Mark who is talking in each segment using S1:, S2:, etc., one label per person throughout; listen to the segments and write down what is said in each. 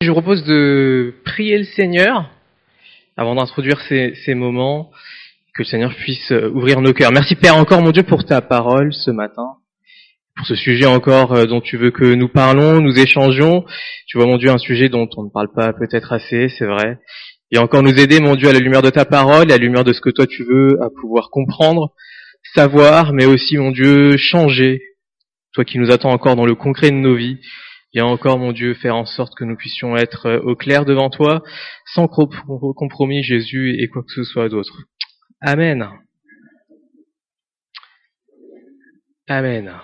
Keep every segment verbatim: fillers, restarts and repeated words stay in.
S1: Je vous propose de prier le Seigneur avant d'introduire ces, ces moments, que le Seigneur puisse ouvrir nos cœurs. Merci Père encore, mon Dieu, pour ta parole ce matin, pour ce sujet encore dont tu veux que nous parlons, nous échangions. Tu vois, mon Dieu, un sujet dont on ne parle pas peut-être assez, c'est vrai. Et encore nous aider, mon Dieu, à la lumière de ta parole, à la lumière de ce que toi tu veux, à pouvoir comprendre, savoir, mais aussi, mon Dieu, changer. Toi qui nous attends encore dans le concret de nos vies. Viens encore, mon Dieu, faire en sorte que nous puissions être au clair devant toi, sans compromis, Jésus, et quoi que ce soit d'autre. Amen. Amen.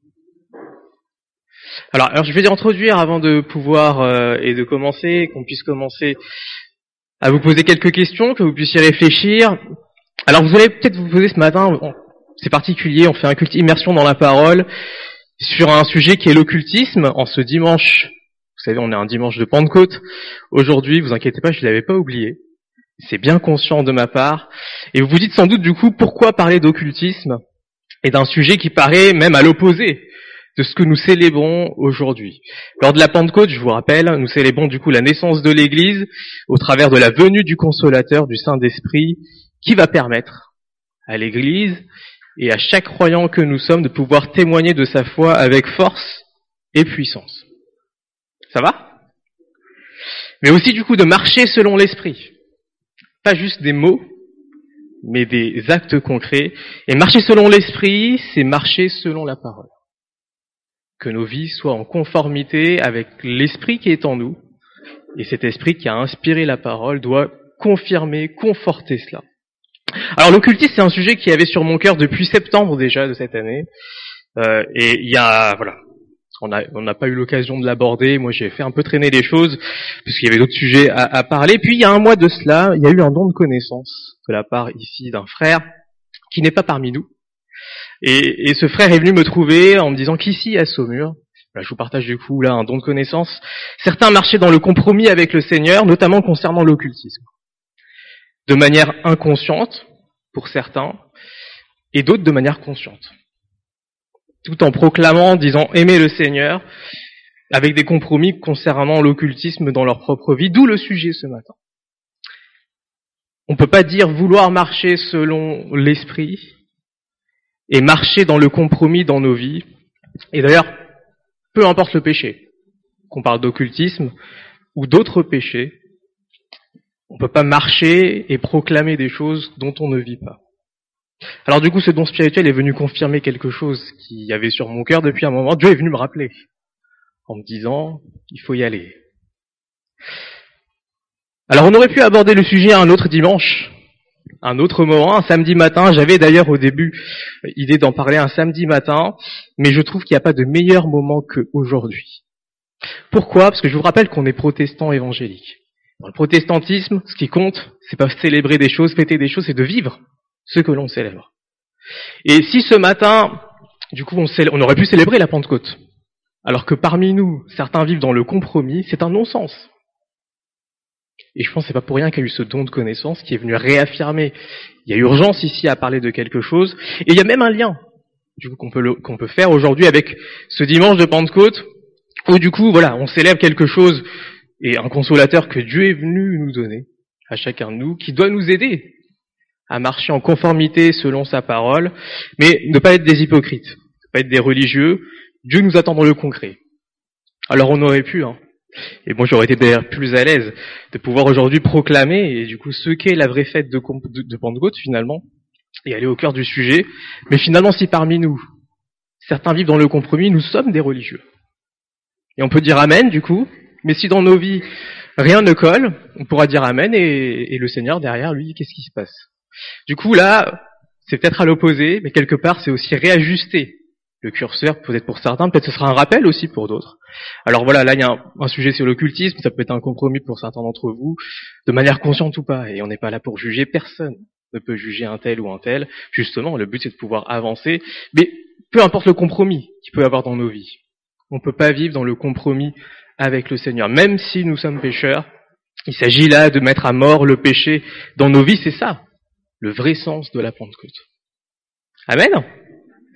S1: Alors, alors je vais introduire avant de pouvoir euh, et de commencer, qu'on puisse commencer à vous poser quelques questions, que vous puissiez réfléchir. Alors, vous allez peut-être vous poser ce matin, c'est particulier, on fait un culte immersion dans la parole, sur un sujet qui est l'occultisme, en ce dimanche, vous savez, on est un dimanche de Pentecôte. Aujourd'hui, vous inquiétez pas, je ne l'avais pas oublié. C'est bien conscient de ma part. Et vous vous dites sans doute du coup, pourquoi parler d'occultisme et d'un sujet qui paraît même à l'opposé de ce que nous célébrons aujourd'hui. Lors de la Pentecôte, je vous rappelle, nous célébrons du coup la naissance de l'Église au travers de la venue du Consolateur, du Saint-Esprit, qui va permettre à l'Église et à chaque croyant que nous sommes de pouvoir témoigner de sa foi avec force et puissance. Ça va ? Mais aussi du coup de marcher selon l'Esprit. Pas juste des mots, mais des actes concrets. Et marcher selon l'Esprit, c'est marcher selon la parole. Que nos vies soient en conformité avec l'Esprit qui est en nous. Et cet Esprit qui a inspiré la parole doit confirmer, conforter cela. Alors l'occultisme, c'est un sujet qui avait sur mon cœur depuis septembre déjà de cette année. Euh, et il y a, voilà, on a, on n'a pas eu l'occasion de l'aborder. Moi, j'ai fait un peu traîner les choses parce qu'il y avait d'autres sujets à, à parler. Puis il y a un mois de cela, il y a eu un don de connaissance de la part ici d'un frère qui n'est pas parmi nous. Et, et ce frère est venu me trouver en me disant qu'ici à Saumur, là, je vous partage du coup là un don de connaissance. Certains marchaient dans le compromis avec le Seigneur, notamment concernant l'occultisme. De manière inconsciente, pour certains, et d'autres de manière consciente. Tout en proclamant, disant aimer le Seigneur, avec des compromis concernant l'occultisme dans leur propre vie, d'où le sujet ce matin. On ne peut pas dire vouloir marcher selon l'Esprit et marcher dans le compromis dans nos vies. Et d'ailleurs, peu importe le péché, qu'on parle d'occultisme ou d'autres péchés, on ne peut pas marcher et proclamer des choses dont on ne vit pas. Alors du coup, ce don spirituel est venu confirmer quelque chose qui y avait sur mon cœur depuis un moment. Dieu est venu me rappeler, en me disant, il faut y aller. Alors on aurait pu aborder le sujet un autre dimanche, un autre moment, un samedi matin. J'avais d'ailleurs au début idée d'en parler un samedi matin, mais je trouve qu'il n'y a pas de meilleur moment qu'aujourd'hui. Pourquoi ? Parce que je vous rappelle qu'on est protestant évangélique. Dans le protestantisme, ce qui compte, c'est pas célébrer des choses, fêter des choses, c'est de vivre ce que l'on célèbre. Et si ce matin, du coup, on, célèbre, on aurait pu célébrer la Pentecôte, alors que parmi nous, certains vivent dans le compromis, c'est un non-sens. Et je pense que c'est pas pour rien qu'il y a eu ce don de connaissance qui est venu réaffirmer. Il y a urgence ici à parler de quelque chose, et il y a même un lien, du coup, qu'on peut, le, qu'on peut faire aujourd'hui avec ce dimanche de Pentecôte, où du coup, voilà, on célèbre quelque chose et un consolateur que Dieu est venu nous donner, à chacun de nous, qui doit nous aider à marcher en conformité selon sa parole, mais ne pas être des hypocrites, ne pas être des religieux. Dieu nous attend dans le concret. Alors on aurait pu, hein, et moi j'aurais été d'ailleurs plus à l'aise de pouvoir aujourd'hui proclamer, et du coup ce qu'est la vraie fête de, de, de Pentecôte finalement, et aller au cœur du sujet. Mais finalement, si parmi nous, certains vivent dans le compromis, nous sommes des religieux. Et on peut dire amen du coup, mais si dans nos vies, rien ne colle, on pourra dire amen, et, et le Seigneur derrière, lui, qu'est-ce qui se passe ? Du coup, là, c'est peut-être à l'opposé, mais quelque part, c'est aussi réajuster le curseur, peut-être pour certains, peut-être ce sera un rappel aussi pour d'autres. Alors voilà, là, il y a un, un sujet sur l'occultisme, ça peut être un compromis pour certains d'entre vous, de manière consciente ou pas, et on n'est pas là pour juger, personne ne peut juger un tel ou un tel. Justement, le but, c'est de pouvoir avancer, mais peu importe le compromis qu'il peut y avoir dans nos vies, on ne peut pas vivre dans le compromis avec le Seigneur. Même si nous sommes pécheurs, il s'agit là de mettre à mort le péché dans nos vies, c'est ça, le vrai sens de la Pentecôte. Amen ?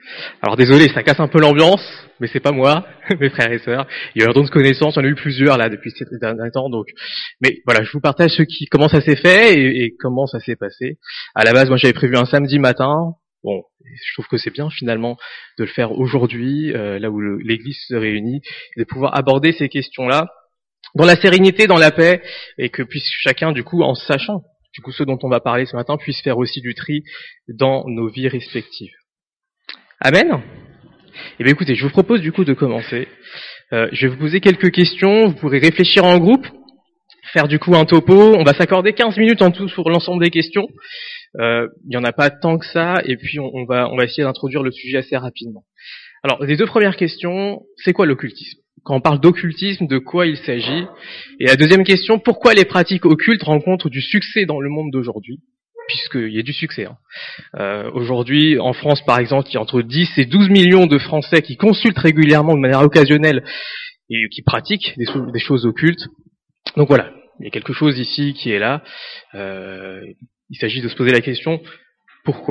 S1: Alors désolé, ça casse un peu l'ambiance, mais c'est pas moi, mes frères et sœurs. Il y a d'autres connaissances, il y en a eu plusieurs là depuis ces derniers temps. Donc, mais voilà, je vous partage ce qui, comment ça s'est fait et, et comment ça s'est passé. À la base, moi j'avais prévu un samedi matin. Bon, je trouve que c'est bien finalement de le faire aujourd'hui, euh, là où le, l'Église se réunit, et de pouvoir aborder ces questions-là dans la sérénité, dans la paix, et que puisse chacun, du coup, en sachant, du coup, ce dont on va parler ce matin, puisse faire aussi du tri dans nos vies respectives. Amen. Eh bien, écoutez, je vous propose du coup de commencer. Euh, je vais vous poser quelques questions. Vous pourrez réfléchir en groupe, faire du coup un topo. On va s'accorder quinze minutes en tout sur l'ensemble des questions. Euh, il y en a pas tant que ça, et puis on, on va on va essayer d'introduire le sujet assez rapidement. Alors, les deux premières questions, c'est quoi l'occultisme ? Quand on parle d'occultisme, de quoi il s'agit ? Et la deuxième question, pourquoi les pratiques occultes rencontrent du succès dans le monde d'aujourd'hui ? Puisqu'il y a du succès. Hein. Euh, aujourd'hui, en France, par exemple, il y a entre dix et douze millions de Français qui consultent régulièrement de manière occasionnelle et qui pratiquent des, so- des choses occultes. Donc voilà, il y a quelque chose ici qui est là. Euh, il s'agit de se poser la question, pourquoi ?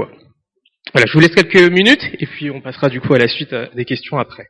S1: Voilà, je vous laisse quelques minutes et puis on passera du coup à la suite à des questions après.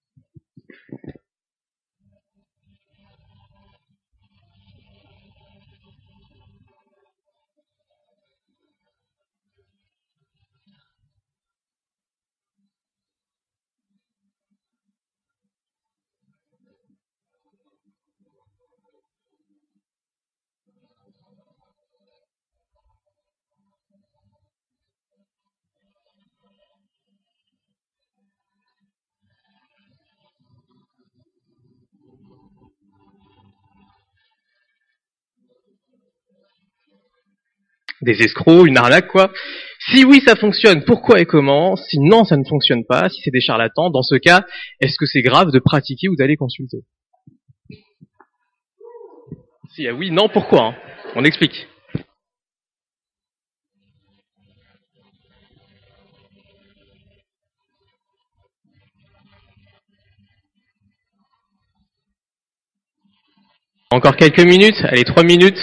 S1: Des escrocs, une arnaque quoi. Si oui, ça fonctionne, pourquoi et comment ? Si non, ça ne fonctionne pas, si c'est des charlatans, dans ce cas, est-ce que c'est grave de pratiquer ou d'aller consulter ? Si y a oui, non, pourquoi hein ? On explique. Encore quelques minutes, allez, trois minutes.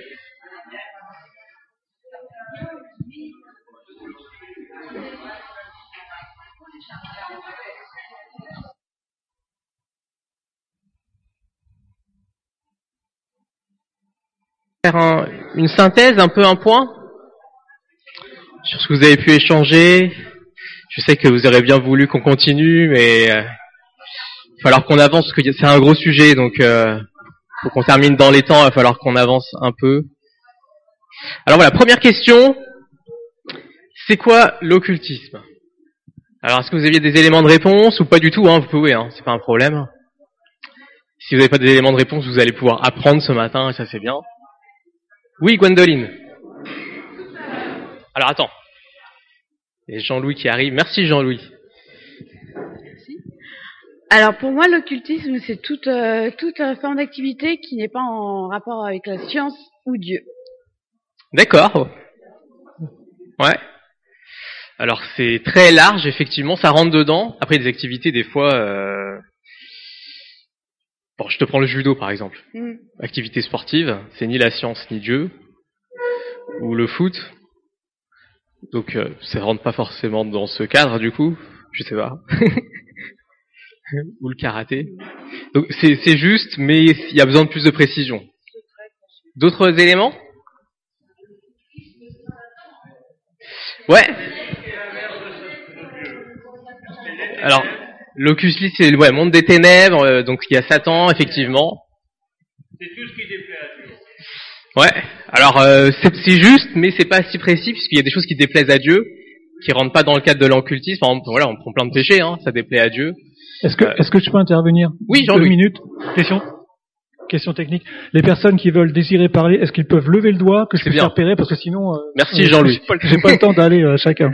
S1: Faire un, une synthèse, un peu un point sur ce que vous avez pu échanger. Je sais que vous aurez bien voulu qu'on continue, mais euh, il va falloir qu'on avance, parce que c'est un gros sujet, donc euh, faut qu'on termine dans les temps, il va falloir qu'on avance un peu. Alors voilà, première question, c'est quoi l'occultisme ? Alors est-ce que vous aviez des éléments de réponse ou pas du tout hein, vous pouvez, hein, c'est pas un problème. Si vous n'avez pas d'éléments de réponse, vous allez pouvoir apprendre ce matin, et ça c'est bien. Oui, Gwendoline. Alors attends. Et Jean-Louis qui arrive. Merci Jean-Louis.
S2: Merci. Alors pour moi, l'occultisme, c'est toute, euh, toute forme d'activité qui n'est pas en rapport avec la science ou Dieu.
S1: D'accord. Ouais. Alors c'est très large, effectivement, ça rentre dedans. Après des activités, des fois... Euh... Bon, je te prends le judo par exemple. Mm. Activité sportive, c'est ni la science ni Dieu. Ou le foot. Donc euh, ça rentre pas forcément dans ce cadre du coup. Je sais pas. Ou le karaté. Donc c'est, c'est juste, mais il y a besoin de plus de précision. D'autres éléments ? Ouais. Alors, l'occultisme, c'est le ouais, monde des ténèbres, euh, donc il y a Satan, effectivement.
S3: C'est tout ce qui déplaît à Dieu.
S1: Ouais. Alors, euh, c'est, c'est juste, mais c'est pas si précis, puisqu'il y a des choses qui déplaisent à Dieu, qui rentrent pas dans le cadre de l'occultisme. Par exemple, voilà, on prend plein de péchés, hein, ça déplaît à Dieu.
S4: Est-ce que, euh, est-ce que je peux intervenir ?
S1: Oui, Jean-Louis.
S4: Deux minutes. Question. Question technique. Les personnes qui veulent désirer parler, est-ce qu'ils peuvent lever le doigt que je puisse repérer parce que sinon. Euh,
S1: Merci
S4: euh,
S1: Jean-Louis.
S4: J'ai pas, j'ai pas le temps d'aller euh, chacun.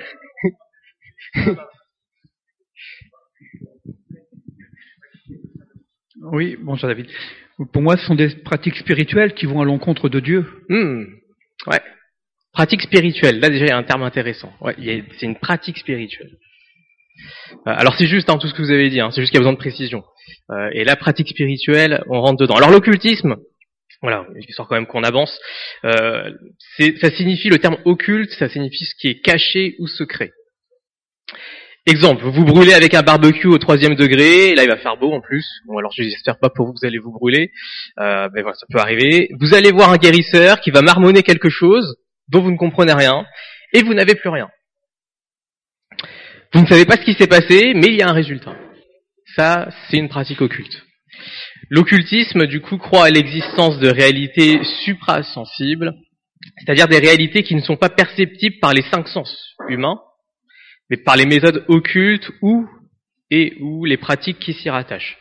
S5: Oui, bonjour David. Pour moi, ce sont des pratiques spirituelles qui vont à l'encontre de Dieu.
S1: Mmh. Ouais. Pratique spirituelle. Là déjà il y a un terme intéressant. Ouais, il y a, c'est une pratique spirituelle. Alors c'est juste hein, tout ce que vous avez dit, hein, c'est juste qu'il y a besoin de précision. Euh, et la pratique spirituelle, on rentre dedans. Alors l'occultisme, voilà, histoire quand même qu'on avance, euh, c'est, ça signifie, le terme occulte, ça signifie ce qui est caché ou secret. Exemple, vous vous brûlez avec un barbecue au troisième degré, et là il va faire beau en plus. Bon alors j'espère pas pour vous que vous allez vous brûler, euh, mais voilà, ça peut arriver. Vous allez voir un guérisseur qui va marmonner quelque chose dont vous ne comprenez rien, et vous n'avez plus rien. Vous ne savez pas ce qui s'est passé, mais il y a un résultat. Ça, c'est une pratique occulte. L'occultisme, du coup, croit à l'existence de réalités suprasensibles, c'est-à-dire des réalités qui ne sont pas perceptibles par les cinq sens humains, mais par les méthodes occultes ou et ou les pratiques qui s'y rattachent.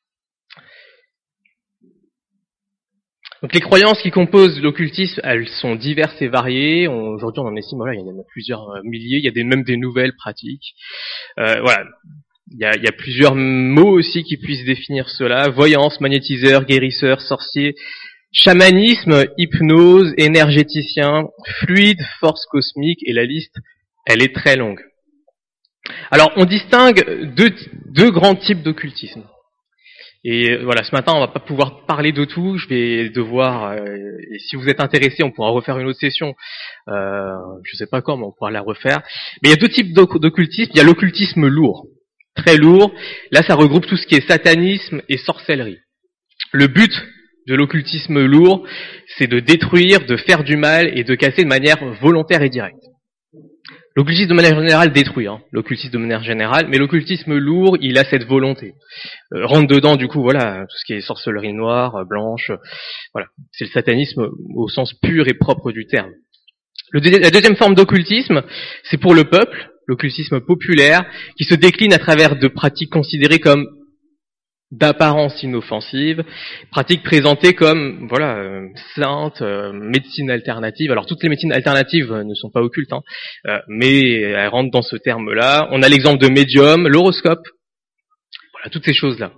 S1: Donc les croyances qui composent l'occultisme, elles sont diverses et variées. On, aujourd'hui, on en estime, voilà, il y en a plusieurs milliers. Il y a des, même des nouvelles pratiques. Euh, voilà, il y, a, il y a plusieurs mots aussi qui puissent définir cela: voyance, magnétiseur, guérisseur, sorcier, chamanisme, hypnose, énergéticien, fluide, force cosmique, et la liste, elle est très longue. Alors, on distingue deux, deux grands types d'occultisme. Et voilà, ce matin, on va pas pouvoir parler de tout. Je vais devoir, euh, et si vous êtes intéressé, on pourra refaire une autre session. Euh, je sais pas quand, mais on pourra la refaire. Mais il y a deux types d'occultisme. Il y a l'occultisme lourd, très lourd. Là, ça regroupe tout ce qui est satanisme et sorcellerie. Le but de l'occultisme lourd, c'est de détruire, de faire du mal et de casser de manière volontaire et directe. L'occultisme de manière générale détruit, hein, l'occultisme de manière générale, mais l'occultisme lourd, il a cette volonté. Euh, rentre dedans, du coup, voilà, tout ce qui est sorcellerie noire, euh, blanche, euh, voilà, c'est le satanisme au sens pur et propre du terme. Le deuxi- la deuxième forme d'occultisme, c'est pour le peuple, l'occultisme populaire, qui se décline à travers de pratiques considérées comme d'apparence inoffensive, pratiques présentées comme voilà euh, saintes, euh, médecine alternative. Alors toutes les médecines alternatives euh, ne sont pas occultes, hein, euh, mais elles rentrent dans ce terme-là. On a l'exemple de médium, l'horoscope, voilà, toutes ces choses-là.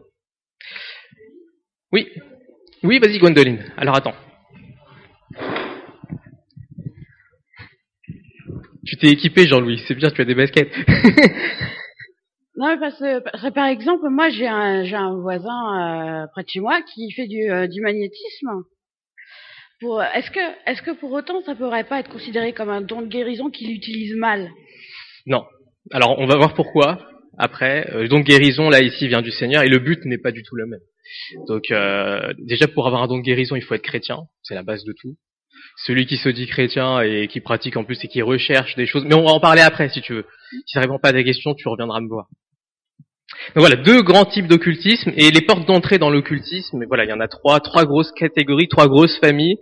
S1: Oui, oui, vas-y Gwendoline. Alors attends. Tu t'es équipé, Jean-Louis, c'est bien, tu as des baskets.
S2: Non, mais parce que, parce que, par exemple, moi j'ai un j'ai un voisin euh, près de chez moi qui fait du euh, du magnétisme. Pour est-ce que est-ce que pour autant ça pourrait pas être considéré comme un don de guérison qu'il utilise mal?
S1: Non. Alors on va voir pourquoi après. Euh, don de guérison là ici vient du Seigneur et le but n'est pas du tout le même. Donc euh, déjà pour avoir un don de guérison il faut être chrétien, c'est la base de tout. Celui qui se dit chrétien et qui pratique en plus et qui recherche des choses, mais on va en parler après si tu veux. Si ça répond pas à ta question, tu reviendras me voir. Donc voilà, deux grands types d'occultisme et les portes d'entrée dans l'occultisme. Voilà, il y en a trois, trois grosses catégories, trois grosses familles.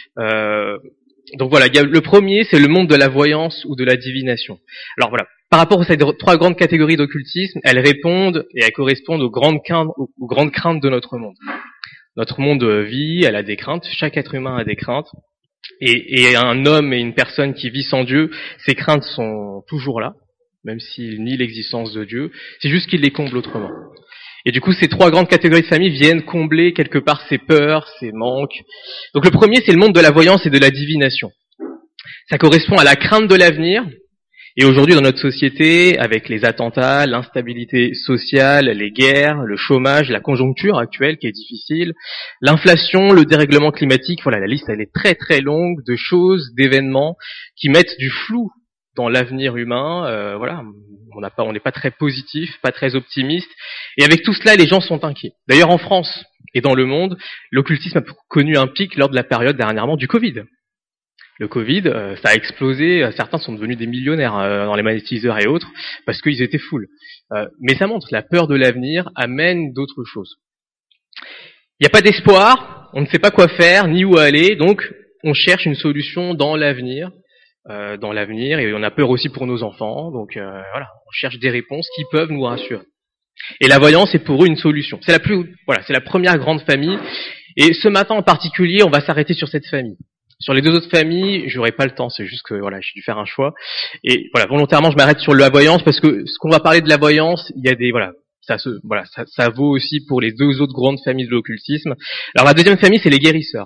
S1: Euh, donc voilà, il y a le premier, c'est le monde de la voyance ou de la divination. Alors voilà, par rapport à ces trois grandes catégories d'occultisme, elles répondent et elles correspondent aux grandes craintes, aux grandes craintes de notre monde. Notre monde vit, elle a des craintes. Chaque être humain a des craintes. Et, et un homme et une personne qui vit sans Dieu, ces craintes sont toujours là, même s'il nie l'existence de Dieu. C'est juste qu'il les comble autrement. Et du coup, ces trois grandes catégories de famille viennent combler quelque part ces peurs, ces manques. Donc le premier, c'est le monde de la voyance et de la divination. Ça correspond à la crainte de l'avenir. Et aujourd'hui, dans notre société, avec les attentats, l'instabilité sociale, les guerres, le chômage, la conjoncture actuelle qui est difficile, l'inflation, le dérèglement climatique, voilà, la liste elle est très très longue de choses, d'événements qui mettent du flou dans l'avenir humain. Euh, voilà, on n'a pas, on n'est pas très positif, pas très optimiste. Et avec tout cela, les gens sont inquiets. D'ailleurs, en France et dans le monde, l'occultisme a connu un pic lors de la période dernièrement du Covid. Le Covid, euh, ça a explosé. Certains sont devenus des millionnaires euh, dans les magnétiseurs et autres parce qu'ils étaient full. Euh, mais ça montre la peur de l'avenir amène d'autres choses. Il n'y a pas d'espoir, on ne sait pas quoi faire ni où aller, donc on cherche une solution dans l'avenir, euh, dans l'avenir, et on a peur aussi pour nos enfants. Donc euh, voilà, on cherche des réponses qui peuvent nous rassurer. Et la voyance est pour eux une solution. C'est la plus, voilà, c'est la première grande famille. Et ce matin en particulier, on va s'arrêter sur cette famille. Sur les deux autres familles, j'aurai pas le temps, c'est juste que voilà, j'ai dû faire un choix. Et voilà, volontairement, je m'arrête sur la voyance parce que ce qu'on va parler de la voyance, il y a des voilà, ça se voilà, ça, ça vaut aussi pour les deux autres grandes familles de l'occultisme. Alors la deuxième famille, c'est les guérisseurs.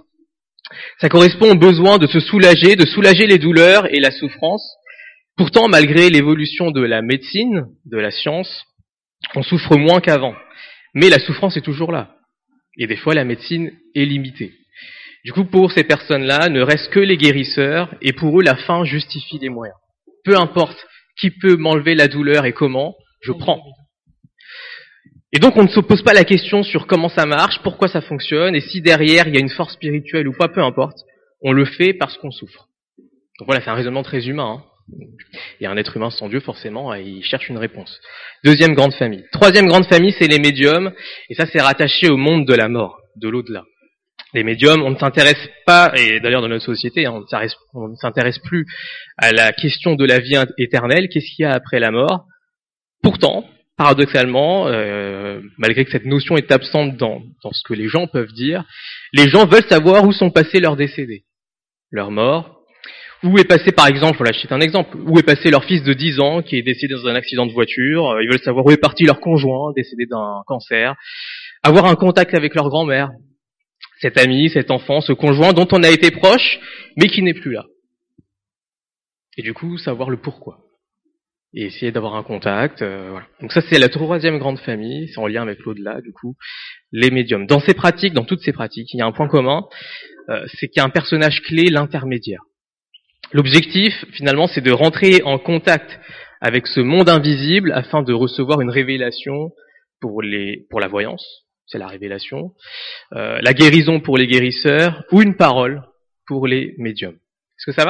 S1: Ça correspond au besoin de se soulager, de soulager les douleurs et la souffrance. Pourtant, malgré l'évolution de la médecine, de la science, on souffre moins qu'avant. Mais la souffrance est toujours là. Et des fois, la médecine est limitée. Du coup, pour ces personnes-là, ne restent que les guérisseurs, et pour eux, la fin justifie les moyens. Peu importe qui peut m'enlever la douleur et comment, Je prends. Et donc on ne se pose pas la question sur comment ça marche, pourquoi ça fonctionne, et si derrière il y a une force spirituelle ou pas, peu importe, on le fait parce qu'on souffre. Donc voilà, c'est un raisonnement très humain. Hein. Il y a un être humain sans Dieu, forcément, et il cherche une réponse. Deuxième grande famille. Troisième grande famille, c'est les médiums, et ça c'est rattaché au monde de la mort, de l'au-delà. Les médiums, on ne s'intéresse pas, et d'ailleurs dans notre société, hein, on ne s'intéresse plus à la question de la vie éternelle, qu'est-ce qu'il y a après la mort. Pourtant, paradoxalement, euh, malgré que cette notion est absente dans, dans ce que les gens peuvent dire, les gens veulent savoir où sont passés leurs décédés, leurs morts. Où est passé, par exemple, voilà, je cite un exemple, où est passé leur fils de dix ans qui est décédé dans un accident de voiture, ils veulent savoir où est parti leur conjoint décédé d'un cancer, avoir un contact avec leur grand-mère, cet ami, cet enfant, ce conjoint dont on a été proche, mais qui n'est plus là. Et du coup, savoir le pourquoi. Et essayer d'avoir un contact, euh, voilà. Donc ça, c'est la troisième grande famille, c'est en lien avec l'au-delà, du coup, les médiums. Dans ces pratiques, dans toutes ces pratiques, il y a un point commun, euh, c'est qu'il y a un personnage clé, l'intermédiaire. L'objectif, finalement, c'est de rentrer en contact avec ce monde invisible afin de recevoir une révélation pour les, pour la voyance, c'est la révélation, euh, la guérison pour les guérisseurs ou une parole pour les médiums. Est-ce que ça va ?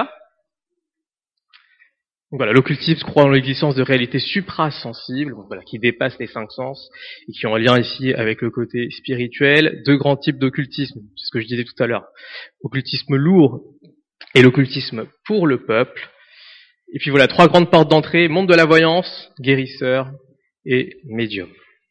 S1: Donc voilà, l'occultisme croit en l'existence de réalités suprasensibles, donc voilà, qui dépassent les cinq sens et qui ont un lien ici avec le côté spirituel. Deux grands types d'occultisme, c'est ce que je disais tout à l'heure. Occultisme lourd et l'occultisme pour le peuple. Et puis voilà, trois grandes portes d'entrée, monde de la voyance, guérisseur et médium.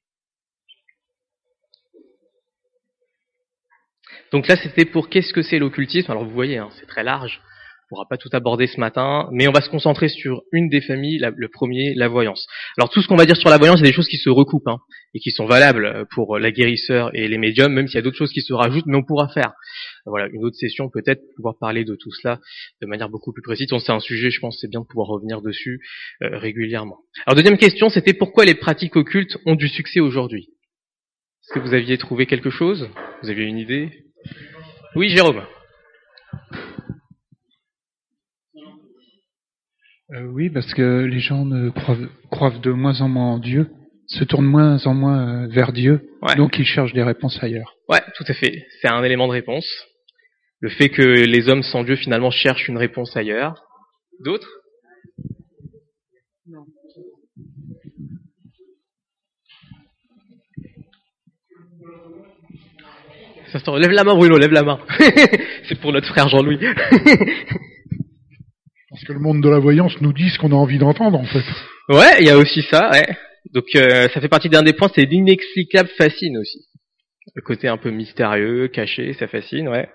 S1: Donc là, c'était pour qu'est-ce que c'est l'occultisme. Alors vous voyez, hein, c'est très large, on ne pourra pas tout aborder ce matin, mais on va se concentrer sur une des familles, la, le premier, la voyance. Alors tout ce qu'on va dire sur la voyance, c'est des choses qui se recoupent, hein, et qui sont valables pour la guérisseur et les médiums, même s'il y a d'autres choses qui se rajoutent, mais on pourra faire voilà, une autre session peut-être pour pouvoir parler de tout cela de manière beaucoup plus précise. C'est un sujet, je pense, c'est bien de pouvoir revenir dessus euh, régulièrement. Alors deuxième question, c'était pourquoi les pratiques occultes ont du succès aujourd'hui ? Est-ce que vous aviez trouvé quelque chose ? Vous aviez une idée ? Oui, Jérôme.
S5: Euh, oui, parce que les gens ne croient, croient de moins en moins en Dieu, se tournent de moins en moins vers Dieu, ouais. Donc ils cherchent des réponses ailleurs.
S1: Ouais, tout à fait. C'est un élément de réponse. Le fait que les hommes sans Dieu finalement cherchent une réponse ailleurs. D'autres ? Non. Ça se lève la main, Bruno, lève la main. C'est pour notre frère Jean-Louis.
S6: Parce que le monde de la voyance nous dit ce qu'on a envie d'entendre, en fait.
S1: Ouais, il y a aussi ça, ouais. Donc euh, ça fait partie d'un des points, c'est l'inexplicable fascine aussi. Le côté un peu mystérieux, caché, ça fascine, ouais.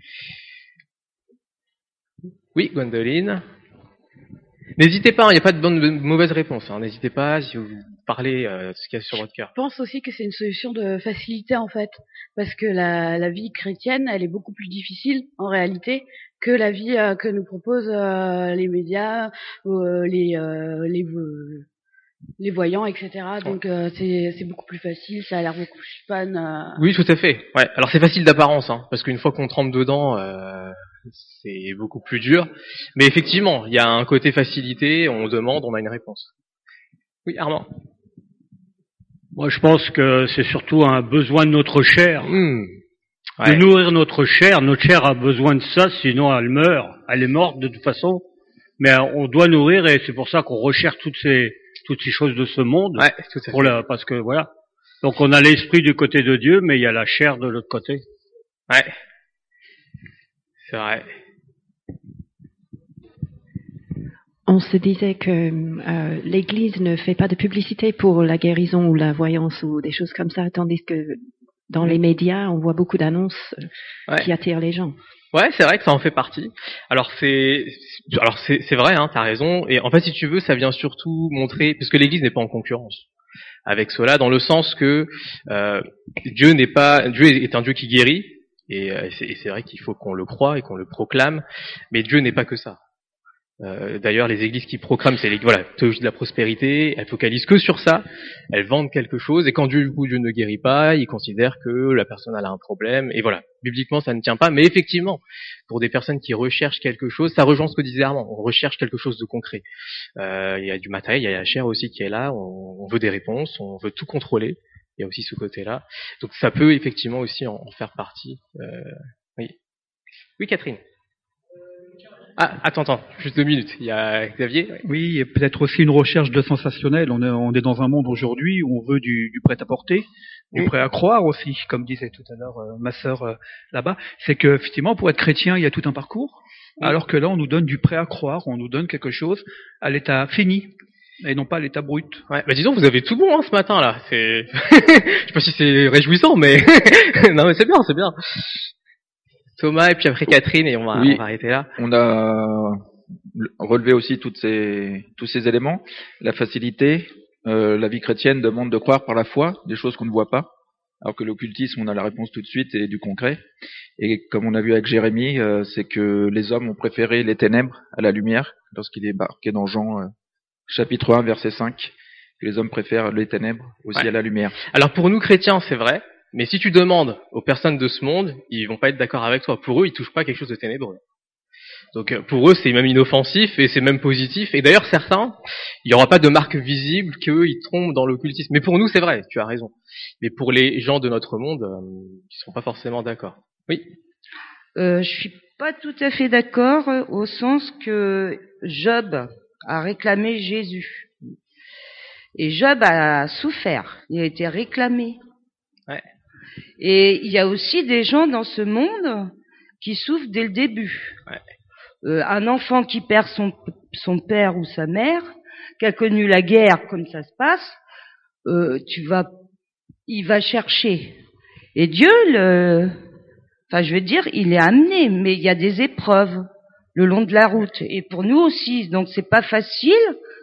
S1: Oui, Gwendoline. N'hésitez pas, il hein, n'y a pas de bonne de mauvaise réponse. Hein. N'hésitez pas si vous parlez euh, de ce qu'il y a sur votre cœur.
S2: Je pense aussi que c'est une solution de facilité en fait, parce que la, la vie chrétienne, elle est beaucoup plus difficile en réalité que la vie euh, que nous proposent euh, les médias, euh, les, euh, les euh, les voyants, et cetera. Donc euh, c'est c'est beaucoup plus facile, ça a l'air beaucoup plus fun. Euh...
S1: Oui, tout à fait. Ouais. Alors c'est facile d'apparence, hein, parce qu'une fois qu'on trempe dedans. Euh... c'est beaucoup plus dur. Mais effectivement, il y a un côté facilité, on demande, on a une réponse. Oui, Armand.
S3: Moi, je pense que c'est surtout un besoin de notre chair.
S1: Mmh. Ouais.
S3: De nourrir notre chair. Notre chair a besoin de ça, sinon elle meurt. Elle est morte de toute façon. Mais on doit nourrir et c'est pour ça qu'on recherche toutes ces, toutes ces choses de ce monde.
S1: Ouais, tout à fait.
S3: Pour la, parce que voilà. Donc on a l'esprit du côté de Dieu, mais il y a la chair de l'autre côté.
S1: Ouais. C'est vrai.
S7: On se disait que euh, l'Église ne fait pas de publicité pour la guérison ou la voyance ou des choses comme ça, tandis que dans les médias, on voit beaucoup d'annonces ouais. qui attirent les gens.
S1: Ouais, c'est vrai que ça en fait partie. Alors c'est, alors c'est, c'est vrai, hein, t'as raison. Et en fait, si tu veux, ça vient surtout montrer, puisque l'Église n'est pas en concurrence avec cela, dans le sens que euh, Dieu n'est pas, Dieu est un Dieu qui guérit. Et c'est, et c'est vrai qu'il faut qu'on le croie et qu'on le proclame, mais Dieu n'est pas que ça. Euh, d'ailleurs, les églises qui proclament, c'est les, voilà, théologie de la prospérité, elles focalisent que sur ça, elles vendent quelque chose, et quand du coup Dieu ne guérit pas, ils considèrent que la personne elle a un problème, et voilà. Bibliquement, ça ne tient pas, mais effectivement, pour des personnes qui recherchent quelque chose, ça rejoint ce que disait Armand, on recherche quelque chose de concret. Euh, il y a du matériel, il y a la chair aussi qui est là, on, on veut des réponses, on veut tout contrôler, il y a aussi ce côté-là. Donc ça peut effectivement aussi en, en faire partie. Euh, oui. Oui, Catherine. Ah, attends, attends, juste deux minutes. Il y a Xavier.
S8: Oui, et peut-être aussi une recherche de sensationnel. On est, on est dans un monde aujourd'hui où on veut du, du prêt-à-porter, du
S1: Oui.
S8: prêt à croire aussi, comme disait tout à l'heure euh, ma sœur euh, là-bas. C'est que effectivement, pour être chrétien, il y a tout un parcours,
S1: Oui.
S8: alors que là, on nous donne du prêt à croire, on nous donne quelque chose à l'état fini et non pas à l'état brut.
S1: Ouais, bah disons, vous avez tout bon hein, ce matin là. C'est, je sais pas si c'est réjouissant, mais non, mais c'est bien, c'est bien. Thomas et puis après Catherine et on va,
S9: oui,
S1: on va arrêter là.
S9: On a relevé aussi toutes ces, tous ces éléments. La facilité, euh, la vie chrétienne demande de croire par la foi des choses qu'on ne voit pas, alors que l'occultisme, on a la réponse tout de suite et du concret. Et comme on a vu avec Jérémie, euh, c'est que les hommes ont préféré les ténèbres à la lumière, lorsqu'il est marqué dans Jean euh, chapitre un, verset cinq, que les hommes préfèrent les ténèbres aussi ouais. à la lumière.
S1: Alors pour nous chrétiens, c'est vrai. Mais si tu demandes aux personnes de ce monde, ils vont pas être d'accord avec toi. Pour eux, ils touchent pas quelque chose de ténébreux. Donc pour eux, c'est même inoffensif et c'est même positif. Et d'ailleurs, certains, il n'y aura pas de marque visible qu'eux, ils tombent dans l'occultisme. Mais pour nous, c'est vrai, tu as raison. Mais pour les gens de notre monde, euh, ils sont pas forcément d'accord. Oui.
S10: Euh, je suis pas tout à fait d'accord au sens que Job a réclamé Jésus. Et Job a souffert. Il a été réclamé.
S1: Ouais.
S10: Et il y a aussi des gens dans ce monde qui souffrent dès le début.
S1: Ouais.
S10: Euh, un enfant qui perd son, son père ou sa mère, qui a connu la guerre comme ça se passe, euh, tu vas, il va chercher. Et Dieu, le, enfin je veux dire, il est amené, mais il y a des épreuves le long de la route. Et pour nous aussi, donc c'est pas facile.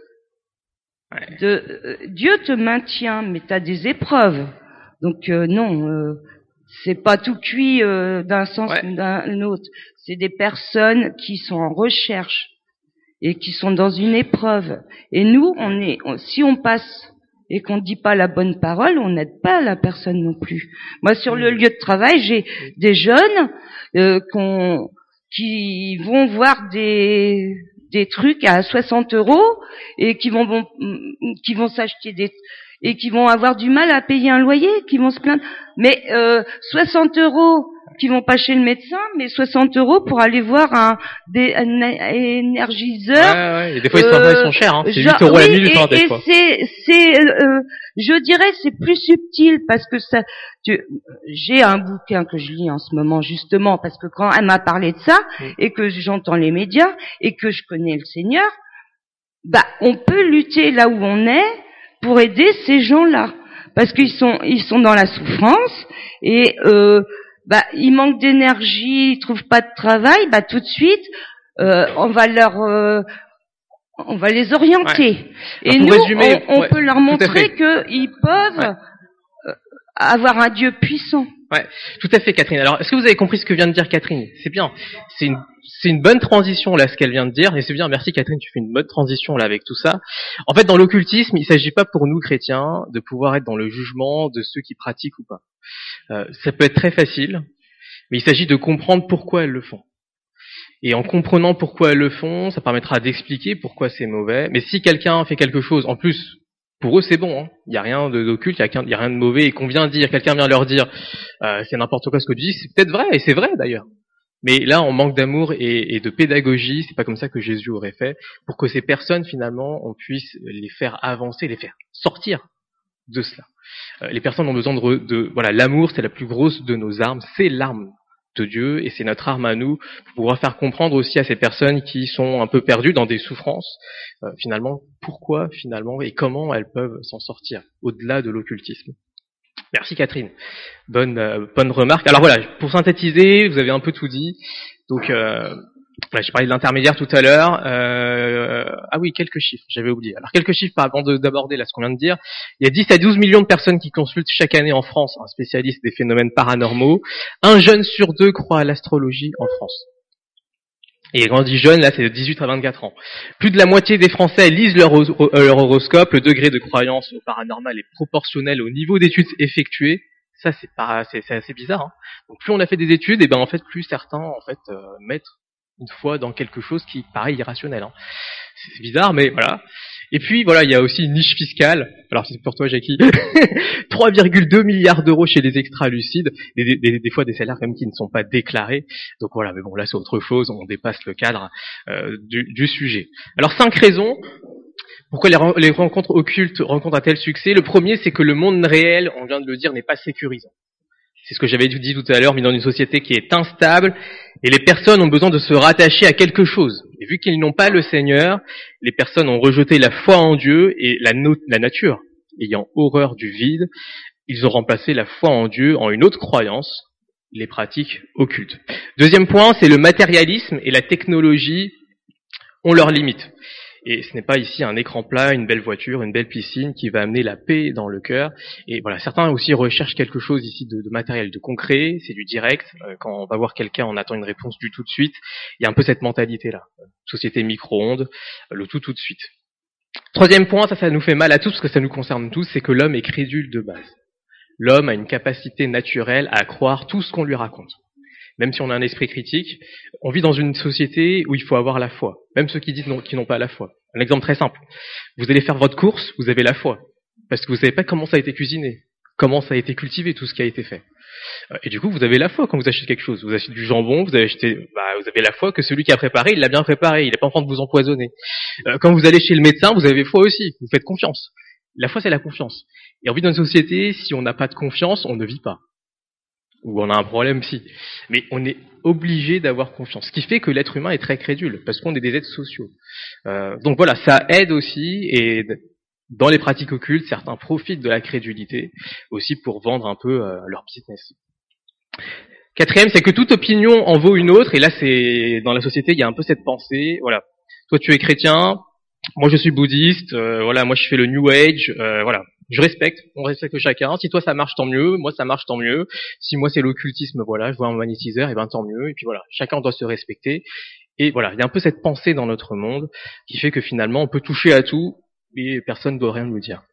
S1: Ouais.
S10: De, euh, Dieu te maintient, mais tu as des épreuves. Donc euh, non, euh, c'est pas tout cuit euh, d'un sens
S1: ouais.
S10: ou d'un autre. C'est des personnes qui sont en recherche et qui sont dans une épreuve. Et nous, on est, on, si on passe et qu'on ne dit pas la bonne parole, on n'aide pas la personne non plus. Moi, sur le lieu de travail, j'ai des jeunes euh, qu'on, qui vont voir des des trucs à soixante euros et qui vont, vont qui vont s'acheter des et qui vont avoir du mal à payer un loyer, qui vont se plaindre. Mais euh, soixante euros qui vont pas chez le médecin, mais soixante euros pour aller voir un, des, un énergiseur.
S1: Ouais, ouais. Et des fois, euh, ils sont chers. Hein. C'est
S10: genre,
S1: huit euros
S10: oui,
S1: la minute.
S10: Et,
S1: hein, des
S10: et
S1: fois.
S10: c'est, c'est, euh, je dirais, c'est plus subtil parce que ça. Tu, j'ai un bouquin que je lis en ce moment justement parce que quand elle m'a parlé de ça mmh. et que j'entends les médias et que je connais le Seigneur, bah, on peut lutter là où on est pour aider ces gens-là, parce qu'ils sont ils sont dans la souffrance et euh, bah ils manquent d'énergie, ils trouvent pas de travail, bah tout de suite euh, on va leur euh, on va les orienter. Ouais. Et nous résumer, on, on ouais, peut leur montrer qu'ils peuvent ouais. avoir un Dieu puissant.
S1: Ouais, tout à fait, Catherine. Alors, est-ce que vous avez compris ce que vient de dire Catherine ? C'est bien. C'est une, c'est une bonne transition, là, ce qu'elle vient de dire. Et c'est bien. Merci, Catherine. Tu fais une bonne transition, là, avec tout ça. En fait, dans l'occultisme, il ne s'agit pas pour nous, chrétiens, de pouvoir être dans le jugement de ceux qui pratiquent ou pas. Euh, ça peut être très facile. Mais il s'agit de comprendre pourquoi elles le font. Et en comprenant pourquoi elles le font, ça permettra d'expliquer pourquoi c'est mauvais. Mais si quelqu'un fait quelque chose, en plus, pour eux, c'est bon. Hein. Il n'y a rien d'occulte, il n'y a rien de mauvais. Et qu'on vient dire, quelqu'un vient leur dire, euh, c'est n'importe quoi ce que tu dis, c'est peut-être vrai, et c'est vrai d'ailleurs. Mais là, on manque d'amour et, et de pédagogie. C'est pas comme ça que Jésus aurait fait, pour que ces personnes, finalement, on puisse les faire avancer, les faire sortir de cela. Euh, les personnes ont besoin de, de voilà, l'amour, c'est la plus grosse de nos armes, c'est l'arme de Dieu, et c'est notre arme à nous pour pouvoir faire comprendre aussi à ces personnes qui sont un peu perdues dans des souffrances, euh, finalement, pourquoi finalement et comment elles peuvent s'en sortir au-delà de l'occultisme. Merci Catherine, bonne euh, bonne remarque. Alors voilà, pour synthétiser, vous avez un peu tout dit. Donc euh, voilà, j'ai parlé de l'intermédiaire tout à l'heure. Euh, ah oui, quelques chiffres, j'avais oublié. Alors quelques chiffres avant de, d'aborder là ce qu'on vient de dire. Il y a dix à douze millions de personnes qui consultent chaque année en France un spécialiste des phénomènes paranormaux. Un jeune sur deux croit à l'astrologie en France. Et quand on dit jeune, là, c'est de dix-huit à vingt-quatre ans. Plus de la moitié des Français lisent leur, leur horoscope. Le degré de croyance au paranormal est proportionnel au niveau d'études effectuées. Ça, c'est pas, c'est, c'est assez bizarre. Hein. Donc, plus on a fait des études, et ben en fait, plus certains en fait euh, mettent une foi dans quelque chose qui paraît irrationnel. Hein. C'est, c'est bizarre, mais voilà. Et puis voilà, il y a aussi une niche fiscale. Alors c'est pour toi, Jackie. trois virgule deux milliards d'euros chez les extra-lucides. Des, des, des fois des salaires quand même qui ne sont pas déclarés. Donc voilà, mais bon là c'est autre chose. On dépasse le cadre euh, du, du sujet. Alors cinq raisons. Pourquoi les, les rencontres occultes rencontrent un tel succès? Le premier, c'est que le monde réel, on vient de le dire, n'est pas sécurisant. C'est ce que j'avais dit tout à l'heure, mais dans une société qui est instable, et les personnes ont besoin de se rattacher à quelque chose. Et vu qu'ils n'ont pas le Seigneur, les personnes ont rejeté la foi en Dieu et la, no- la nature, ayant horreur du vide, ils ont remplacé la foi en Dieu en une autre croyance, les pratiques occultes. Deuxième point, c'est le matérialisme et la technologie ont leurs limites. Et ce n'est pas ici un écran plat, une belle voiture, une belle piscine qui va amener la paix dans le cœur. Et voilà, certains aussi recherchent quelque chose ici de, de matériel, de concret, c'est du direct. Euh, quand on va voir quelqu'un, on attend une réponse du tout de suite. Il y a un peu cette mentalité-là. Société micro-ondes, le tout tout de suite. Troisième point, ça, ça nous fait mal à tous parce que ça nous concerne tous, c'est que l'homme est crédule de base. L'homme a une capacité naturelle à croire tout ce qu'on lui raconte. Même si on a un esprit critique, on vit dans une société où il faut avoir la foi. Même ceux qui disent non, qui n'ont pas la foi. Un exemple très simple. Vous allez faire votre course, vous avez la foi. Parce que vous savez pas comment ça a été cuisiné, comment ça a été cultivé, tout ce qui a été fait. Et du coup, vous avez la foi quand vous achetez quelque chose. Vous achetez du jambon, vous avez acheté, bah, vous avez la foi que celui qui a préparé, il l'a bien préparé, il n'est pas en train de vous empoisonner. Quand vous allez chez le médecin, vous avez foi aussi, vous faites confiance. La foi, c'est la confiance. Et on vit dans une société, si on n'a pas de confiance, on ne vit pas. Ou on a un problème, si. Mais on est obligé d'avoir confiance. Ce qui fait que l'être humain est très crédule, parce qu'on est des êtres sociaux. Euh, donc voilà, ça aide aussi, et dans les pratiques occultes, certains profitent de la crédulité, aussi pour vendre un peu euh, leur business. Quatrième, c'est que toute opinion en vaut une autre, et là, c'est dans la société, il y a un peu cette pensée, voilà, toi tu es chrétien, moi je suis bouddhiste, euh, voilà, moi je fais le New Age, euh, voilà. Je respecte, on respecte chacun. Si toi ça marche, tant mieux. Moi ça marche, tant mieux. Si moi c'est l'occultisme, voilà, je vois un magnétiseur, et ben tant mieux. Et puis voilà, chacun doit se respecter. Et voilà, il y a un peu cette pensée dans notre monde qui fait que finalement on peut toucher à tout et personne ne doit rien nous dire.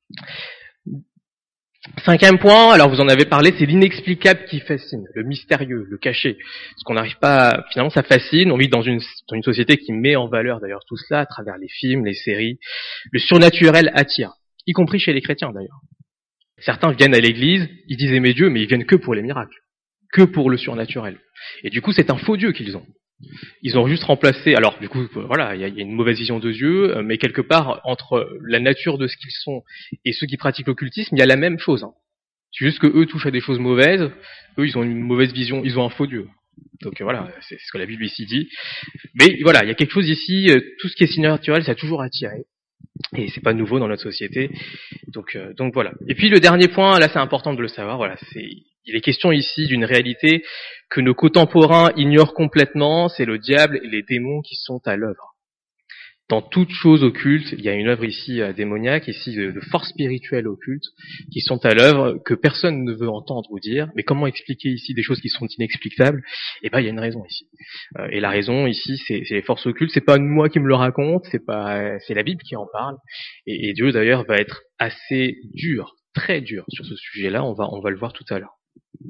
S1: Cinquième point, alors vous en avez parlé, c'est l'inexplicable qui fascine, le mystérieux, le caché. Ce qu'on n'arrive pas, à, finalement ça fascine. On vit dans une, dans une société qui met en valeur d'ailleurs tout cela à travers les films, les séries. Le surnaturel attire. Y compris chez les chrétiens d'ailleurs. Certains viennent à l'église, ils disent aimer Dieu, mais ils viennent que pour les miracles, que pour le surnaturel. Et du coup, c'est un faux Dieu qu'ils ont. Ils ont juste remplacé, alors du coup, voilà, il y, y a une mauvaise vision de Dieu, mais quelque part, entre la nature de ce qu'ils sont et ceux qui pratiquent l'occultisme, il y a la même chose. Hein. C'est juste que eux touchent à des choses mauvaises, eux ils ont une mauvaise vision, ils ont un faux Dieu. Donc voilà, c'est ce que la Bible ici dit. Mais voilà, il y a quelque chose ici, tout ce qui est surnaturel, ça a toujours attiré. Et c'est pas nouveau dans notre société, donc euh, donc voilà. Et puis le dernier point, là c'est important de le savoir, voilà, c'est il est question ici d'une réalité que nos contemporains ignorent complètement, c'est le diable et les démons qui sont à l'œuvre. Dans toute chose occulte, il y a une œuvre ici euh, démoniaque, ici de, de forces spirituelles occultes qui sont à l'œuvre que personne ne veut entendre ou dire. Mais comment expliquer ici des choses qui sont inexplicables? Eh ben, il y a une raison ici. Euh, et la raison ici, c'est, c'est les forces occultes. C'est pas moi qui me le raconte, c'est pas, c'est la Bible qui en parle. Et, et Dieu d'ailleurs va être assez dur, très dur sur ce sujet-là. On va, on va le voir tout à l'heure.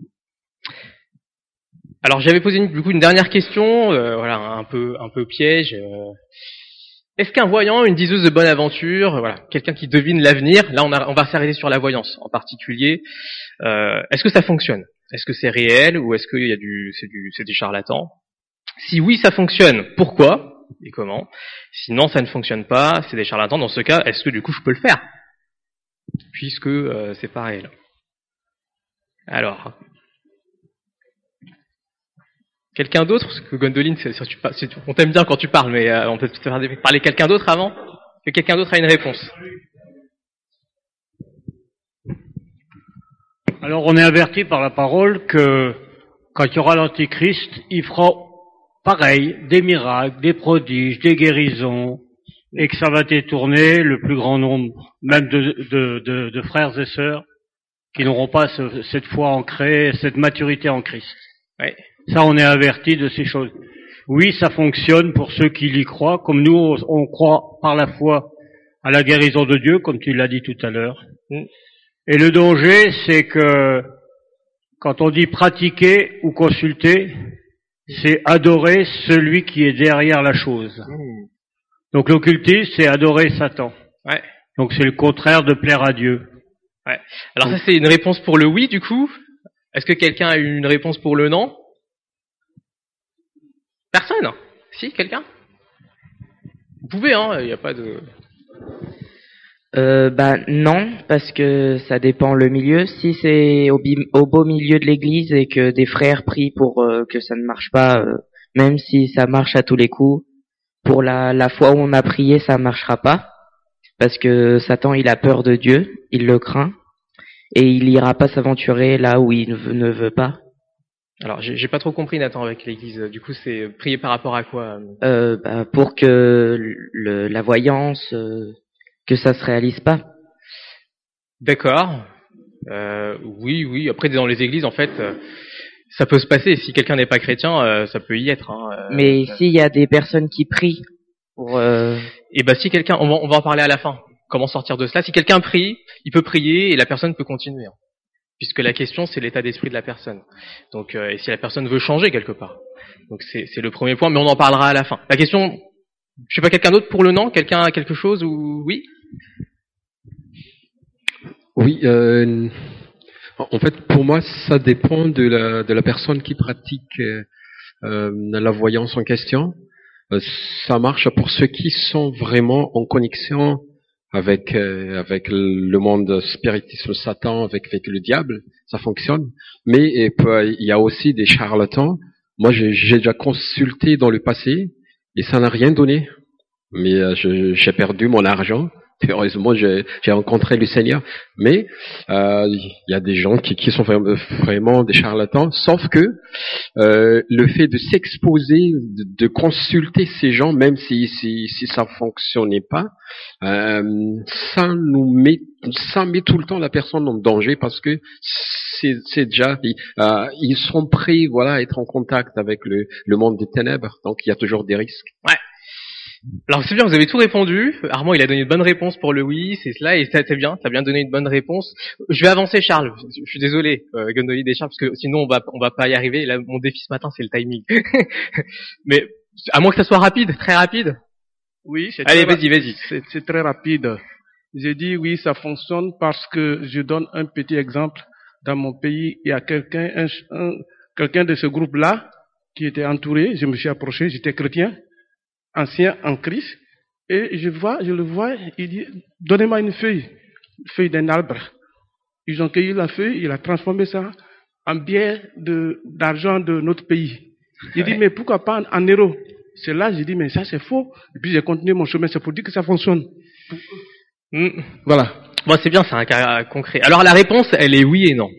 S1: Alors j'avais posé une, du coup une dernière question, euh, voilà, un peu, un peu piège. Euh, Est-ce qu'un voyant, une diseuse de bonne aventure, voilà, quelqu'un qui devine l'avenir, là on, a, on va s'arrêter sur la voyance en particulier, euh, est-ce que ça fonctionne? Est-ce que c'est réel ou est-ce qu'il y a du, c'est du, c'est des charlatans? Si oui, ça fonctionne, pourquoi et comment? Sinon, ça ne fonctionne pas, c'est des charlatans. Dans ce cas, est-ce que du coup je peux le faire? Puisque euh, c'est pas réel. Alors, quelqu'un d'autre? Parce que Gwendoline, c'est, c'est, c'est, on t'aime bien quand tu parles, mais euh, on peut te faire parler quelqu'un d'autre avant? Que quelqu'un d'autre a une réponse?
S3: Alors, on est averti par la parole que quand il y aura l'Antichrist, il fera pareil, des miracles, des prodiges, des guérisons, et que ça va détourner le plus grand nombre, même de, de, de, de frères et sœurs, qui n'auront pas ce, cette foi ancrée, cette maturité en Christ.
S1: Ouais.
S3: Ça, on est averti de ces choses. oui, ça fonctionne pour ceux qui y croient, comme nous, on, on croit par la foi à la guérison de Dieu, comme tu l'as dit tout à l'heure. Mm. Et le danger, c'est que quand on dit pratiquer ou consulter, c'est adorer celui qui est derrière la chose. Mm. Donc l'occultisme, c'est adorer Satan.
S1: Ouais.
S3: Donc c'est le contraire de plaire à Dieu.
S1: Ouais. Alors ça, c'est une réponse pour le oui, du coup. Est-ce que quelqu'un a une réponse pour le non? Personne? Si, quelqu'un? Vous pouvez, hein, il n'y a pas de...
S11: Euh, bah non, parce que ça dépend le milieu. Si c'est au, bi- au beau milieu de l'église et que des frères prient pour euh, que ça ne marche pas, euh, même si ça marche à tous les coups, pour la, la fois où on a prié, ça marchera pas, parce que Satan, il a peur de Dieu, il le craint, et il ira pas s'aventurer là où il ne veut, ne veut pas.
S1: Alors, j'ai, j'ai pas trop compris, Nathan, avec l'église. Du coup, c'est prier par rapport à quoi?
S11: euh, bah, Pour que le, la voyance... Euh, que ça se réalise pas.
S1: D'accord. Euh, oui, oui. Après, dans les églises, en fait, euh, ça peut se passer. Si quelqu'un n'est pas chrétien, euh, ça peut y être. Hein. Euh,
S11: Mais euh, s'il y a des personnes qui prient pour... Euh...
S1: Et ben, si quelqu'un... On va, on va en parler à la fin. Comment sortir de cela? Si quelqu'un prie, il peut prier et la personne peut continuer. Hein. Puisque la question, c'est l'état d'esprit de la personne. Donc, euh, et si la personne veut changer quelque part. Donc, c'est, c'est le premier point, mais on en parlera à la fin. La question... Je sais pas, quelqu'un d'autre pour le non? Quelqu'un a quelque chose ou... Oui?
S12: Oui, euh, en fait, pour moi, ça dépend de la, de la personne qui pratique euh, la voyance en question. Euh, ça marche pour ceux qui sont vraiment en connexion avec euh, avec le monde spiritisme, Satan, avec avec le diable, ça fonctionne. Mais et, il y a aussi des charlatans. Moi, j'ai, j'ai déjà consulté dans le passé et ça n'a rien donné. Mais euh, je, j'ai perdu mon argent. Heureusement, j'ai, j'ai rencontré le Seigneur. Mais il euh, y a des gens qui, qui sont vraiment, vraiment des charlatans. Sauf que euh, le fait de s'exposer, de, de consulter ces gens, même si si, si ça fonctionnait pas, euh, ça nous met, ça met tout le temps la personne en danger parce que c'est, c'est déjà, euh, ils sont prêts, voilà, à être en contact avec le, le monde des ténèbres. Donc il y a toujours des risques.
S1: Ouais. Alors c'est bien, vous avez tout répondu. Armand, il a donné une bonne réponse pour le oui, c'est cela, et c'est bien, t'as bien donné une bonne réponse. Je vais avancer, Charles. Je suis désolé, euh, Gondolie des Charles, parce que sinon on va on va pas y arriver. Là, mon défi ce matin, c'est le timing. Mais à moins que ça soit rapide, très rapide.
S13: Oui, c'est
S1: Allez,
S13: très
S1: vas-y, vas-y.
S13: C'est, c'est très rapide. J'ai dit oui, ça fonctionne parce que je donne un petit exemple. Dans mon pays, il y a quelqu'un, un, un, quelqu'un de ce groupe-là qui était entouré. Je me suis approché, j'étais chrétien, ancien en Christ, et je vois, je le vois, il dit, donnez-moi une feuille, une feuille d'un arbre. Ils ont cueilli la feuille, il a transformé ça en bien de, d'argent de notre pays. Il ouais. dit, mais pourquoi pas en, en euros? C'est là, j'ai dit, mais ça c'est faux. Et puis j'ai continué mon chemin, c'est pour dire que ça fonctionne.
S1: Mmh. Voilà. Bon, c'est bien, c'est un cas concret. Alors la réponse, elle est oui et non.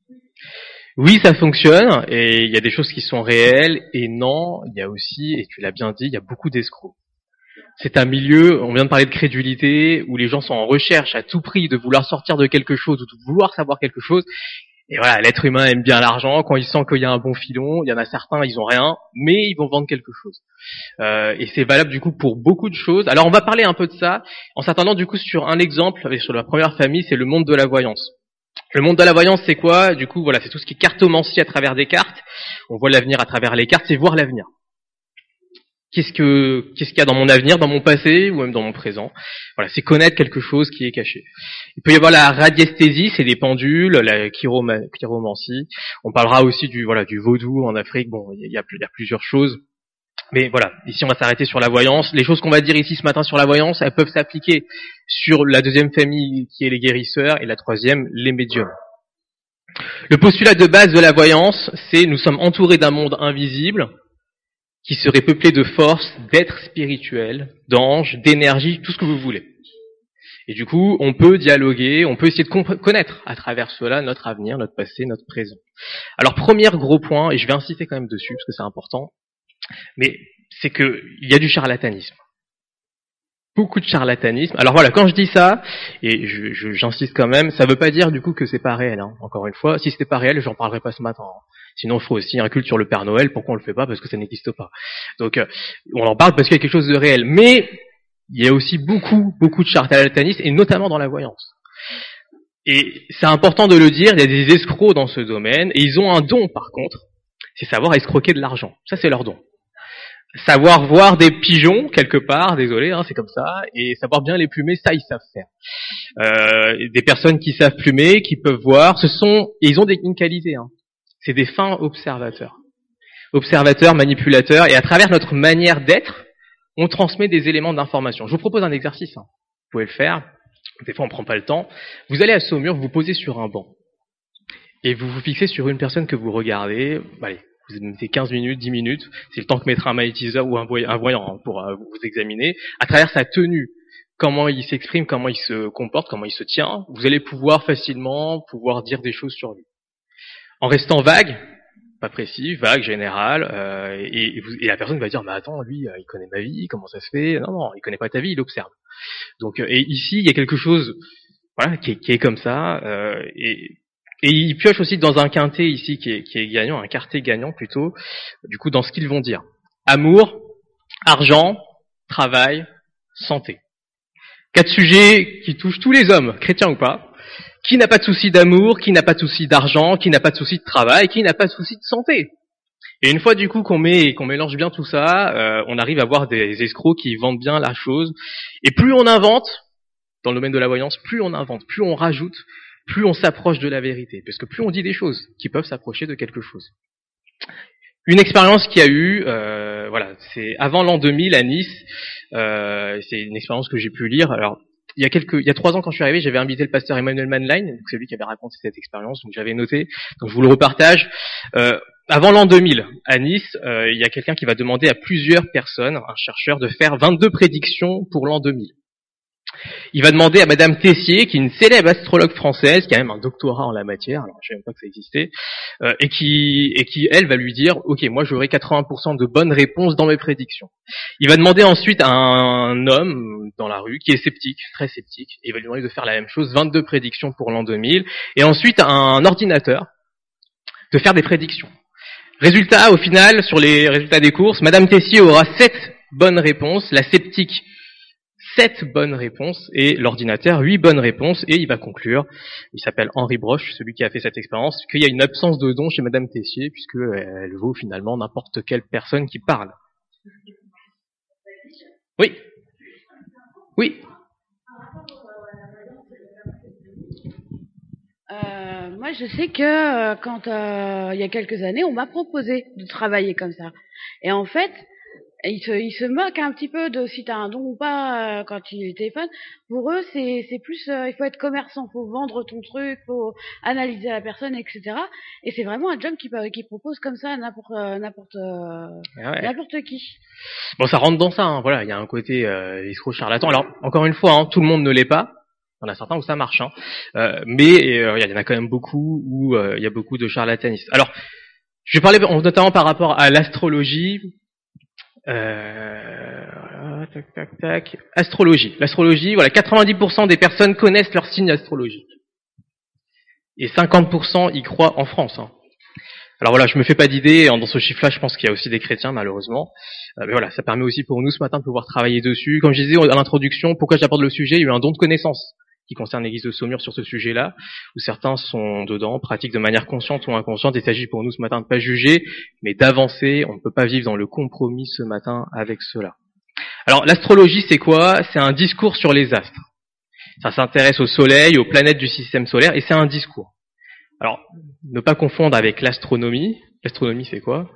S1: Oui, ça fonctionne, et il y a des choses qui sont réelles, et non, il y a aussi, et tu l'as bien dit, il y a beaucoup d'escrocs. C'est un milieu, on vient de parler de crédulité, où les gens sont en recherche à tout prix de vouloir sortir de quelque chose, ou de vouloir savoir quelque chose, et voilà, l'être humain aime bien l'argent, quand il sent qu'il y a un bon filon, il y en a certains, ils ont rien, mais ils vont vendre quelque chose. Euh, et c'est valable du coup pour beaucoup de choses. Alors on va parler un peu de ça, en s'attendant du coup sur un exemple, sur la première famille, c'est le monde de la voyance. Le monde de la voyance, c'est quoi? Du coup, voilà, c'est tout ce qui est cartomancie à travers des cartes. On voit l'avenir à travers les cartes, c'est voir l'avenir. Qu'est-ce que, qu'est-ce qu'il y a dans mon avenir, dans mon passé, ou même dans mon présent? Voilà, c'est connaître quelque chose qui est caché. Il peut y avoir la radiesthésie, c'est des pendules, la chiroma- chiromancie. On parlera aussi du, voilà, du vaudou en Afrique. Bon, il y a, il y a plusieurs choses. Mais voilà, ici on va s'arrêter sur la voyance. Les choses qu'on va dire ici ce matin sur la voyance, elles peuvent s'appliquer sur la deuxième famille qui est les guérisseurs et la troisième, les médiums. Le postulat de base de la voyance, c'est nous sommes entourés d'un monde invisible qui serait peuplé de forces, d'êtres spirituels, d'anges, d'énergie, tout ce que vous voulez. Et du coup, on peut dialoguer, on peut essayer de comp- connaître à travers cela notre avenir, notre passé, notre présent. Alors premier gros point, et je vais insister quand même dessus parce que c'est important, mais c'est que il y a du charlatanisme. beaucoup de charlatanisme. Alors voilà, quand je dis ça, et je, je, j'insiste quand même, ça veut pas dire du coup que c'est pas réel. Hein. Encore une fois, si c'était pas réel, j'en parlerai pas ce matin. Hein. Sinon, il faut aussi un culte sur le Père Noël. Pourquoi on le fait pas? Parce que ça n'existe pas. Donc, euh, on en parle parce qu'il y a quelque chose de réel. Mais il y a aussi beaucoup, beaucoup de charlatanisme, et notamment dans la voyance. Et c'est important de le dire, il y a des escrocs dans ce domaine, et ils ont un don par contre, c'est savoir escroquer de l'argent. Ça, c'est leur don. Savoir voir des pigeons quelque part, désolé, hein, c'est comme ça, et savoir bien les plumer, ça ils savent faire. Euh, des personnes qui savent plumer, qui peuvent voir, ce sont, et ils ont des, une qualité, hein. C'est des fins observateurs. Observateurs, manipulateurs, et à travers notre manière d'être, on transmet des éléments d'information. Je vous propose un exercice, hein. Vous pouvez le faire, des fois on prend pas le temps. Vous allez à Saumur, vous vous posez sur un banc, et vous vous fixez sur une personne que vous regardez, allez, vous mettez quinze minutes, dix minutes, c'est le temps que mettra un magnétiseur ou un voyant, un voyant hein, pour euh, vous examiner, à travers sa tenue, comment il s'exprime, comment il se comporte, comment il se tient, vous allez pouvoir facilement pouvoir dire des choses sur lui. En restant vague, pas précis, vague, général, euh, et, et, vous, et la personne va dire, mais attends, lui, euh, il connaît ma vie, comment ça se fait? Non, non, il connaît pas ta vie, il observe. Donc, euh, et ici, il y a quelque chose, voilà, qui est, qui est comme ça, euh, et, et il pioche aussi dans un quintet ici qui est, qui est gagnant, un quartet gagnant plutôt, du coup, dans ce qu'ils vont dire. Amour, argent, travail, santé. Quatre sujets qui touchent tous les hommes, chrétiens ou pas. Qui n'a pas de souci d'amour, qui n'a pas de souci d'argent, qui n'a pas de souci de travail, qui n'a pas de souci de santé. Et une fois du coup qu'on met, qu'on mélange bien tout ça, euh, on arrive à voir des escrocs qui vendent bien la chose. Et plus on invente, dans le domaine de la voyance, plus on invente, plus on rajoute, plus on s'approche de la vérité. Parce que plus on dit des choses qui peuvent s'approcher de quelque chose. Une expérience qu'il y a eu, euh, voilà, c'est avant l'an deux mille à Nice, euh, c'est une expérience que j'ai pu lire. Alors, Il y a quelques, il y a trois ans quand je suis arrivé, j'avais invité le pasteur Emmanuel Manline, donc c'est lui qui avait raconté cette expérience, donc j'avais noté, donc je vous le repartage. Euh, avant l'an deux mille, à Nice, euh, il y a quelqu'un qui va demander à plusieurs personnes, un chercheur, de faire vingt-deux prédictions pour l'an deux mille. Il va demander à Madame Tessier, qui est une célèbre astrologue française, qui a même un doctorat en la matière, alors je ne savais même pas que ça existait, euh, et qui, et qui, elle, va lui dire, ok, moi j'aurai quatre-vingts pour cent de bonnes réponses dans mes prédictions. Il va demander ensuite à un homme dans la rue, qui est sceptique, très sceptique, et il va lui demander de faire la même chose, vingt-deux prédictions pour l'an deux mille, et ensuite à un ordinateur de faire des prédictions. Résultat, au final, sur les résultats des courses, Madame Tessier aura sept bonnes réponses, la sceptique sept bonnes réponses et l'ordinateur huit bonnes réponses, et il va conclure, il s'appelle Henri Broche, celui qui a fait cette expérience, qu'il y a une absence de don chez Madame Tessier, puisque elle vaut finalement n'importe quelle personne qui parle. Oui. Oui.
S2: Euh, moi, je sais que euh, quand euh, il y a quelques années, on m'a proposé de travailler comme ça. Et en fait, ils se, ils se moquent un petit peu de si t'as un don ou pas euh, quand ils téléphonent. Pour eux, c'est, c'est plus, euh, il faut être commerçant, faut vendre ton truc, faut analyser la personne, et cetera. Et c'est vraiment un job qui, qui propose comme ça à n'importe, n'importe, ah ouais. n'importe qui.
S1: Bon, ça rentre dans ça. Hein. Voilà, il y a un côté euh, escroc charlatan. Alors, encore une fois, hein, tout le monde ne l'est pas. Il y en a certains où ça marche, hein. euh, mais euh, il y en a quand même beaucoup où euh, il y a beaucoup de charlatanisme. Alors, je vais parler notamment par rapport à l'astrologie. Euh, tac, tac, tac. Astrologie. L'astrologie, voilà, quatre-vingt-dix pour cent des personnes connaissent leur signe astrologique. Et cinquante pour cent y croient en France. Hein. Alors voilà, je me fais pas d'idée, dans ce chiffre-là, je pense qu'il y a aussi des chrétiens, malheureusement. Euh, mais voilà, ça permet aussi pour nous ce matin de pouvoir travailler dessus. Comme je disais à l'introduction, pourquoi j'aborde le sujet, il y a eu un don de connaissance qui concerne l'église de Saumur sur ce sujet-là, où certains sont dedans, pratiquent de manière consciente ou inconsciente. Il s'agit pour nous ce matin de pas juger, mais d'avancer. On ne peut pas vivre dans le compromis ce matin avec cela. Alors, l'astrologie, c'est quoi? C'est un discours sur les astres. Ça s'intéresse au soleil, aux planètes du système solaire, et c'est un discours. Alors, ne pas confondre avec l'astronomie. L'astronomie, c'est quoi?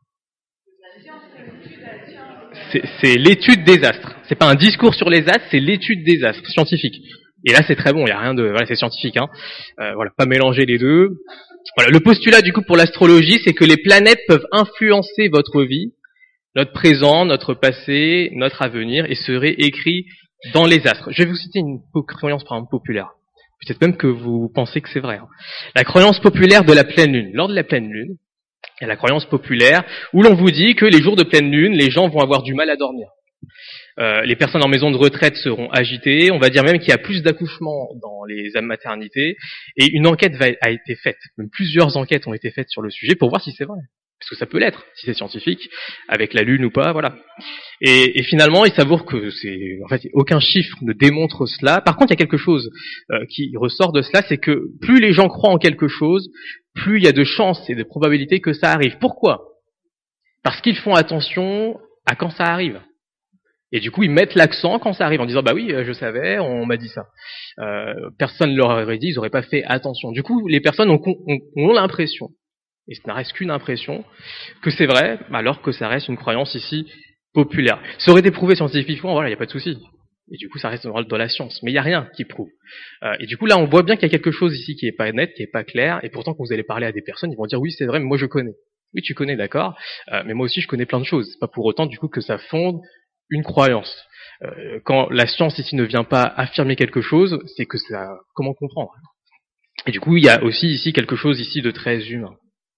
S1: C'est, c'est l'étude des astres. C'est pas un discours sur les astres, c'est l'étude des astres, scientifique. Et là, c'est très bon, il y a rien de, voilà, c'est scientifique, hein. Euh, voilà, pas mélanger les deux. Voilà, le postulat du coup pour l'astrologie, c'est que les planètes peuvent influencer votre vie, notre présent, notre passé, notre avenir, et seraient écrits dans les astres. Je vais vous citer une croyance par exemple populaire. Peut-être même que vous pensez que c'est vrai. Hein. La croyance populaire de la pleine lune. Lors de la pleine lune, il y a la croyance populaire où l'on vous dit que les jours de pleine lune, les gens vont avoir du mal à dormir. Euh, les personnes en maison de retraite seront agitées. On va dire même qu'il y a plus d'accouchements dans les maternités. Et une enquête va, a été faite. Même plusieurs enquêtes ont été faites sur le sujet pour voir si c'est vrai. Parce que ça peut l'être, si c'est scientifique, avec la Lune ou pas, voilà. Et, et finalement, il s'avoue que c'est, en fait, aucun chiffre ne démontre cela. Par contre, il y a quelque chose euh, qui ressort de cela, c'est que plus les gens croient en quelque chose, plus il y a de chances et de probabilités que ça arrive. Pourquoi ? Parce qu'ils font attention à quand ça arrive. Et du coup, ils mettent l'accent quand ça arrive, en disant, bah oui, je savais, on m'a dit ça. Euh, personne ne leur aurait dit, ils n'auraient pas fait attention. Du coup, les personnes ont, ont, ont l'impression, et ce ne reste qu'une impression, que c'est vrai, alors que ça reste une croyance ici populaire. Ça aurait été prouvé scientifiquement, voilà, il n'y a pas de souci. Et du coup, ça reste dans de la science. Mais il n'y a rien qui prouve. Euh, et du coup, là, on voit bien qu'il y a quelque chose ici qui n'est pas net, qui n'est pas clair, et pourtant, quand vous allez parler à des personnes, ils vont dire, oui, c'est vrai, mais moi, je connais. Oui, tu connais, d'accord, euh, mais moi aussi, je connais plein de choses. C'est pas pour autant, du coup, que ça fonde une croyance. Euh, quand la science ici ne vient pas affirmer quelque chose, c'est que ça, comment comprendre? Et du coup, il y a aussi ici quelque chose ici de très humain.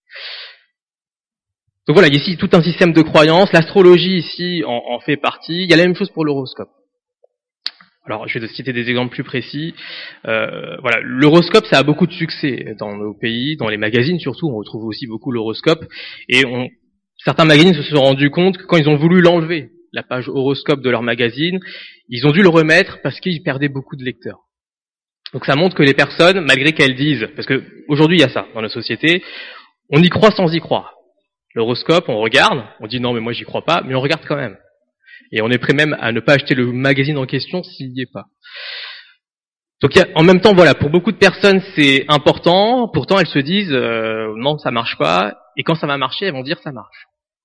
S1: Donc voilà, il y a ici tout un système de croyances. L'astrologie ici en, en fait partie. Il y a la même chose pour l'horoscope. Alors, je vais te citer des exemples plus précis. Euh, voilà, l'horoscope, ça a beaucoup de succès dans nos pays, dans les magazines surtout. On retrouve aussi beaucoup l'horoscope. Et on, certains magazines se sont rendus compte que quand ils ont voulu l'enlever, la page horoscope de leur magazine, ils ont dû le remettre parce qu'ils perdaient beaucoup de lecteurs. Donc ça montre que les personnes, malgré qu'elles disent, parce que aujourd'hui il y a ça dans la société, on y croit sans y croire. L'horoscope, on regarde, on dit non mais moi j'y crois pas, mais on regarde quand même. Et on est prêt même à ne pas acheter le magazine en question s'il n'y est pas. Donc y a, en même temps, voilà, pour beaucoup de personnes c'est important, pourtant elles se disent euh, non ça marche pas, et quand ça va marcher, elles vont dire ça marche.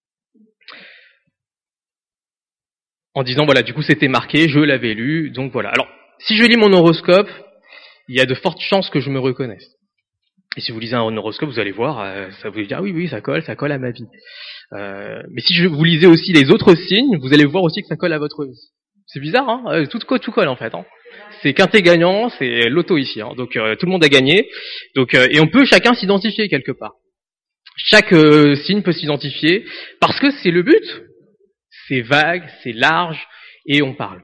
S1: En disant voilà, du coup c'était marqué, je l'avais lu, donc voilà. Alors, si je lis mon horoscope, il y a de fortes chances que je me reconnaisse. Et si vous lisez un horoscope, vous allez voir, euh, ça vous dire ah oui oui ça colle, ça colle à ma vie. Euh, mais si je, vous lisez aussi les autres signes, vous allez voir aussi que ça colle à votre vie. C'est bizarre, hein, euh, tout, tout colle en fait. Hein. C'est quinté gagnant, c'est loto ici. Hein. Donc euh, tout le monde a gagné. Donc euh, et on peut chacun s'identifier quelque part. Chaque euh, signe peut s'identifier parce que c'est le but. C'est vague, c'est large, et on parle.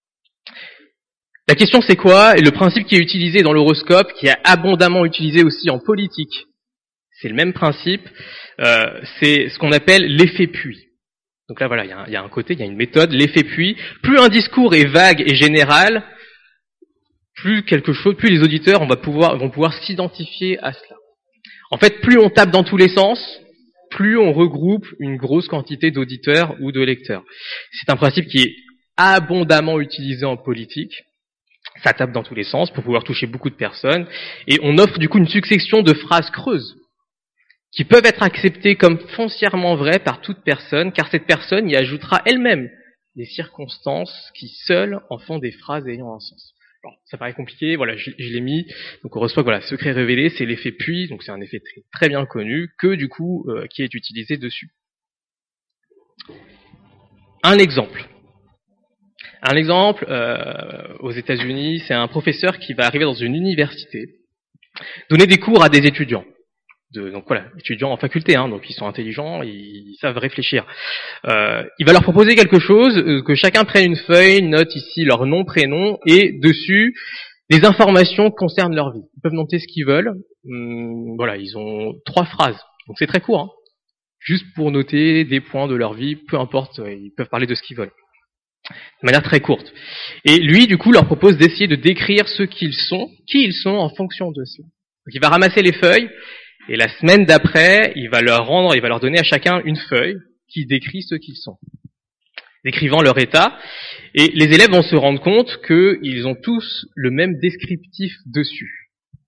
S1: La question c'est quoi? Et le principe qui est utilisé dans l'horoscope, qui est abondamment utilisé aussi en politique, c'est le même principe, euh, c'est ce qu'on appelle l'effet puits. Donc là voilà, il y a, un, il y a un côté, il y a une méthode, l'effet puits. Plus un discours est vague et général, plus quelque chose, plus les auditeurs on va pouvoir, vont pouvoir s'identifier à cela. En fait, plus on tape dans tous les sens, plus on regroupe une grosse quantité d'auditeurs ou de lecteurs. C'est un principe qui est abondamment utilisé en politique. Ça tape dans tous les sens pour pouvoir toucher beaucoup de personnes. Et on offre du coup une succession de phrases creuses qui peuvent être acceptées comme foncièrement vraies par toute personne, car cette personne y ajoutera elle-même des circonstances qui seules en font des phrases ayant un sens. Alors, ça paraît compliqué, voilà, je, je l'ai mis. Donc on reçoit, voilà, secret révélé, c'est l'effet puits, donc c'est un effet très, très bien connu, que du coup, euh, qui est utilisé dessus. Un exemple. Un exemple, euh, aux États-Unis, c'est un professeur qui va arriver dans une université, donner des cours à des étudiants. De, donc voilà, étudiants en faculté, hein, donc ils sont intelligents, ils, ils savent réfléchir. Euh, il va leur proposer quelque chose, euh, que chacun prenne une feuille, note ici leur nom, prénom, et dessus, les informations concernent leur vie. Ils peuvent noter ce qu'ils veulent. Hum, voilà, ils ont trois phrases, donc c'est très court, hein, juste pour noter des points de leur vie, peu importe, ils peuvent parler de ce qu'ils veulent. De manière très courte. Et lui, du coup, leur propose d'essayer de décrire ce qu'ils sont, qui ils sont en fonction de cela. Donc il va ramasser les feuilles, et la semaine d'après, il va leur rendre, il va leur donner à chacun une feuille qui décrit ce qu'ils sont, décrivant leur état. Et les élèves vont se rendre compte qu'ils ont tous le même descriptif dessus.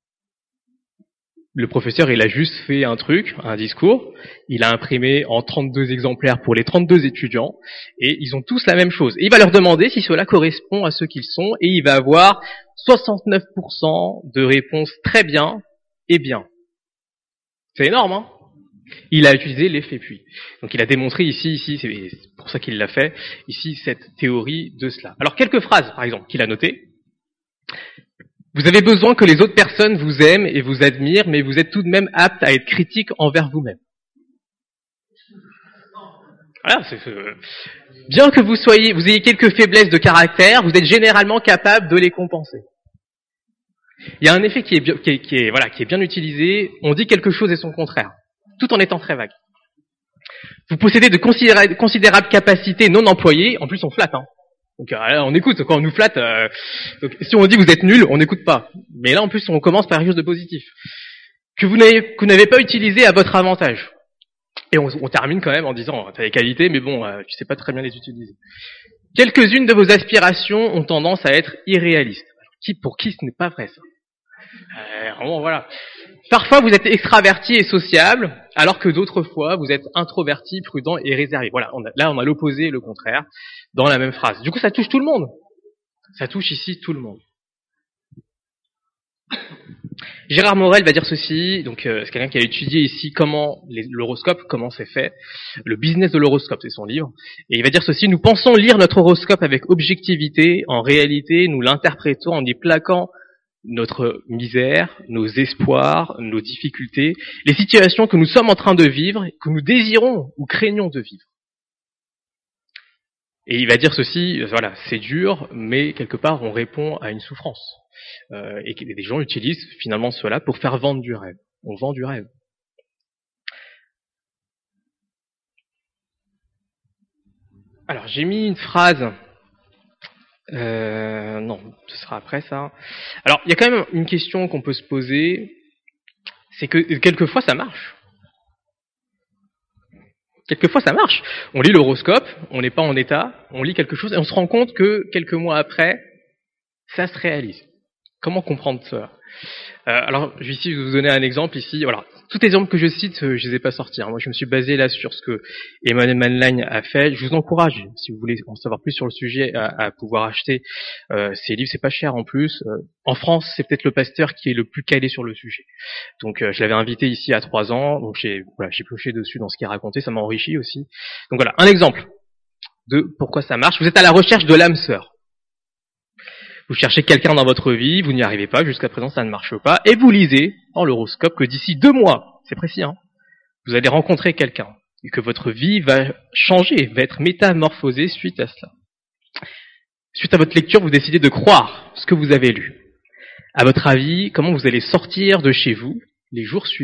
S1: Le professeur, il a juste fait un truc, un discours, il a imprimé en trente-deux exemplaires pour les trente-deux étudiants, et ils ont tous la même chose. Et il va leur demander si cela correspond à ce qu'ils sont, et il va avoir soixante-neuf pour cent de réponses très bien et bien. C'est énorme, hein? Il a utilisé l'effet puits. Donc il a démontré ici, ici, c'est pour ça qu'il l'a fait, ici, cette théorie de cela. Alors quelques phrases, par exemple, qu'il a notées. Vous avez besoin que les autres personnes vous aiment et vous admirent, mais vous êtes tout de même apte à être critique envers vous-même. Voilà, c'est, euh, bien que vous soyez, vous ayez quelques faiblesses de caractère, vous êtes généralement capable de les compenser. Il y a un effet qui est, bien, qui est, qui est, voilà, qui est bien utilisé. On dit quelque chose et son contraire, tout en étant très vague. Vous possédez de considéra- considérables capacités non employées. En plus, on flatte. Hein. Donc, euh, on écoute. Quand on nous flatte, euh, donc, si on dit vous êtes nul, on n'écoute pas. Mais là, en plus, on commence par quelque chose de positif que vous n'avez, que vous n'avez pas utilisé à votre avantage. Et on, on termine quand même en disant t'as des qualités, mais bon, euh, tu sais pas très bien les utiliser. Quelques-unes de vos aspirations ont tendance à être irréalistes. Qui, pour qui ce n'est pas vrai ça euh, vraiment, voilà. Parfois vous êtes extraverti et sociable, alors que d'autres fois vous êtes introverti, prudent et réservé. Voilà, on a, là on a l'opposé et le contraire dans la même phrase. Du coup ça touche tout le monde. Ça touche ici tout le monde. Gérard Morel va dire ceci, donc euh, c'est quelqu'un qui a étudié ici comment les, l'horoscope, comment c'est fait, le business de l'horoscope, c'est son livre, et il va dire ceci: nous pensons lire notre horoscope avec objectivité, en réalité nous l'interprétons en y plaquant notre misère, nos espoirs, nos difficultés, les situations que nous sommes en train de vivre, que nous désirons ou craignons de vivre. Et il va dire ceci, voilà, c'est dur, mais quelque part on répond à une souffrance. Euh, et que des gens utilisent finalement cela pour faire vendre du rêve. On vend du rêve. Alors j'ai mis une phrase. Euh, non, ce sera après ça. Alors il y a quand même une question qu'on peut se poser, c'est que quelquefois ça marche. Quelquefois ça marche. On lit l'horoscope, on n'est pas en état, on lit quelque chose et on se rend compte que quelques mois après, ça se réalise. Comment comprendre ça ? euh, Alors, je vais ici vous donner un exemple ici. Voilà, tous les exemples que je cite, je les ai pas sortis. Hein. Moi, je me suis basé là sur ce que Emmanuel Manline a fait. Je vous encourage, si vous voulez en savoir plus sur le sujet, à, à pouvoir acheter euh, ces livres. C'est pas cher en plus. Euh, en France, c'est peut-être le pasteur qui est le plus calé sur le sujet. Donc, euh, je l'avais invité ici à trois ans. Donc, j'ai voilà, j'ai pioché dessus dans ce qu'il a raconté. Ça m'a enrichi aussi. Donc voilà, un exemple de pourquoi ça marche. Vous êtes à la recherche de l'âme sœur. Vous cherchez quelqu'un dans votre vie, vous n'y arrivez pas, jusqu'à présent ça ne marche pas, et vous lisez dans l'horoscope que d'ici deux mois, c'est précis, hein, vous allez rencontrer quelqu'un, et que votre vie va changer, va être métamorphosée suite à cela. Suite à votre lecture, vous décidez de croire ce que vous avez lu. À votre avis, comment vous allez sortir de chez vous les jours suivants ?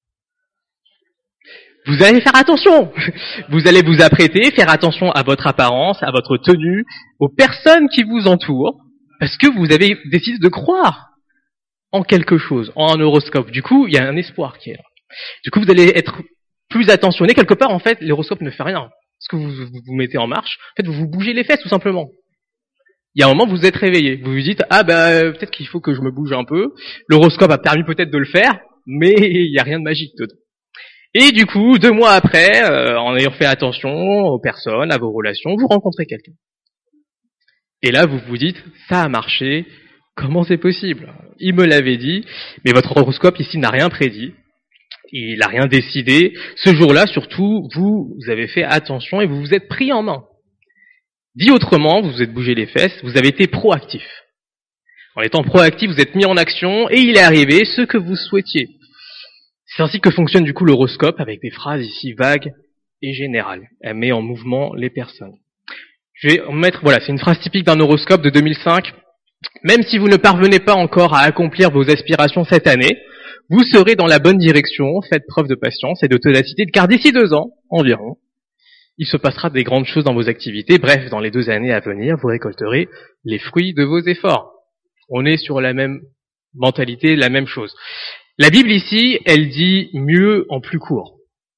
S1: Vous allez faire attention. Vous allez vous apprêter, faire attention à votre apparence, à votre tenue, aux personnes qui vous entourent, parce que vous avez décidé de croire en quelque chose, en un horoscope. Du coup, il y a un espoir qui est là. Du coup, vous allez être plus attentionné. Quelque part, en fait, l'horoscope ne fait rien. Parce que vous vous, vous mettez en marche, en fait, vous vous bougez les fesses, tout simplement. Il y a un moment, vous vous êtes réveillé. Vous vous dites, ah bah, peut-être qu'il faut que je me bouge un peu. L'horoscope a permis peut-être de le faire, mais il n'y a rien de magique dedans. Et du coup, deux mois après, euh, en ayant fait attention aux personnes, à vos relations, vous rencontrez quelqu'un. Et là, vous vous dites, ça a marché, comment c'est possible ? Il me l'avait dit, mais votre horoscope ici n'a rien prédit, il n'a rien décidé. Ce jour-là, surtout, vous, vous avez fait attention et vous vous êtes pris en main. Dit autrement, vous vous êtes bougé les fesses, vous avez été proactif. En étant proactif, vous êtes mis en action et il est arrivé ce que vous souhaitiez. C'est ainsi que fonctionne du coup l'horoscope, avec des phrases ici vagues et générales. Elle met en mouvement les personnes. Je vais en mettre, voilà, c'est une phrase typique d'un horoscope de deux mille cinq. Même si vous ne parvenez pas encore à accomplir vos aspirations cette année, vous serez dans la bonne direction, faites preuve de patience et de ténacité, car d'ici deux ans, environ, il se passera des grandes choses dans vos activités. Bref, dans les deux années à venir, vous récolterez les fruits de vos efforts. On est sur la même mentalité, la même chose. La Bible ici, elle dit mieux en plus court.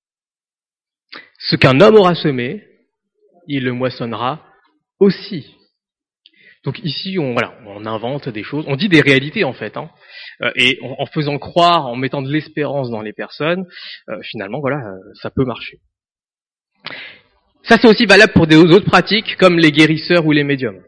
S1: Ce qu'un homme aura semé, il le moissonnera aussi. Donc ici, on, voilà, on invente des choses, on dit des réalités en fait, hein, euh, et en, en faisant croire, en mettant de l'espérance dans les personnes, euh, finalement, voilà, euh, ça peut marcher. Ça, c'est aussi valable pour des autres pratiques comme les guérisseurs ou les médiums.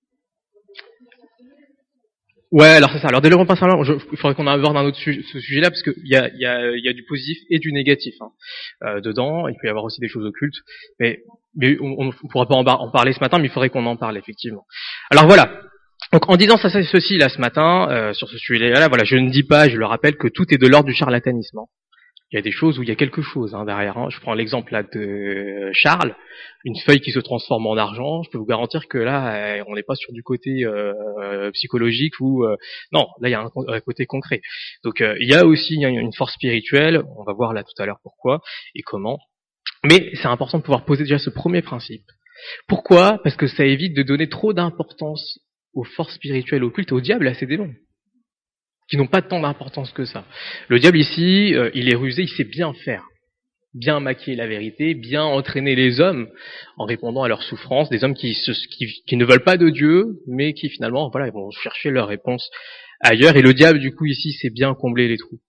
S1: Ouais, alors c'est ça. Alors dès le repas salant, il faudrait qu'on aborde un autre sujet, ce sujet-là, parce qu'il y a, y, a, y a du positif et du négatif hein. euh, dedans. Il peut y avoir aussi des choses occultes, mais, mais on ne pourra pas en, en parler ce matin, mais il faudrait qu'on en parle effectivement. Alors voilà. Donc en disant ça, ça ceci là ce matin euh, sur ce sujet-là, voilà, je ne dis pas, je le rappelle, que tout est de l'ordre du charlatanisme. Hein. Il y a des choses où il y a quelque chose hein, derrière. Hein. Je prends l'exemple là de Charles, une feuille qui se transforme en argent. Je peux vous garantir que là, on n'est pas sur du côté euh, psychologique ou euh, non. Là, il y a un, un côté concret. Donc, euh, il y a aussi une force spirituelle. On va voir là tout à l'heure pourquoi et comment. Mais c'est important de pouvoir poser déjà ce premier principe. Pourquoi ? Parce que ça évite de donner trop d'importance aux forces spirituelles occultes, au diable et à ses démons, qui n'ont pas tant d'importance que ça. Le diable ici, euh, il est rusé, il sait bien faire, bien maquiller la vérité, bien entraîner les hommes en répondant à leurs souffrances, des hommes qui, se, qui, qui ne veulent pas de Dieu, mais qui finalement, voilà, ils vont chercher leur réponse ailleurs. Et le diable, du coup, ici, sait bien combler les trous.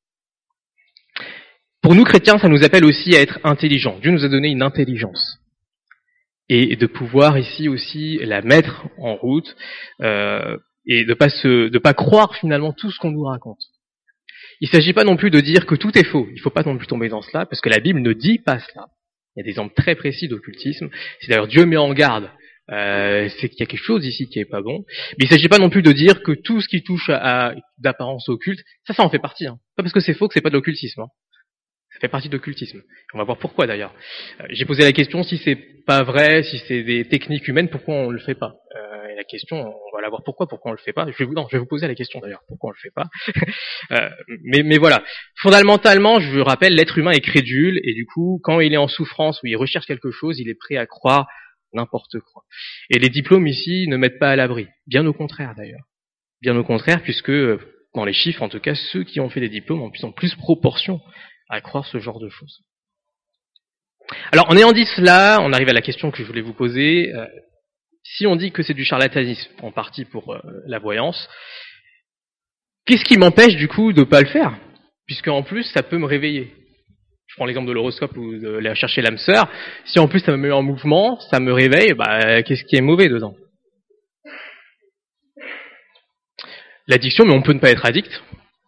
S1: Pour nous, chrétiens, ça nous appelle aussi à être intelligents. Dieu nous a donné une intelligence. Et de pouvoir ici aussi la mettre en route, euh, et de pas se, de pas croire finalement tout ce qu'on nous raconte. Il s'agit pas non plus de dire que tout est faux. Il faut pas non plus tomber dans cela, parce que la Bible ne dit pas cela. Il y a des exemples très précis d'occultisme. C'est d'ailleurs Dieu met en garde, euh, c'est qu'il y a quelque chose ici qui est pas bon. Mais il s'agit pas non plus de dire que tout ce qui touche à, à d'apparence occulte, ça, ça en fait partie. Hein. Pas parce que c'est faux que c'est pas de l'occultisme. Hein. Ça fait partie de l'occultisme. On va voir pourquoi d'ailleurs. Euh, j'ai posé la question si c'est pas vrai, si c'est des techniques humaines, pourquoi on le fait pas. Euh, et la question, on va la voir pourquoi, pourquoi on le fait pas. Je vais vous, non, je vais vous poser la question d'ailleurs, pourquoi on le fait pas. euh, mais, mais voilà. Fondamentalement, je vous rappelle, l'être humain est crédule et du coup, quand il est en souffrance ou il recherche quelque chose, il est prêt à croire n'importe quoi. Et les diplômes ici ne mettent pas à l'abri. Bien au contraire d'ailleurs. Bien au contraire, puisque dans les chiffres, en tout cas, ceux qui ont fait des diplômes ont plus en plus proportion à croire ce genre de choses. Alors, en ayant dit cela, on arrive à la question que je voulais vous poser. Euh, si on dit que c'est du charlatanisme, en partie pour euh, la voyance, qu'est-ce qui m'empêche du coup de ne pas le faire ? Puisque en plus, ça peut me réveiller. Je prends l'exemple de l'horoscope ou de aller chercher l'âme sœur. Si en plus ça me met en mouvement, ça me réveille, bah, qu'est-ce qui est mauvais dedans ? L'addiction, mais on peut ne pas être addict.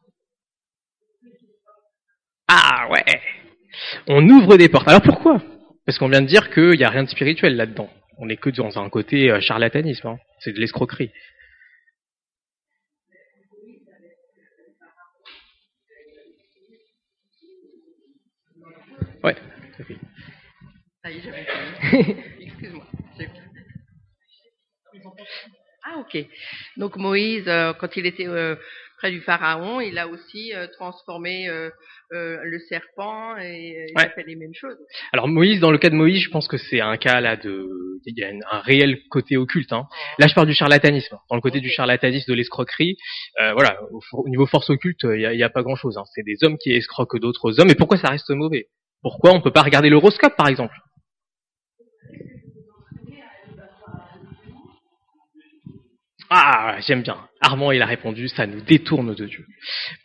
S1: Ah ouais, on ouvre des portes. Alors pourquoi ? Parce qu'on vient de dire qu'il n'y a rien de spirituel là-dedans. On n'est que dans un côté charlatanisme, hein. C'est de l'escroquerie. Ouais, tout à fait.
S14: Ça y est, j'avais fini. Excuse-moi. Ah ok. Donc Moïse, euh, quand il était euh, près du pharaon, il a aussi euh, transformé euh, euh, le serpent et il ouais. a fait les mêmes choses.
S1: Alors Moïse, dans le cas de Moïse, je pense que c'est un cas là de, il y a un réel côté occulte. Hein. Là, je parle du charlatanisme. Dans le côté okay. du charlatanisme, de l'escroquerie, euh, voilà, au, au niveau force occulte, il y a, il y a pas grand-chose. Hein. C'est des hommes qui escroquent d'autres hommes. Et pourquoi ça reste mauvais ? Pourquoi on peut pas regarder l'horoscope, par exemple ? Ah, j'aime bien. Armand, il a répondu, ça nous détourne de Dieu. Pourquoi ?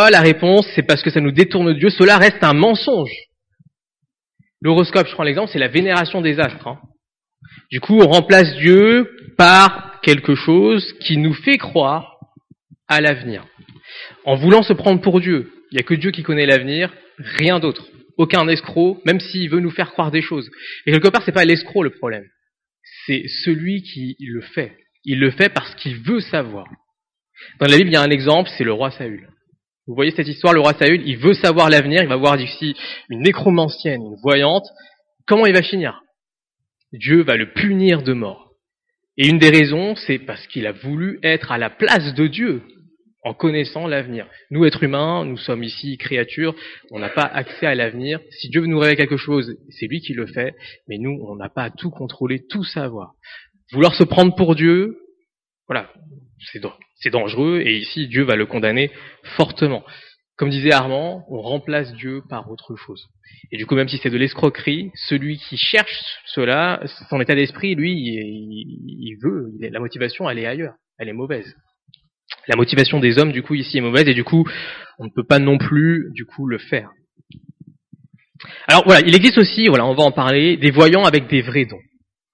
S1: La réponse, c'est parce que ça nous détourne de Dieu. Cela reste un mensonge. L'horoscope, je prends l'exemple, c'est la vénération des astres. Hein. Du coup, on remplace Dieu par quelque chose qui nous fait croire à l'avenir. En voulant se prendre pour Dieu. Il n'y a que Dieu qui connaît l'avenir, rien d'autre. Aucun escroc, même s'il veut nous faire croire des choses. Et quelque part, c'est pas l'escroc le problème. C'est celui qui le fait. Il le fait parce qu'il veut savoir. Dans la Bible, il y a un exemple, c'est le roi Saül. Vous voyez cette histoire, le roi Saül, il veut savoir l'avenir, il va voir d'ici une nécromancienne, une voyante. Comment il va finir ? Dieu va le punir de mort. Et une des raisons, c'est parce qu'il a voulu être à la place de Dieu, en connaissant l'avenir. Nous, êtres humains, nous sommes ici créatures, on n'a pas accès à l'avenir. Si Dieu veut nous révéler quelque chose, c'est lui qui le fait, mais nous, on n'a pas à tout contrôler, tout savoir. Vouloir se prendre pour Dieu, voilà, c'est, c'est dangereux, et ici, Dieu va le condamner fortement. Comme disait Armand, on remplace Dieu par autre chose. Et du coup, même si c'est de l'escroquerie, celui qui cherche cela, son état d'esprit, lui, il, il veut, il, la motivation, elle est ailleurs, elle est mauvaise. La motivation des hommes, du coup, ici est mauvaise, et du coup, on ne peut pas non plus, du coup, le faire. Alors voilà, il existe aussi, voilà, on va en parler, des voyants avec des vrais dons.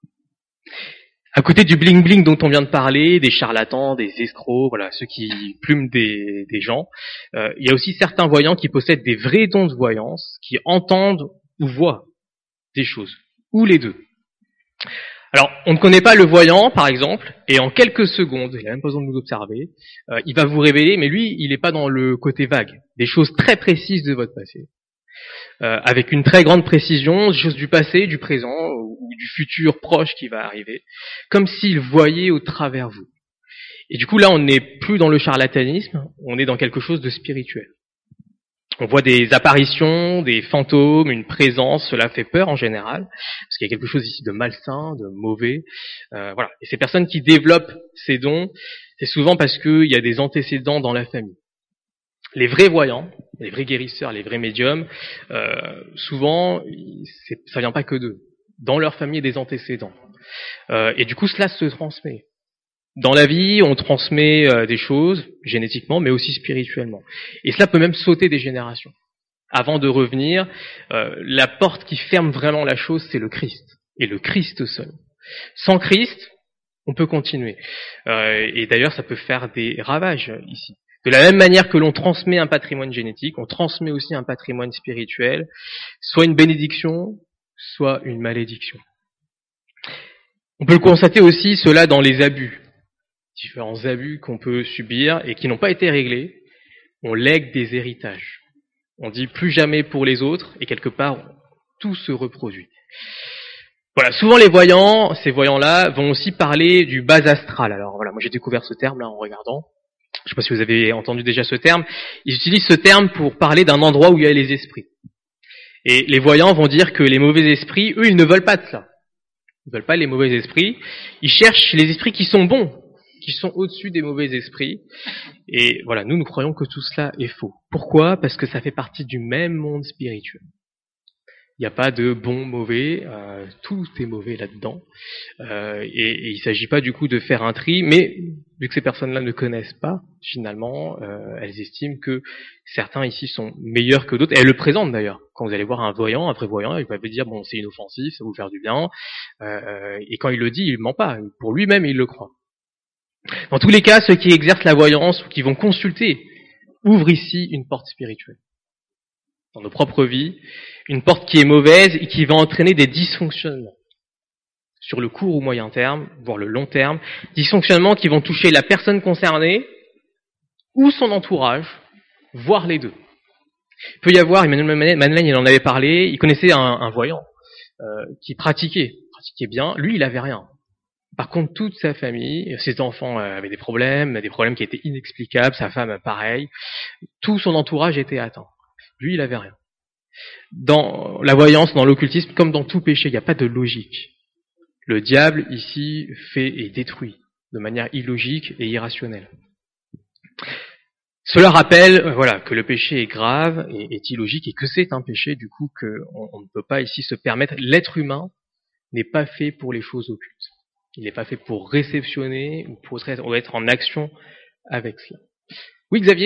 S1: À côté du bling-bling dont on vient de parler, des charlatans, des escrocs, voilà, ceux qui plument des, des gens, euh, il y a aussi certains voyants qui possèdent des vrais dons de voyance, qui entendent ou voient des choses, ou les deux. Alors, on ne connaît pas le voyant, par exemple, et en quelques secondes, il n'a même pas besoin de nous observer, euh, il va vous révéler, mais lui, il n'est pas dans le côté vague, des choses très précises de votre passé. euh, avec une très grande précision, des choses du passé, du présent ou du futur proche qui va arriver, comme s'il voyait au travers vous. Et du coup, là, on n'est plus dans le charlatanisme, on est dans quelque chose de spirituel. On voit des apparitions, des fantômes, une présence, cela fait peur en général, parce qu'il y a quelque chose ici de malsain, de mauvais. Euh, voilà. Et ces personnes qui développent ces dons, c'est souvent parce qu'il y a des antécédents dans la famille. Les vrais voyants, les vrais guérisseurs, les vrais médiums, euh, souvent, c'est, ça vient pas que d'eux. Dans leur famille, il y a des antécédents. Euh, et du coup, cela se transmet. Dans la vie, on transmet euh, des choses génétiquement, mais aussi spirituellement. Et cela peut même sauter des générations. Avant de revenir, euh, la porte qui ferme vraiment la chose, c'est le Christ. Et le Christ seul. Sans Christ, on peut continuer. Euh, et d'ailleurs, ça peut faire des ravages ici. De la même manière que l'on transmet un patrimoine génétique, on transmet aussi un patrimoine spirituel, soit une bénédiction, soit une malédiction. On peut le constater aussi, cela dans les abus. Différents abus qu'on peut subir et qui n'ont pas été réglés. On lègue des héritages. On dit plus jamais pour les autres et quelque part, tout se reproduit. Voilà, souvent les voyants, ces voyants-là, vont aussi parler du bas astral. Alors voilà, moi j'ai découvert ce terme-là en regardant. Je ne sais pas si vous avez entendu déjà ce terme. Ils utilisent ce terme pour parler d'un endroit où il y a les esprits. Et les voyants vont dire que les mauvais esprits, eux, ils ne veulent pas de ça. Ils ne veulent pas les mauvais esprits. Ils cherchent les esprits qui sont bons, qui sont au-dessus des mauvais esprits. Et voilà, nous, nous croyons que tout cela est faux. Pourquoi ? Parce que ça fait partie du même monde spirituel. Il n'y a pas de bon, mauvais, euh, tout est mauvais là-dedans. Euh, et, et il ne s'agit pas du coup de faire un tri, mais vu que ces personnes-là ne connaissent pas, finalement, euh, elles estiment que certains ici sont meilleurs que d'autres, et elles le présentent d'ailleurs. Quand vous allez voir un voyant, un prévoyant, il va vous dire, bon, c'est inoffensif, ça va vous faire du bien, euh, et quand il le dit, il ne ment pas, pour lui-même, il le croit. Dans tous les cas, ceux qui exercent la voyance ou qui vont consulter ouvrent ici une porte spirituelle. Dans nos propres vies, une porte qui est mauvaise et qui va entraîner des dysfonctionnements sur le court ou moyen terme, voire le long terme, dysfonctionnements qui vont toucher la personne concernée ou son entourage, voire les deux. Il peut y avoir, Emmanuel Madeleine, il en avait parlé, il connaissait un, un voyant euh, qui pratiquait, pratiquait bien, lui il avait rien. Par contre, toute sa famille, ses enfants avaient des problèmes, des problèmes qui étaient inexplicables, sa femme pareil, tout son entourage était atteint. Lui, il avait rien. Dans la voyance, dans l'occultisme, comme dans tout péché, il n'y a pas de logique. Le diable, ici, fait et détruit de manière illogique et irrationnelle. Cela rappelle, voilà, que le péché est grave et est illogique et que c'est un péché, du coup, qu'on on ne peut pas ici se permettre. L'être humain n'est pas fait pour les choses occultes. Il n'est pas fait pour réceptionner ou pour être en action avec cela. Oui, Xavier ?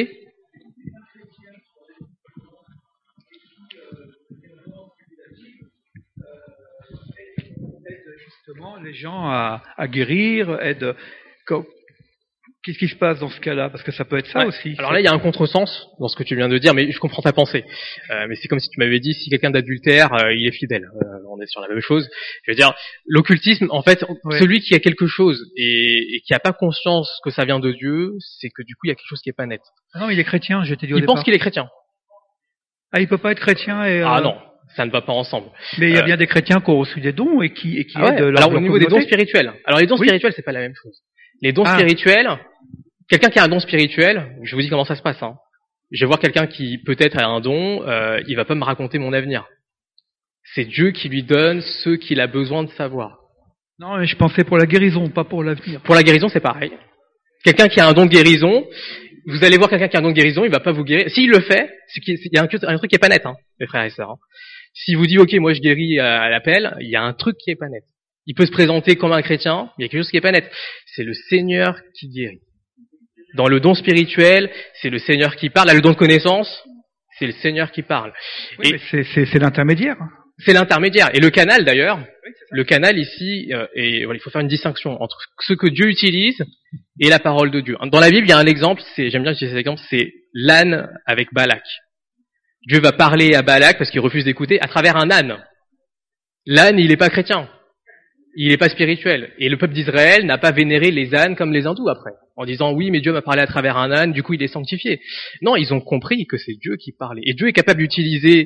S8: Justement, les gens à, à guérir, aide. Qu'est-ce qui se passe dans ce cas-là ? Parce que ça peut être ça ouais. aussi.
S1: Alors là, il y a un contresens dans ce que tu viens de dire, mais je comprends ta pensée. Euh, mais c'est comme si tu m'avais dit, si quelqu'un d'adultère, euh, il est fidèle. Euh, on est sur la même chose. Je veux dire, l'occultisme, en fait, ouais. celui qui a quelque chose et, et qui n'a pas conscience que ça vient de Dieu, c'est que du coup, il y a quelque chose qui est pas net.
S8: Ah non, il est chrétien, je t'ai dit au
S1: il
S8: départ.
S1: Il pense qu'il est chrétien.
S8: Ah, il peut pas être chrétien et... Euh...
S1: Ah non. Ça ne va pas ensemble.
S8: Mais il y a bien des chrétiens qui ont reçu des dons et qui, et qui
S1: ah ouais.
S8: aident leur
S1: Alors au niveau
S8: communauté.
S1: des dons spirituels. Alors les dons oui. spirituels, c'est pas la même chose. Les dons ah. spirituels, quelqu'un qui a un don spirituel, je vous dis comment ça se passe. Hein. Je vais voir quelqu'un qui peut-être a un don, euh, il va pas me raconter mon avenir. C'est Dieu qui lui donne ce qu'il a besoin de savoir.
S8: Non, mais je pensais pour la guérison, pas pour l'avenir.
S1: Pour la guérison, c'est pareil. Quelqu'un qui a un don de guérison, vous allez voir quelqu'un qui a un don de guérison, il va pas vous guérir. S'il le fait, c'est qu'il y a un, un truc qui est pas net, hein, mes frères et sœurs. Hein. S'il vous dit, ok, moi je guéris à l'appel, il y a un truc qui est pas net. Il peut se présenter comme un chrétien, mais il y a quelque chose qui est pas net. C'est le Seigneur qui guérit. Dans le don spirituel, c'est le Seigneur qui parle. Là, le don de connaissance, c'est le Seigneur qui parle.
S8: Oui, et c'est, c'est, c'est l'intermédiaire.
S1: C'est l'intermédiaire. Et le canal, d'ailleurs, oui, le canal ici, euh, et voilà, il faut faire une distinction entre ce que Dieu utilise et la parole de Dieu. Dans la Bible, il y a un exemple, c'est, j'aime bien utiliser cet exemple, c'est l'âne avec Balak. Dieu va parler à Balak parce qu'il refuse d'écouter à travers un âne. L'âne, il n'est pas chrétien. Il n'est pas spirituel. Et le peuple d'Israël n'a pas vénéré les ânes comme les hindous après. En disant, oui, mais Dieu m'a parlé à travers un âne, du coup il est sanctifié. Non, ils ont compris que c'est Dieu qui parlait. Et Dieu est capable d'utiliser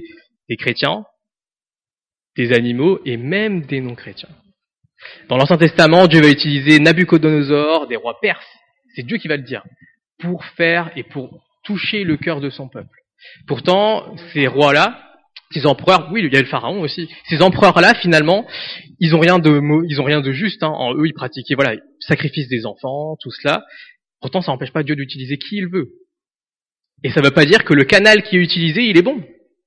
S1: des chrétiens, des animaux et même des non-chrétiens. Dans l'Ancien Testament, Dieu va utiliser Nabuchodonosor, des rois perses, c'est Dieu qui va le dire, pour faire et pour toucher le cœur de son peuple. Pourtant, ces rois-là, ces empereurs, oui, il y a le pharaon aussi, ces empereurs-là, finalement, ils ont rien de ils ont rien de juste, hein. En eux, ils pratiquaient, voilà, sacrifice des enfants, tout cela. Pourtant, ça n'empêche pas Dieu d'utiliser qui il veut. Et ça ne veut pas dire que le canal qui est utilisé, il est bon.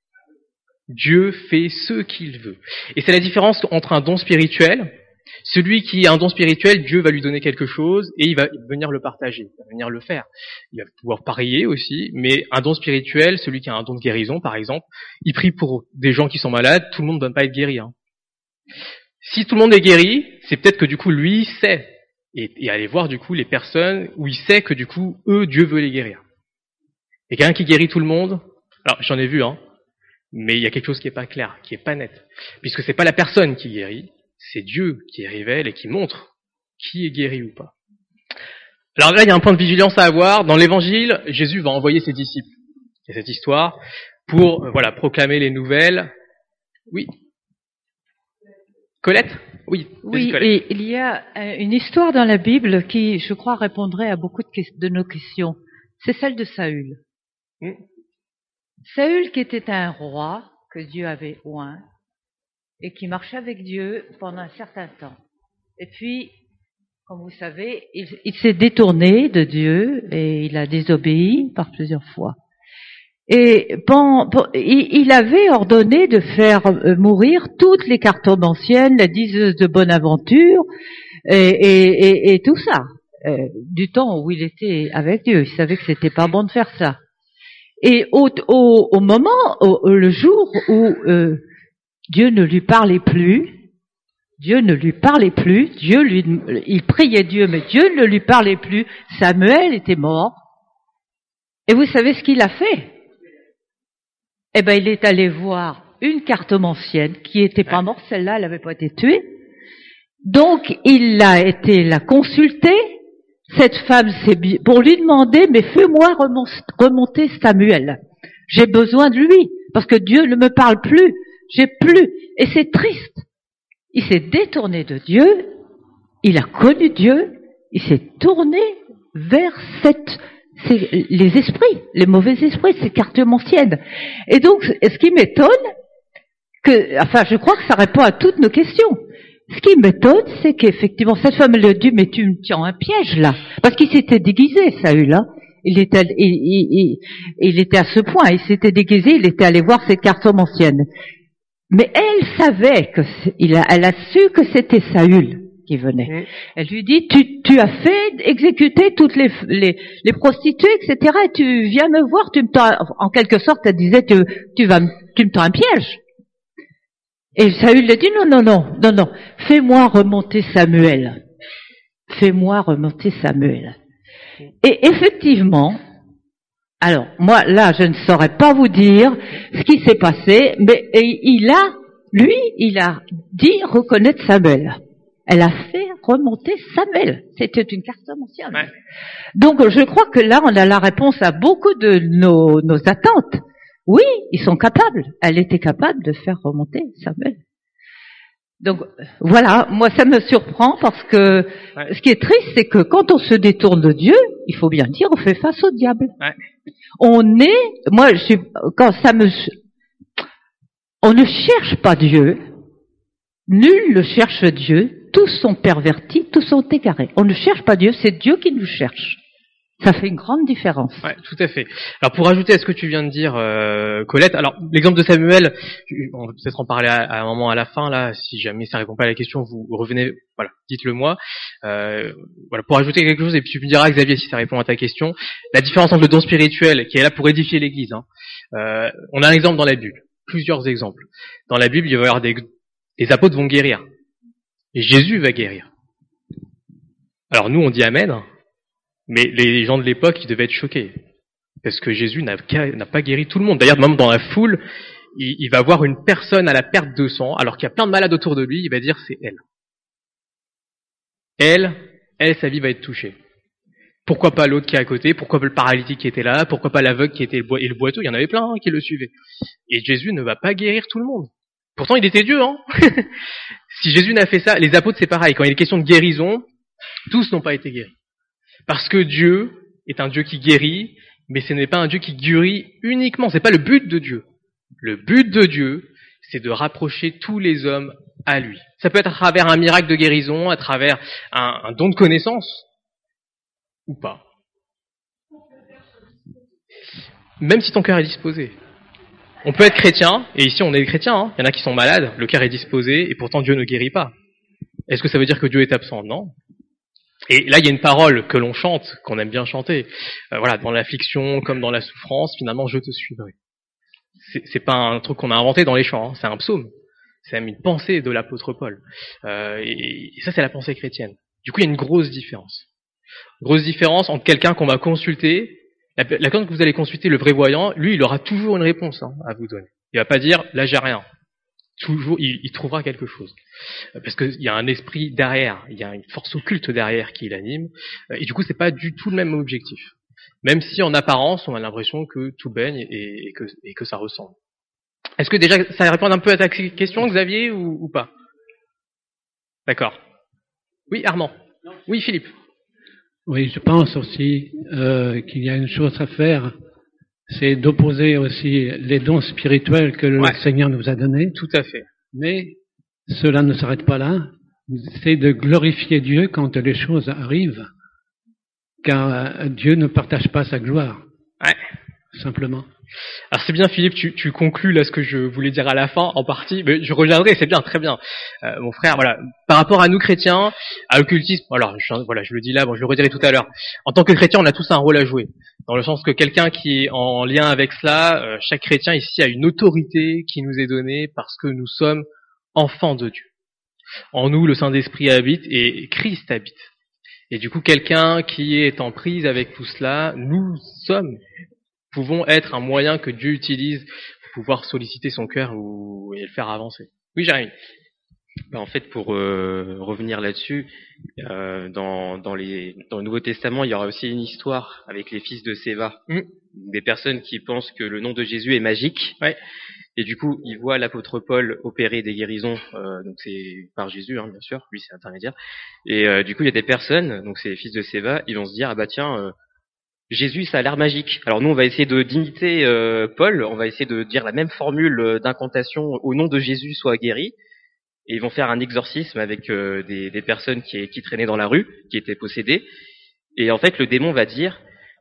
S1: Dieu fait ce qu'il veut. Et c'est la différence entre un don spirituel. Celui qui a un don spirituel, Dieu va lui donner quelque chose et il va venir le partager, il va venir le faire. Il va pouvoir parier aussi, mais un don spirituel, celui qui a un don de guérison par exemple, il prie pour des gens qui sont malades, tout le monde ne va pas être guéri. Hein. Si tout le monde est guéri, c'est peut-être que du coup lui sait, et, et aller voir du coup les personnes où il sait que du coup eux, Dieu veut les guérir. Et quelqu'un qui guérit tout le monde, alors j'en ai vu, hein, mais il y a quelque chose qui est pas clair, qui est pas net, puisque c'est pas la personne qui guérit, c'est Dieu qui révèle et qui montre qui est guéri ou pas. Alors là, il y a un point de vigilance à avoir. Dans l'Évangile, Jésus va envoyer ses disciples. Il y a cette histoire pour, euh, voilà, proclamer les nouvelles. Oui. Colette ? Oui.
S15: Oui,
S1: Colette.
S15: et il y a une histoire dans la Bible qui, je crois, répondrait à beaucoup de, que- de nos questions. C'est celle de Saül.
S1: Mm.
S15: Saül qui était un roi que Dieu avait oint et qui marchait avec Dieu pendant un certain temps. Et puis, comme vous savez, il, il s'est détourné de Dieu et il a désobéi par plusieurs fois. Et bon, bon, il, il avait ordonné de faire euh, mourir toutes les cartomanciennes, les diseuses de bonne aventure et, et, et, et tout ça, euh, du temps où il était avec Dieu. Il savait que c'était pas bon de faire ça. Et au, au, au moment, au, le jour où euh, Dieu ne lui parlait plus, Dieu ne lui parlait plus, Dieu lui, il priait Dieu, mais Dieu ne lui parlait plus. Samuel était mort. Et vous savez ce qu'il a fait? Eh ben, il est allé voir une cartomancienne qui était pas morte, celle-là, elle n'avait pas été tuée. Donc, il a été la consulter. Cette femme, c'est pour lui demander, mais fais-moi remonter Samuel. J'ai besoin de lui, parce que Dieu ne me parle plus. J'ai plus. Et c'est triste. Il s'est détourné de Dieu, il a connu Dieu, il s'est tourné vers cette, ces, les esprits, les mauvais esprits, ces cartomanciennes. Et donc, ce qui m'étonne, que, enfin, je crois que ça répond à toutes nos questions. Ce qui m'étonne, c'est qu'effectivement, cette femme lui a dit, mais tu me tiens un piège, là. Parce qu'il s'était déguisé, Saül, hein. Il était, il, il, il, il était à ce point, il s'était déguisé, il était allé voir cette cartomancienne. Mais elle savait que, il a, elle a su que c'était Saül qui venait. Mmh. Elle lui dit, tu, tu as fait exécuter toutes les, les, les prostituées, et cetera. Et tu viens me voir, tu me tends, en quelque sorte, elle disait, tu, tu vas, tu me tends un piège. Et Saül lui dit, non, non, non, non, non, fais-moi remonter Samuel. Fais-moi remonter Samuel. Et effectivement, alors, moi, là, je ne saurais pas vous dire ce qui s'est passé, mais il a, lui, il a dit reconnaître Samuel. Elle a fait remonter Samuel. C'était une cartomancienne. Ouais. Donc, je crois que là, on a la réponse à beaucoup de nos, nos attentes. Oui, ils sont capables. Elle était capable de faire remonter Samuel. Donc, voilà, moi, ça me surprend parce que ouais. Ce qui est triste, c'est que quand on se détourne de Dieu, il faut bien dire, on fait face au diable. Ouais. On est, moi, je suis, quand ça me, on ne cherche pas Dieu. Nul ne cherche Dieu. Tous sont pervertis, tous sont égarés. On ne cherche pas Dieu, c'est Dieu qui nous cherche. Ça fait une grande différence.
S1: Ouais, tout à fait. Alors pour ajouter à ce que tu viens de dire, euh, Colette, alors l'exemple de Samuel, on va peut-être en parler à, à un moment à la fin là, si jamais ça répond pas à la question, vous revenez, voilà, dites-le moi. Euh, voilà, pour ajouter quelque chose et puis tu me diras, Xavier, si ça répond à ta question. La différence entre le don spirituel, qui est là pour édifier l'Église, hein, euh, on a un exemple dans la Bible, plusieurs exemples. Dans la Bible, il va y avoir des, des apôtres vont guérir, et Jésus va guérir. Alors nous, on dit Amen. Mais les gens de l'époque, ils devaient être choqués. Parce que Jésus n'a, n'a pas guéri tout le monde. D'ailleurs, même dans la foule, il, il va voir une personne à la perte de sang, alors qu'il y a plein de malades autour de lui, il va dire c'est elle. Elle, elle, sa vie va être touchée. Pourquoi pas l'autre qui est à côté? Pourquoi pas le paralytique qui était là? Pourquoi pas l'aveugle qui était le boi- et le boiteux? Il y en avait plein hein, qui le suivaient. Et Jésus ne va pas guérir tout le monde. Pourtant, il était Dieu, hein. Si Jésus n'a fait ça, les apôtres, c'est pareil. Quand il est question de guérison, tous n'ont pas été guéris. Parce que Dieu est un Dieu qui guérit, mais ce n'est pas un Dieu qui guérit uniquement. C'est pas le but de Dieu. Le but de Dieu, c'est de rapprocher tous les hommes à lui. Ça peut être à travers un miracle de guérison, à travers un, un don de connaissance, ou pas. Même si ton cœur est disposé. On peut être chrétien, et ici on est chrétien, hein. Il y en a qui sont malades, le cœur est disposé, et pourtant Dieu ne guérit pas. Est-ce que ça veut dire que Dieu est absent? Non. Et là, il y a une parole que l'on chante, qu'on aime bien chanter. Euh, voilà, dans l'affliction comme dans la souffrance, finalement, je te suivrai. C'est, c'est pas un truc qu'on a inventé dans les chants, hein. C'est un psaume. C'est même une pensée de l'apôtre Paul. Euh, et, et ça, c'est la pensée chrétienne. Du coup, il y a une grosse différence. Grosse différence entre quelqu'un qu'on va consulter. La, la personne que vous allez consulter, le vrai voyant, lui, il aura toujours une réponse hein, à vous donner. Il va pas dire, là, j'ai rien. Toujours, il, il trouvera quelque chose. Parce qu'il y a un esprit derrière, il y a une force occulte derrière qui l'anime. Et du coup, c'est pas du tout le même objectif. Même si, en apparence, on a l'impression que tout baigne et, et, que, et que ça ressemble. Est-ce que déjà, ça répond un peu à ta question, Xavier, ou, ou pas? D'accord. Oui, Armand. Oui, Philippe.
S16: Oui, je pense aussi euh, qu'il y a une chose à faire, c'est d'opposer aussi les dons spirituels que le ouais. Seigneur nous a donnés.
S1: Tout à fait.
S16: Mais cela ne s'arrête pas là. C'est de glorifier Dieu quand les choses arrivent, car Dieu ne partage pas sa gloire.
S1: Ouais.
S16: Simplement.
S1: Alors c'est bien Philippe, tu, tu conclus là ce que je voulais dire à la fin en partie, mais je reviendrai, c'est bien, très bien. Euh, mon frère, voilà, par rapport à nous chrétiens, à l'occultisme, alors je, voilà, je le dis là, bon, je le redirai tout à l'heure. En tant que chrétien, on a tous un rôle à jouer, dans le sens que quelqu'un qui est en lien avec cela, euh, chaque chrétien ici a une autorité qui nous est donnée parce que nous sommes enfants de Dieu. En nous, le Saint-Esprit habite et Christ habite. Et du coup, quelqu'un qui est en prise avec tout cela, nous sommes pouvons être un moyen que Dieu utilise pour pouvoir solliciter son cœur ou, et le faire avancer. Oui, Jérémy.
S17: Ben en fait, pour euh, revenir là-dessus, euh, dans, dans, les, dans le Nouveau Testament, il y aura aussi une histoire avec les fils de Séva, mmh. des personnes qui pensent que le nom de Jésus est magique,
S1: ouais.
S17: et du coup, ils voient l'apôtre Paul opérer des guérisons, euh, donc c'est par Jésus, hein, bien sûr, lui c'est intermédiaire, et euh, du coup, il y a des personnes, donc c'est les fils de Séva, ils vont se dire, ah bah tiens, euh, Jésus, ça a l'air magique. Alors nous, on va essayer de d'imiter euh, Paul, on va essayer de dire la même formule d'incantation au nom de Jésus soit guéri, et ils vont faire un exorcisme avec euh, des, des personnes qui, qui traînaient dans la rue, qui étaient possédées, et en fait, le démon va dire,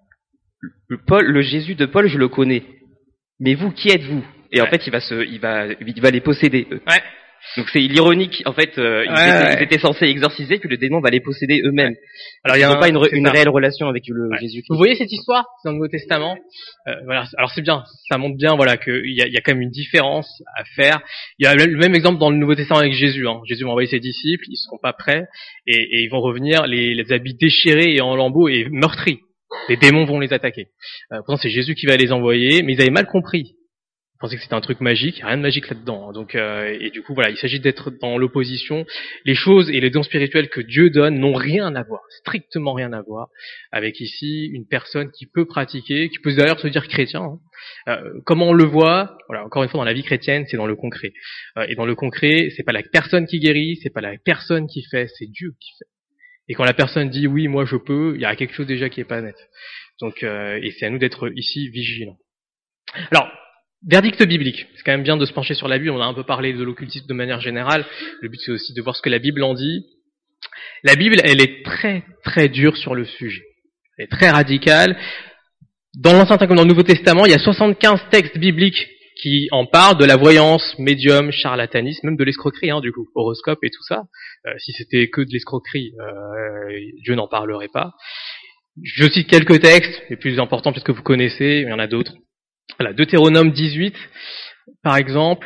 S17: le, Paul, le Jésus de Paul, je le connais, mais vous, qui êtes-vous? Et ouais. en fait, il va se, il va, il va les posséder. Eux.
S1: Ouais.
S17: Donc c'est l'ironique, en fait, euh, ils,
S1: ouais,
S17: étaient,
S1: ouais.
S17: ils étaient censés exorciser, puis le démon va les posséder eux-mêmes. Ouais.
S1: Alors
S17: ils
S1: n'ont
S17: pas une, une réelle relation avec le
S1: ouais.
S17: Jésus-Christ.
S1: Vous voyez cette histoire dans le Nouveau Testament, euh, voilà. Alors c'est bien, ça montre bien, voilà, qu'il y a, il y a quand même une différence à faire. Il y a le même exemple dans le Nouveau Testament avec Jésus. Hein. Jésus va envoyer ses disciples, ils seront pas prêts et, et ils vont revenir, les, les habits déchirés et en lambeaux et meurtris. Les démons vont les attaquer. Euh, pourtant c'est Jésus qui va les envoyer, mais ils avaient mal compris. Je pensais que c'était un truc magique, il n'y a rien de magique là-dedans. Donc, euh, et du coup, voilà, il s'agit d'être dans l'opposition. Les choses et les dons spirituels que Dieu donne n'ont rien à voir, strictement rien à voir, avec ici une personne qui peut pratiquer, qui peut d'ailleurs se dire chrétien. Hein. Euh, comment on le voit, voilà, encore une fois, dans la vie chrétienne, c'est dans le concret. Euh, et dans le concret, c'est pas la personne qui guérit, c'est pas la personne qui fait, c'est Dieu qui fait. Et quand la personne dit oui, moi je peux, il y a quelque chose déjà qui est pas net. Donc, euh, et c'est à nous d'être ici vigilants. Alors. Verdict biblique. C'est quand même bien de se pencher sur la Bible. On a un peu parlé de l'occultisme de manière générale. Le but, c'est aussi de voir ce que la Bible en dit. La Bible, elle est très, très dure sur le sujet. Elle est très radicale. Dans l'Ancien comme dans le Nouveau Testament, il y a soixante-quinze textes bibliques qui en parlent de la voyance, médium, charlatanisme, même de l'escroquerie, hein, du coup, horoscope et tout ça. Euh, si c'était que de l'escroquerie, euh, Dieu n'en parlerait pas. Je cite quelques textes, les plus importants puisque vous connaissez, il y en a d'autres. Voilà, Deutéronome dix-huit, par exemple,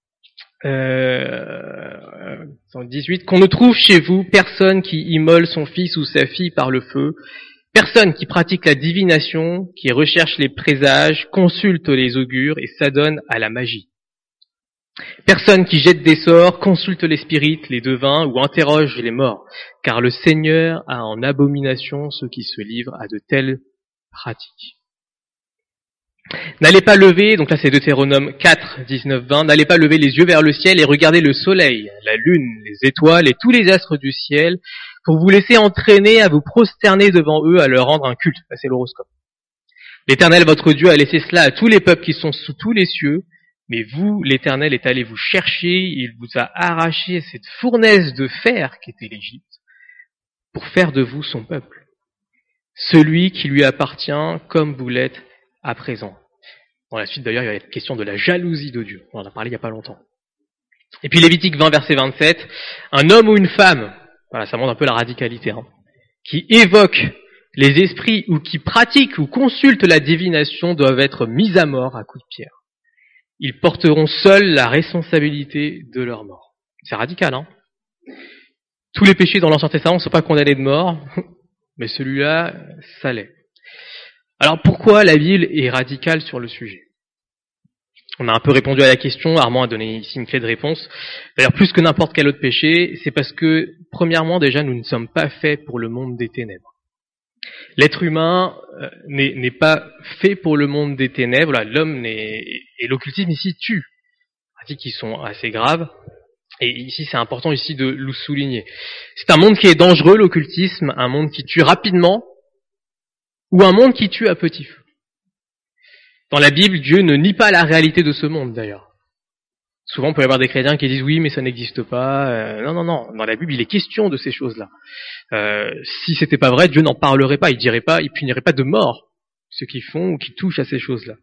S1: euh, dix-huit, qu'on ne trouve chez vous personne qui immole son fils ou sa fille par le feu, personne qui pratique la divination, qui recherche les présages, consulte les augures et s'adonne à la magie. Personne qui jette des sorts, consulte les spirites, les devins ou interroge les morts, car le Seigneur a en abomination ceux qui se livrent à de telles pratiques. N'allez pas lever, donc là c'est Deutéronome quatre, dix-neuf, vingt, n'allez pas lever les yeux vers le ciel et regarder le soleil, la lune, les étoiles et tous les astres du ciel, pour vous laisser entraîner à vous prosterner devant eux, à leur rendre un culte. Ça, c'est l'horoscope. L'Éternel, votre Dieu, a laissé cela à tous les peuples qui sont sous tous les cieux, mais vous, l'Éternel, est allé vous chercher, il vous a arraché cette fournaise de fer qu'était l'Égypte, pour faire de vous son peuple, celui qui lui appartient comme vous l'êtes à présent. Dans la suite, d'ailleurs, il y a la question de la jalousie de Dieu. On en a parlé il n'y a pas longtemps. Et puis Lévitique vingt, verset vingt-sept, un homme ou une femme, voilà, ça montre un peu la radicalité, hein, qui évoque les esprits ou qui pratiquent ou consultent la divination doivent être mis à mort à coups de pierre. Ils porteront seuls la responsabilité de leur mort. C'est radical, hein. Tous les péchés dans l'Ancien Testament ne sont pas condamnés de mort, mais celui-là, ça l'est. Alors pourquoi la Bible est radicale sur le sujet ? On a un peu répondu à la question, Armand a donné ici une clé de réponse. D'ailleurs, plus que n'importe quel autre péché, c'est parce que, premièrement, déjà, nous ne sommes pas faits pour le monde des ténèbres. L'être humain euh, n'est, n'est pas fait pour le monde des ténèbres. Là, l'homme n'est, et l'occultisme ici tue. Pratiques qui sont assez graves. Et ici, c'est important ici de le souligner. C'est un monde qui est dangereux, l'occultisme, un monde qui tue rapidement, ou un monde qui tue à petit feu. Dans la Bible, Dieu ne nie pas la réalité de ce monde, d'ailleurs. Souvent, on peut y avoir des chrétiens qui disent « oui, mais ça n'existe pas euh, ». Non, non, non. Dans la Bible, il est question de ces choses-là. Euh, si c'était pas vrai, Dieu n'en parlerait pas. Il dirait pas, il punirait pas de mort ceux qui font ou qui touchent à ces choses-là.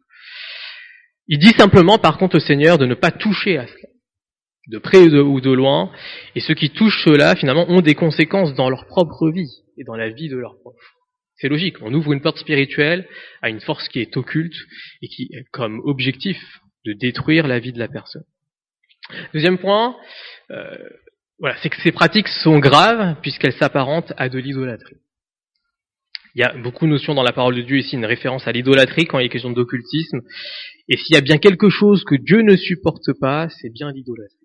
S1: Il dit simplement, par contre, au Seigneur de ne pas toucher à cela, de près ou de loin. Et ceux qui touchent cela, finalement, ont des conséquences dans leur propre vie et dans la vie de leurs proches. C'est logique, on ouvre une porte spirituelle à une force qui est occulte et qui a comme objectif de détruire la vie de la personne. Deuxième point, euh, voilà, c'est que ces pratiques sont graves puisqu'elles s'apparentent à de l'idolâtrie. Il y a beaucoup de notions dans la parole de Dieu ici, une référence à l'idolâtrie quand il est question d'occultisme. Et s'il y a bien quelque chose que Dieu ne supporte pas, c'est bien l'idolâtrie.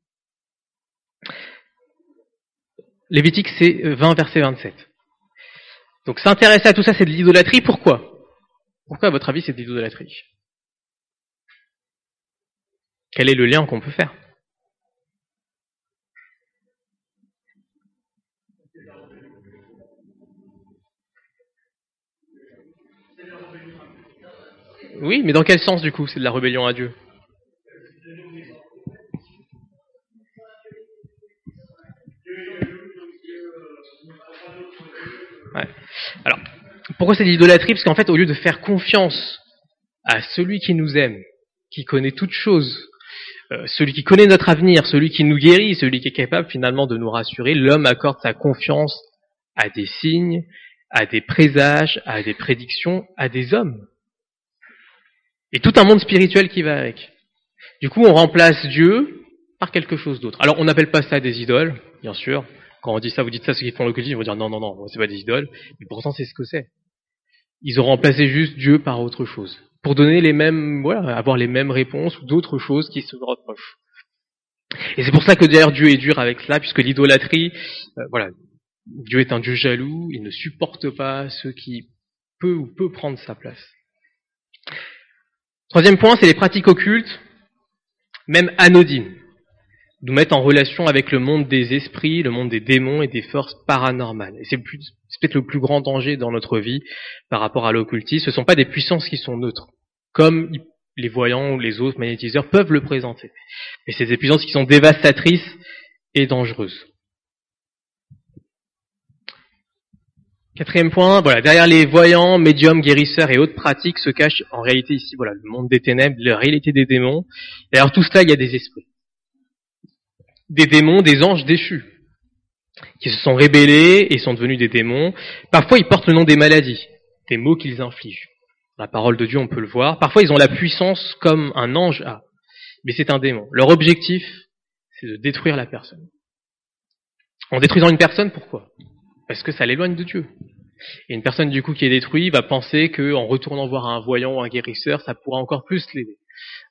S1: Lévitique, c'est vingt, verset vingt-sept. Donc s'intéresser à tout ça, c'est de l'idolâtrie. Pourquoi ? Pourquoi, à votre avis, c'est de l'idolâtrie ? Quel est le lien qu'on peut faire ? Oui, mais dans quel sens, du coup, c'est de la rébellion à Dieu ? Ouais. Alors, pourquoi c'est de l'idolâtrie ? Parce qu'en fait, au lieu de faire confiance à celui qui nous aime, qui connaît toutes choses, euh, celui qui connaît notre avenir, celui qui nous guérit, celui qui est capable finalement de nous rassurer, l'homme accorde sa confiance à des signes, à des présages, à des prédictions, à des hommes. Et tout un monde spirituel qui va avec. Du coup, on remplace Dieu par quelque chose d'autre. Alors, on n'appelle pas ça des idoles, bien sûr. Quand on dit ça, vous dites ça, ceux qui font l'occultisme, ils vont dire non, non, non, c'est pas des idoles. Mais pourtant, c'est ce que c'est. Ils ont remplacé juste Dieu par autre chose. Pour donner les mêmes, voilà, avoir les mêmes réponses ou d'autres choses qui se reprochent. Et c'est pour ça que d'ailleurs Dieu est dur avec cela, puisque l'idolâtrie, euh, voilà, Dieu est un Dieu jaloux, il ne supporte pas ceux qui peut ou peut prendre sa place. Troisième point, c'est les pratiques occultes, même anodines, nous mettent en relation avec le monde des esprits, le monde des démons et des forces paranormales. Et c'est, plus, c'est peut-être le plus grand danger dans notre vie par rapport à l'occultisme. Ce ne sont pas des puissances qui sont neutres, comme les voyants ou les autres magnétiseurs peuvent le présenter. Mais c'est des puissances qui sont dévastatrices et dangereuses. Quatrième point, voilà, derrière les voyants, médiums, guérisseurs et autres pratiques se cache en réalité ici, voilà, le monde des ténèbres, la réalité des démons. Et alors tout cela, il y a des esprits. Des démons, des anges déchus, qui se sont rébellés et sont devenus des démons. Parfois, ils portent le nom des maladies, des maux qu'ils infligent. Dans la parole de Dieu, on peut le voir. Parfois, ils ont la puissance comme un ange a, mais c'est un démon. Leur objectif, c'est de détruire la personne. En détruisant une personne, pourquoi ? Parce que ça l'éloigne de Dieu. Et une personne, du coup, qui est détruite, va penser qu'en retournant voir un voyant ou un guérisseur, ça pourra encore plus l'aider.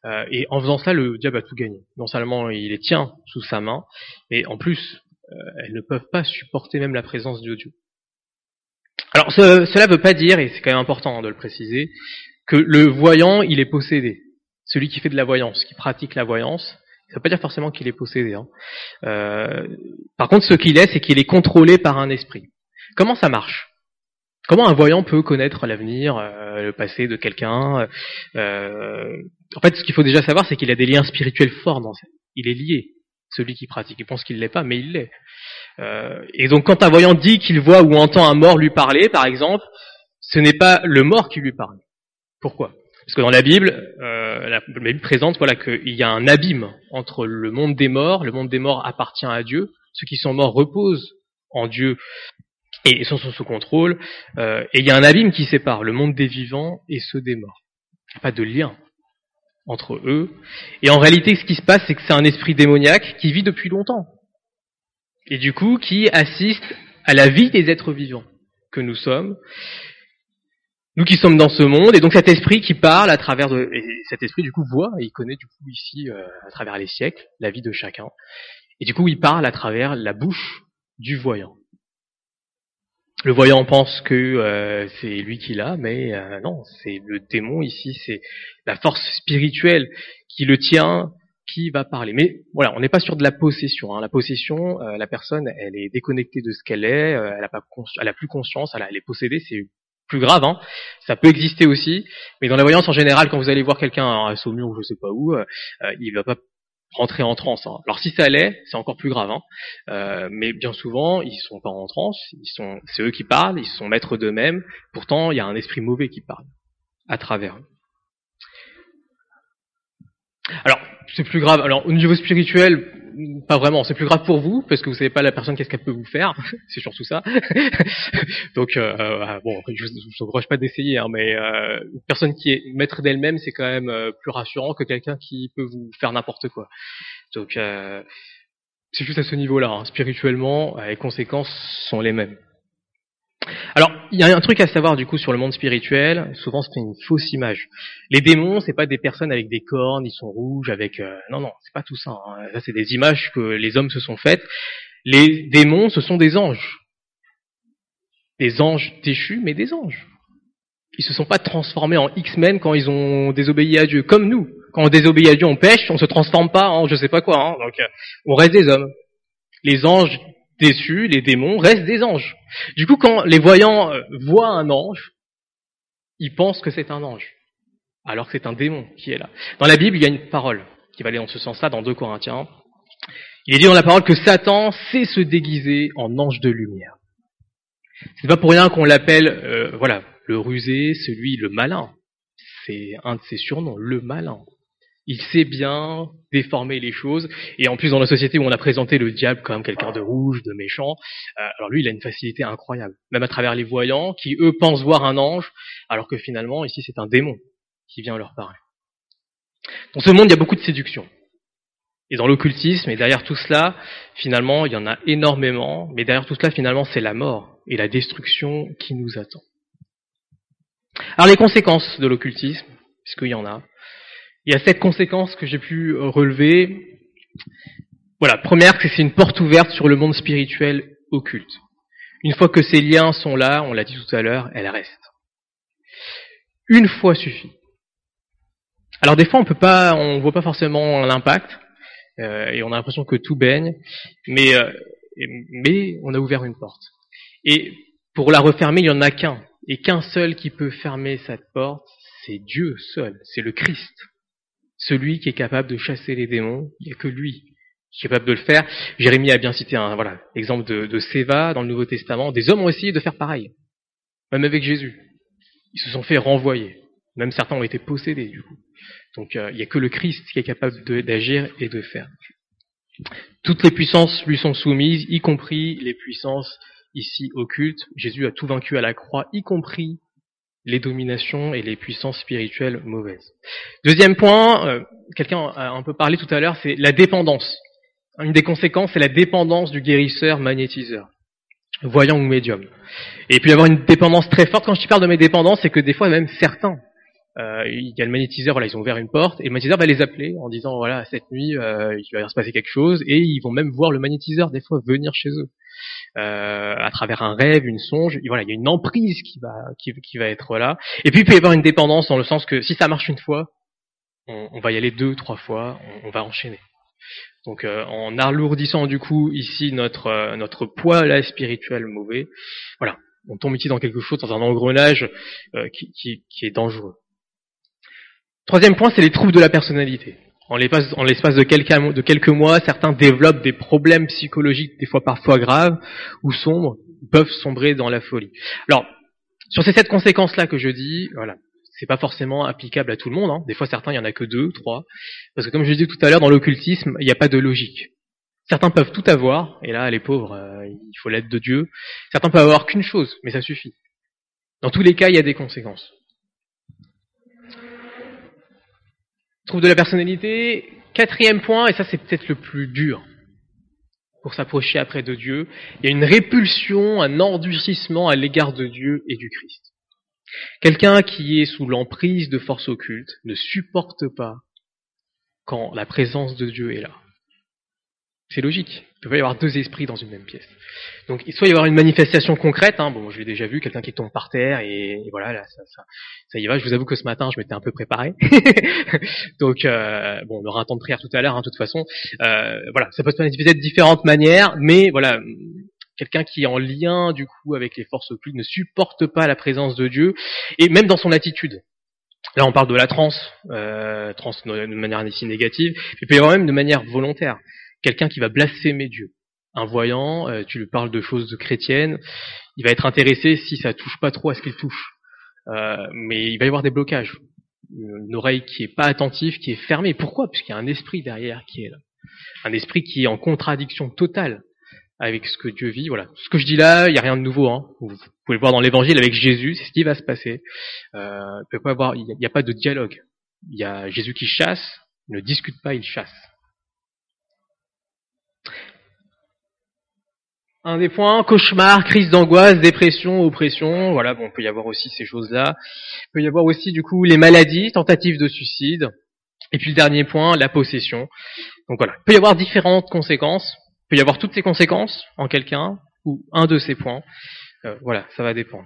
S1: Euh, et en faisant ça, le diable a tout gagné. Non seulement il les tient sous sa main, mais en plus, euh, elles ne peuvent pas supporter même la présence de Dieu. Alors ce, cela ne veut pas dire, et c'est quand même important de le préciser, que le voyant, il est possédé. Celui qui fait de la voyance, qui pratique la voyance, ça ne veut pas dire forcément qu'il est possédé. Hein. Euh, par contre, ce qu'il est, c'est qu'il est contrôlé par un esprit. Comment ça marche ? Comment un voyant peut connaître l'avenir, euh, le passé de quelqu'un ? euh, En fait, ce qu'il faut déjà savoir, c'est qu'il a des liens spirituels forts dans ça. Il est lié, celui qui pratique. Il pense qu'il ne l'est pas, mais il l'est. Euh, et donc, quand un voyant dit qu'il voit ou entend un mort lui parler, par exemple, ce n'est pas le mort qui lui parle. Pourquoi ? Parce que dans la Bible, euh, la, la Bible présente voilà, qu'il y a un abîme entre le monde des morts. Le monde des morts appartient à Dieu. Ceux qui sont morts reposent en Dieu et sont sous son contrôle. Euh, et il y a un abîme qui sépare le monde des vivants et ceux des morts. Il n'y a pas de lien entre eux. Et en réalité, ce qui se passe, c'est que c'est un esprit démoniaque qui vit depuis longtemps. Et du coup, qui assiste à la vie des êtres vivants que nous sommes. Nous qui sommes dans ce monde, et donc cet esprit qui parle à travers de, et cet esprit du coup voit, et il connaît du coup ici, euh, à travers les siècles, la vie de chacun. Et du coup, il parle à travers la bouche du voyant. Le voyant pense que euh, c'est lui qui l'a, mais euh, non, c'est le démon ici, c'est la force spirituelle qui le tient, qui va parler. Mais voilà, on n'est pas sur de la possession. Hein. La possession, euh, la personne, elle est déconnectée de ce qu'elle est, euh, elle a pas, cons- elle a plus conscience, elle, a, elle est possédée, c'est plus grave, hein. Ça peut exister aussi, mais dans la voyance en général, quand vous allez voir quelqu'un à Saumur ou je sais pas où, euh, il va pas rentrer en transe. Hein. Alors si ça l'est, c'est encore plus grave, hein. Euh, mais bien souvent, ils sont pas en transe, ils sont, c'est eux qui parlent, ils sont maîtres d'eux-mêmes. Pourtant, il y a un esprit mauvais qui parle à travers eux. Alors, c'est plus grave. Alors, au niveau spirituel, pas vraiment. C'est plus grave pour vous, parce que vous savez pas la personne qu'est-ce qu'elle peut vous faire. C'est surtout ça. Donc, euh, bon, je ne reproche pas d'essayer, hein, mais euh, une personne qui est maître d'elle-même, c'est quand même euh, plus rassurant que quelqu'un qui peut vous faire n'importe quoi. Donc, euh, c'est juste à ce niveau-là. Hein. Spirituellement, les conséquences sont les mêmes. Alors, il y a un truc à savoir du coup sur le monde spirituel. Souvent, c'est une fausse image. Les démons, c'est pas des personnes avec des cornes, ils sont rouges, avec euh, non, non, c'est pas tout ça. Hein. Ça, c'est des images que les hommes se sont faites. Les démons, ce sont des anges, des anges déchus, mais des anges. Ils se sont pas transformés en X-Men quand ils ont désobéi à Dieu, comme nous. Quand on désobéit à Dieu, on pêche, on se transforme pas en je sais pas quoi. Hein. Donc, euh, on reste des hommes. Les anges déçus, les démons restent des anges. Du coup, quand les voyants euh, voient un ange, ils pensent que c'est un ange, alors que c'est un démon qui est là. Dans la Bible, il y a une parole qui va aller dans ce sens-là, dans deux Corinthiens. Il est dit dans la parole que Satan sait se déguiser en ange de lumière. C'est pas pour rien qu'on l'appelle, euh, voilà, le rusé, celui, le malin. C'est un de ses surnoms, le malin. Il sait bien déformer les choses, et en plus dans la société où on a présenté le diable comme quelqu'un de rouge, de méchant, euh, alors lui il a une facilité incroyable, même à travers les voyants qui eux pensent voir un ange, alors que finalement ici c'est un démon qui vient leur parler. Dans ce monde il y a beaucoup de séduction, et dans l'occultisme, et derrière tout cela, finalement il y en a énormément, mais derrière tout cela finalement c'est la mort et la destruction qui nous attend. Alors les conséquences de l'occultisme, puisqu'il y en a, il y a sept conséquences que j'ai pu relever. Voilà, première, c'est que c'est une porte ouverte sur le monde spirituel occulte. Une fois que ces liens sont là, on l'a dit tout à l'heure, elles restent. Une fois suffit. Alors des fois, on peut pas, on voit pas forcément l'impact, euh, et on a l'impression que tout baigne, mais euh, mais on a ouvert une porte. Et pour la refermer, il y en a qu'un, et qu'un seul qui peut fermer cette porte, c'est Dieu seul, c'est le Christ. Celui qui est capable de chasser les démons, il n'y a que lui qui est capable de le faire. Jérémie a bien cité un voilà exemple de, de Séva dans le Nouveau Testament. Des hommes ont essayé de faire pareil, même avec Jésus. Ils se sont fait renvoyer. Même certains ont été possédés du coup. Donc euh, il n'y a que le Christ qui est capable de, d'agir et de faire. Toutes les puissances lui sont soumises, y compris les puissances ici occultes. Jésus a tout vaincu à la croix, y compris les dominations et les puissances spirituelles mauvaises. Deuxième point, euh, quelqu'un a un peu parlé tout à l'heure, c'est la dépendance. Une des conséquences, c'est la dépendance du guérisseur magnétiseur, voyant ou médium. Et puis avoir une dépendance très forte. Quand je parle de mes dépendances, c'est que des fois même certains Euh, il y a le magnétiseur, voilà, ils ont ouvert une porte, et le magnétiseur va les appeler en disant, voilà, cette nuit, euh, il va se passer quelque chose, et ils vont même voir le magnétiseur, des fois, venir chez eux. Euh, à travers un rêve, une songe, et voilà, il y a une emprise qui va, qui, qui va être là. Et puis, il peut y avoir une dépendance dans le sens que si ça marche une fois, on, on va y aller deux, trois fois, on, on va enchaîner. Donc, euh, en alourdissant, du coup, ici, notre, euh, notre poids, là, spirituel mauvais, voilà. On tombe ici dans quelque chose, dans un engrenage, euh, qui, qui, qui est dangereux. Troisième point, c'est les troubles de la personnalité. En l'espace, en l'espace de, quelques, de quelques mois, certains développent des problèmes psychologiques, des fois parfois graves ou sombres, peuvent sombrer dans la folie. Alors, sur ces sept conséquences-là que je dis, voilà, c'est pas forcément applicable à tout le monde. Hein. Des fois, certains, il y en a que deux, trois, parce que comme je disais tout à l'heure, dans l'occultisme, il n'y a pas de logique. Certains peuvent tout avoir, et là, les pauvres, euh, il faut l'aide de Dieu. Certains peuvent avoir qu'une chose, mais ça suffit. Dans tous les cas, il y a des conséquences. Trouble de la personnalité, quatrième point, et ça c'est peut-être le plus dur pour s'approcher après de Dieu, il y a une répulsion, un endurcissement à l'égard de Dieu et du Christ. Quelqu'un qui est sous l'emprise de forces occultes ne supporte pas quand la présence de Dieu est là. C'est logique. Il peut pas y avoir deux esprits dans une même pièce. Donc, il soit y avoir une manifestation concrète. Hein. Bon, je l'ai déjà vu, quelqu'un qui tombe par terre et, et voilà, là, ça, ça, ça y va. Je vous avoue que ce matin, je m'étais un peu préparé. Donc, euh, bon, on aura un temps de prière tout à l'heure, hein, de toute façon. Euh, voilà, ça peut se manifester de différentes manières, mais voilà, quelqu'un qui est en lien du coup avec les forces occultes ne supporte pas la présence de Dieu, et même dans son attitude. Là, on parle de la transe, euh, transe de manière ici négative, il peut y avoir même de manière volontaire. Quelqu'un qui va blasphémer Dieu. Un voyant, euh, tu lui parles de choses chrétiennes, il va être intéressé si ça touche pas trop à ce qu'il touche. Euh, mais il va y avoir des blocages. Une oreille qui est pas attentive, qui est fermée. Pourquoi ? Puisqu'il y a un esprit derrière qui est là. Un esprit qui est en contradiction totale avec ce que Dieu vit. Voilà. Ce que je dis là, il n'y a rien de nouveau. Hein. Vous pouvez le voir dans l'Évangile avec Jésus, c'est ce qui va se passer. Euh, il peut pas avoir, il n'y a, a pas de dialogue. Il y a Jésus qui chasse, il ne discute pas, il chasse. Un des points, cauchemar, crise d'angoisse, dépression, oppression, voilà, bon, il peut y avoir aussi ces choses-là. Il peut y avoir aussi, du coup, les maladies, tentatives de suicide. Et puis le dernier point, la possession. Donc voilà, il peut y avoir différentes conséquences. Il peut y avoir toutes ces conséquences en quelqu'un, ou un de ces points. Euh, voilà, ça va dépendre.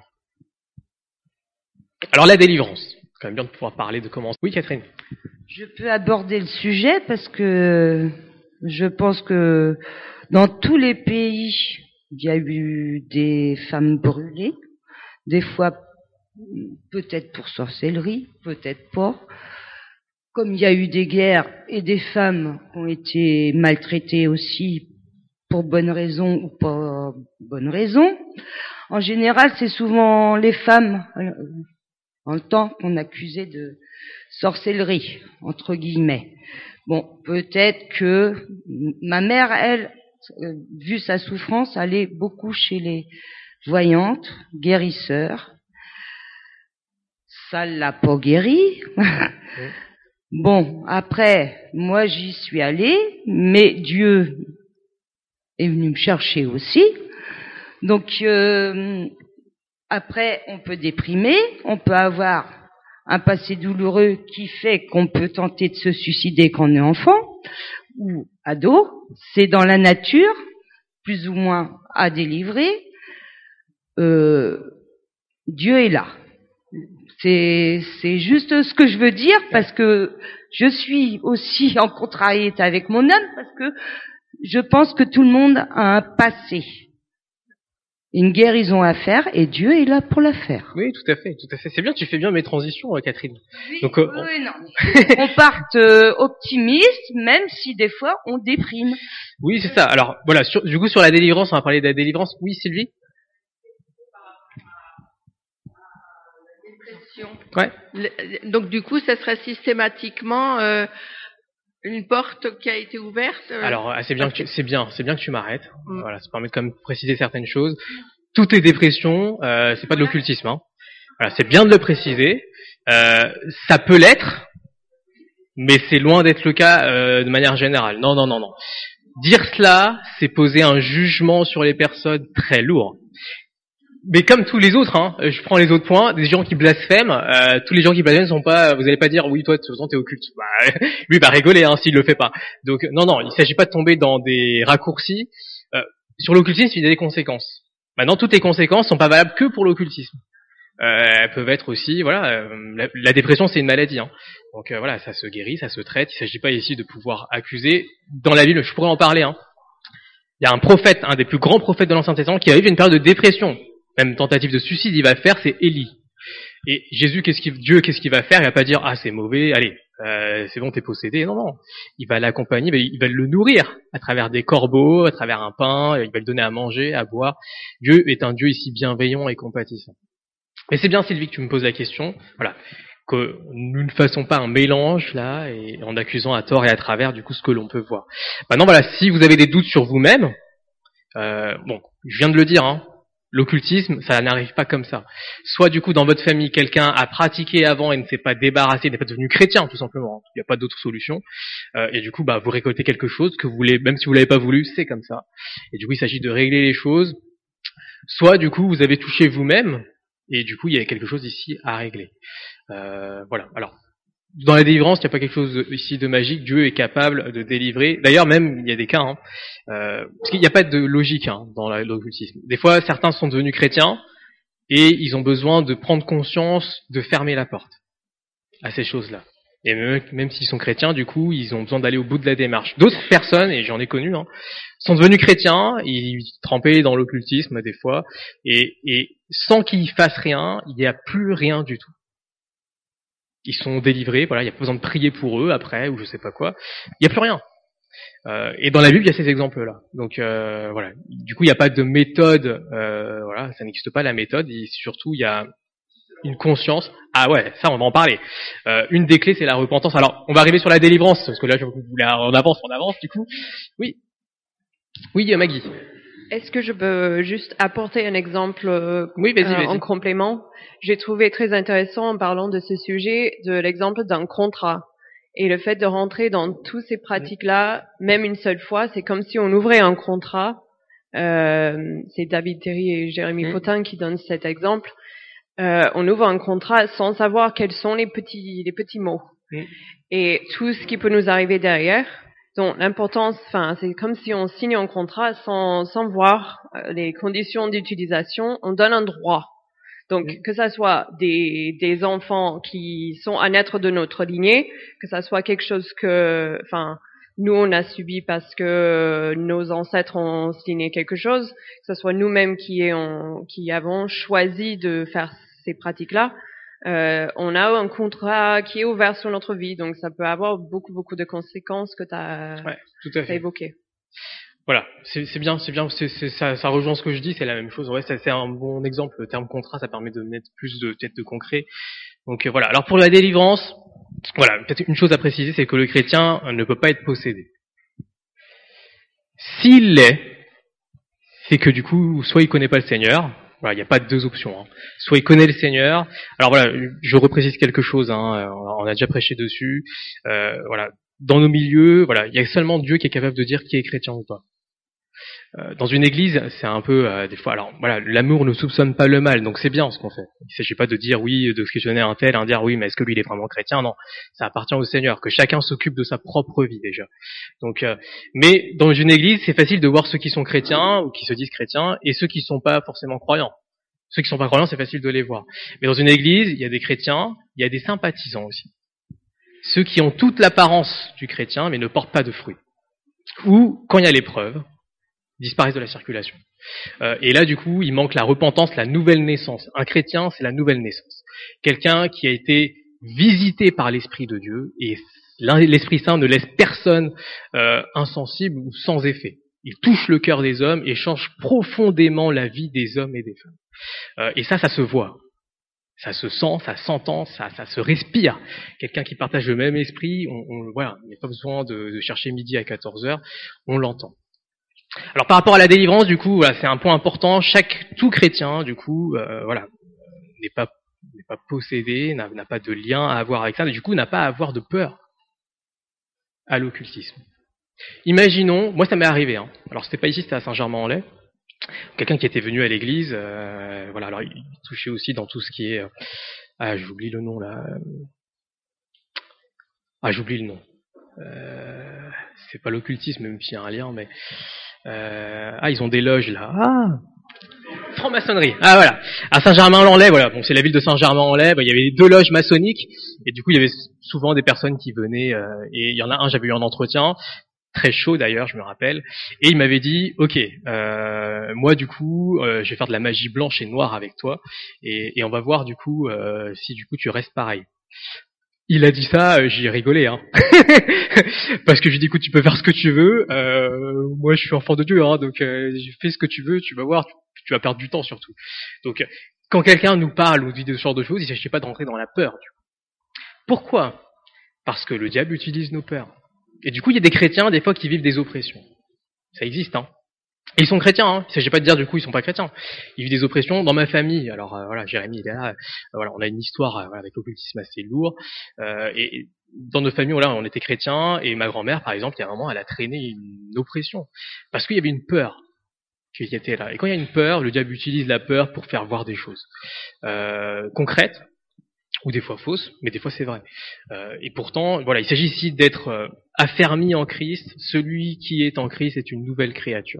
S1: Alors la délivrance. C'est quand même bien de pouvoir parler de comment... Oui, Catherine.
S10: Je peux aborder le sujet parce que je pense que dans tous les pays, il y a eu des femmes brûlées, des fois peut-être pour sorcellerie, peut-être pas. Comme il y a eu des guerres et des femmes qui ont été maltraitées aussi pour bonne raison ou pas bonne raison. En général, c'est souvent les femmes, en le temps, qu'on accusait de sorcellerie, entre guillemets. Bon, peut-être que ma mère, elle, vu sa souffrance, allait beaucoup chez les voyantes, guérisseurs. Ça l'a pas guéri. Bon, après, moi j'y suis allée, mais Dieu est venu me chercher aussi. Donc, euh, après, on peut déprimer, on peut avoir un passé douloureux qui fait qu'on peut tenter de se suicider quand on est enfant ou ado. C'est dans la nature, plus ou moins à délivrer. Euh, Dieu est là. C'est, c'est juste ce que je veux dire, parce que je suis aussi en contrariété avec mon âme, parce que je pense que tout le monde a un passé, une guérison à faire, et Dieu est là pour la faire.
S1: Oui, tout à fait, tout à fait. C'est bien, tu fais bien mes transitions, Catherine.
S10: Oui,
S1: Donc, euh,
S10: oui, non. On parte euh, optimiste, même si des fois on déprime.
S1: Oui, c'est ça. Alors, voilà, sur, du coup, sur la délivrance, on va parler de la délivrance. Oui, Sylvie?
S14: Ouais. Donc du coup, ça serait systématiquement euh, une porte qui a été ouverte. Euh...
S1: Alors, c'est bien, que tu, c'est bien, c'est bien que tu m'arrêtes. Mm. Voilà, ça permet de quand même préciser certaines choses. Tout est dépression, euh, c'est pas de l'occultisme. Hein. Voilà, c'est bien de le préciser. Euh, ça peut l'être, mais c'est loin d'être le cas euh, de manière générale. Non, non, non, non. Dire cela, c'est poser un jugement sur les personnes très lourd. mais comme tous les autres, hein, je prends les autres points, des gens qui blasphèment, euh, tous les gens qui blasphèment sont pas, vous allez pas dire oui toi de toute façon t'es occulte. Bah, lui va rigoler hein, s'il le fait pas. Donc non non, il s'agit pas de tomber dans des raccourcis. Euh, sur l'occultisme, il y a des conséquences. Maintenant, toutes les conséquences sont pas valables que pour l'occultisme. Euh, elles peuvent être aussi, voilà, euh, la, la dépression c'est une maladie, hein. Donc euh, voilà, ça se guérit, ça se traite. Il s'agit pas ici de pouvoir accuser. Dans la Bible, je pourrais en parler. Hein. Il y a un prophète, un des plus grands prophètes de l'Ancien Testament, qui arrive à une période de dépression, même tentative de suicide. Il va le faire, c'est Élie. Et Jésus, qu'est-ce qu'il, Dieu, qu'est-ce qu'il va faire? Il va pas dire ah c'est mauvais, allez, euh, c'est bon, t'es possédé. Non non, il va l'accompagner, il va le nourrir à travers des corbeaux, à travers un pain. Il va le donner à manger, à boire. Dieu est un Dieu ici bienveillant et compatissant. Mais c'est bien, Sylvie, que tu me poses la question. Voilà, que nous ne fassons pas un mélange là, et en accusant à tort et à travers du coup ce que l'on peut voir. Maintenant, voilà, si vous avez des doutes sur vous-même, euh, bon, je viens de le dire, hein, l'occultisme, ça n'arrive pas comme ça. Soit du coup dans votre famille, quelqu'un a pratiqué avant et ne s'est pas débarrassé, n'est pas devenu chrétien tout simplement. Il n'y a pas d'autre solution. Euh, et du coup, bah, vous récoltez quelque chose que vous voulez, même si vous l'avez pas voulu, c'est comme ça. Et du coup, il s'agit de régler les choses. Soit du coup, vous avez touché vous-même. Et du coup, il y a quelque chose ici à régler. Euh, voilà. Alors, dans la délivrance, il n'y a pas quelque chose ici de magique. Dieu est capable de délivrer. D'ailleurs, même, il y a des cas, hein, euh, parce qu'il n'y a pas de logique hein, dans l'occultisme. Des fois, certains sont devenus chrétiens et ils ont besoin de prendre conscience de fermer la porte à ces choses-là. Et même, même s'ils sont chrétiens, du coup, ils ont besoin d'aller au bout de la démarche. D'autres personnes, et j'en ai connu, hein, sont devenus chrétiens, ils trempaient dans l'occultisme des fois, et, et sans qu'ils fassent rien, il n'y a plus rien du tout. Ils sont délivrés, voilà, il n'y a pas besoin de prier pour eux après, ou je sais pas quoi. Il n'y a plus rien. Euh, et dans la Bible, il y a ces exemples-là. Donc euh, voilà. Du coup, il n'y a pas de méthode, euh, voilà, ça n'existe pas la méthode, et surtout, il y a une conscience. Ah ouais, ça on va en parler. Euh, une des clés, c'est la repentance. Alors, on va arriver sur la délivrance, parce que là, je voulais en avance, on avance, du coup. Oui. Oui, Maggie.
S18: Est-ce que je peux juste apporter un exemple euh,
S1: oui, vas-y, vas-y.
S18: en complément? J'ai trouvé très intéressant en parlant de ce sujet de l'exemple d'un contrat. Et le fait de rentrer dans toutes ces pratiques-là, même une seule fois, c'est comme si on ouvrait un contrat. Euh, c'est David Terry et Jérémy mmh. Potin qui donnent cet exemple. Euh, on ouvre un contrat sans savoir quels sont les petits, les petits mots. Mmh. Et tout ce qui peut nous arriver derrière. Donc l'importance, enfin, c'est comme si on signe un contrat sans, sans voir les conditions d'utilisation. On donne un droit. Donc mmh. que ça soit des, des enfants qui sont à naître de notre lignée, que ça soit quelque chose que, enfin, nous on a subi parce que nos ancêtres ont signé quelque chose, que ça soit nous-mêmes qui, ayons, qui avons choisi de faire ces pratiques-là. Euh, on a un contrat qui est ouvert sur notre vie, donc ça peut avoir beaucoup beaucoup de conséquences que tu as ouais, évoquées.
S1: Voilà, c'est, c'est bien, c'est bien, c'est, c'est, ça, ça rejoint ce que je dis, c'est la même chose. Ouais, ça, c'est un bon exemple. Le terme contrat, ça permet de mettre plus de peut-être de concret. Donc euh, voilà. Alors pour la délivrance, voilà, peut-être une chose à préciser, c'est que le chrétien ne peut pas être possédé. S'il l'est, c'est que du coup, soit il connaît pas le Seigneur. Voilà, il n'y a pas de deux options. Hein. Soit il connaît le Seigneur. Alors voilà, je reprécise quelque chose. Hein, on a déjà prêché dessus. Euh, voilà, dans nos milieux, voilà, il y a seulement Dieu qui est capable de dire qui est chrétien ou pas. Euh, dans une église, c'est un peu euh, des fois. Alors voilà, l'amour ne soupçonne pas le mal, donc c'est bien ce qu'on fait. Il ne s'agit pas de dire oui, de questionner un tel, un dire oui, mais est-ce que lui il est vraiment chrétien? Non, ça appartient au Seigneur. Que chacun s'occupe de sa propre vie déjà. Donc, euh, mais dans une église, c'est facile de voir ceux qui sont chrétiens ou qui se disent chrétiens et ceux qui sont pas forcément croyants. Ceux qui sont pas croyants, c'est facile de les voir. Mais dans une église, il y a des chrétiens, il y a des sympathisants aussi. Ceux qui ont toute l'apparence du chrétien, mais ne portent pas de fruits. Ou, quand il y a l'épreuve, disparaissent de la circulation. Euh, et là, du coup, il manque la repentance, la nouvelle naissance. Un chrétien, c'est la nouvelle naissance. Quelqu'un qui a été visité par l'Esprit de Dieu, et l'Esprit Saint ne laisse personne euh, insensible ou sans effet. Il touche le cœur des hommes et change profondément la vie des hommes et des femmes. Euh, et ça, ça se voit. Ça se sent, ça s'entend, ça, ça se respire. Quelqu'un qui partage le même esprit, on, on, voilà, il n'y a pas besoin de, de chercher midi à quatorze heures, on l'entend. Alors par rapport à la délivrance, du coup, voilà, c'est un point important. Chaque tout chrétien, du coup, euh, voilà, n'est pas n'est pas possédé, n'a, n'a pas de lien à avoir avec ça, mais du coup, n'a pas à avoir de peur à l'occultisme. Imaginons, moi ça m'est arrivé. Hein. Alors c'était pas ici, c'était à Saint-Germain-en-Laye. quelqu'un qui était venu à l'église, euh, voilà, alors il touchait aussi dans tout ce qui est, euh, ah j'oublie le nom là, ah j'oublie le nom, euh, c'est pas l'occultisme même s'il y a un lien, mais euh, ah ils ont des loges là, ah franc-maçonnerie, ah voilà, à Saint-Germain-en-Laye, voilà, bon c'est la ville de Saint-Germain-en-Laye, bah, il y avait deux loges maçonniques et du coup il y avait souvent des personnes qui venaient euh, et il y en a un, j'avais eu un entretien. Très chaud d'ailleurs, je me rappelle, et il m'avait dit, ok, euh, moi du coup, euh, je vais faire de la magie blanche et noire avec toi, et, et on va voir du coup euh, si du coup tu restes pareil. Il a dit ça, euh, j'ai rigolé, hein, parce que je lui ai dit, écoute, tu peux faire ce que tu veux, euh, moi je suis enfant de Dieu, hein, donc euh, fais ce que tu veux, tu vas voir, tu, tu vas perdre du temps surtout. Donc quand quelqu'un nous parle ou dit de ce genre de choses, il ne s'agit pas de rentrer dans la peur. Du coup. Pourquoi ? Parce que le diable utilise nos peurs. Et du coup, il y a des chrétiens, des fois, qui vivent des oppressions. Ça existe, hein. Et ils sont chrétiens, hein. Il ne s'agit pas de dire, du coup, ils sont pas chrétiens. Ils vivent des oppressions dans ma famille. Alors, euh, voilà, Jérémy, il est là. Euh, voilà, on a une histoire euh, avec l'occultisme assez lourde. Euh, et, et dans nos familles, voilà, on était chrétiens. Et ma grand-mère, par exemple, il y a un moment, elle a traîné une oppression. Parce qu'il y avait une peur qui était là. Et quand il y a une peur, le diable utilise la peur pour faire voir des choses euh, concrètes. Ou des fois fausses, mais des fois c'est vrai. Euh, et pourtant, voilà, il s'agit ici d'être euh, affermi en Christ. Celui qui est en Christ est une nouvelle créature.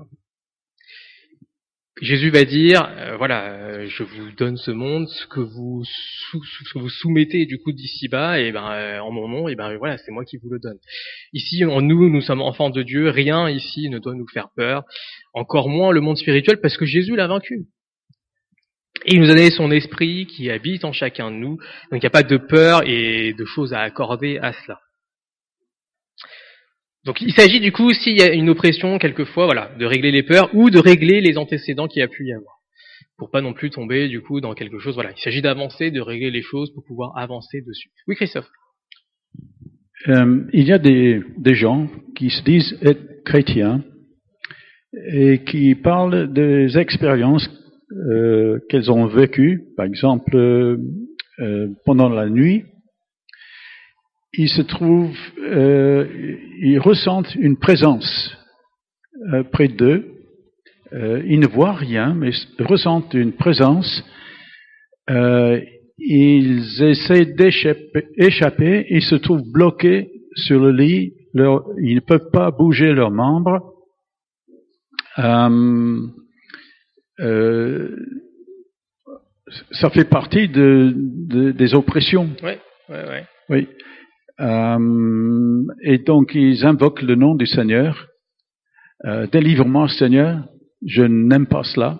S1: Jésus va dire, euh, voilà, euh, je vous donne ce monde, ce que vous sou- ce que vous soumettez du coup d'ici bas, et ben euh, en mon nom, et ben voilà, c'est moi qui vous le donne. Ici, en nous, nous sommes enfants de Dieu. Rien ici ne doit nous faire peur. Encore moins le monde spirituel, parce que Jésus l'a vaincu. Et il nous a donné son esprit qui habite en chacun de nous. Donc il n'y a pas de peur et de choses à accorder à cela. Donc il s'agit du coup, s'il y a une oppression quelquefois, voilà, de régler les peurs ou de régler les antécédents qu'il y a pu y avoir. Pour pas non plus tomber du coup dans quelque chose, voilà. Il s'agit d'avancer, de régler les choses pour pouvoir avancer dessus. Oui, Christophe.
S19: Euh, il y a des, des gens qui se disent être chrétiens et qui parlent des expériences Euh, qu'elles ont vécu, par exemple euh, euh, pendant la nuit, ils se trouvent, euh, ils ressentent une présence euh, près d'eux. Euh, ils ne voient rien, mais ressentent une présence. Euh, ils essaient d'échapper, échapper, ils se trouvent bloqués sur le lit. Leur, ils ne peuvent pas bouger leurs membres. Euh, Euh, ça fait partie de, de, des oppressions.
S1: Oui, oui, oui.
S19: Oui. Euh, et donc ils invoquent le nom du Seigneur. Euh, Délivre-moi, Seigneur. Je n'aime pas cela.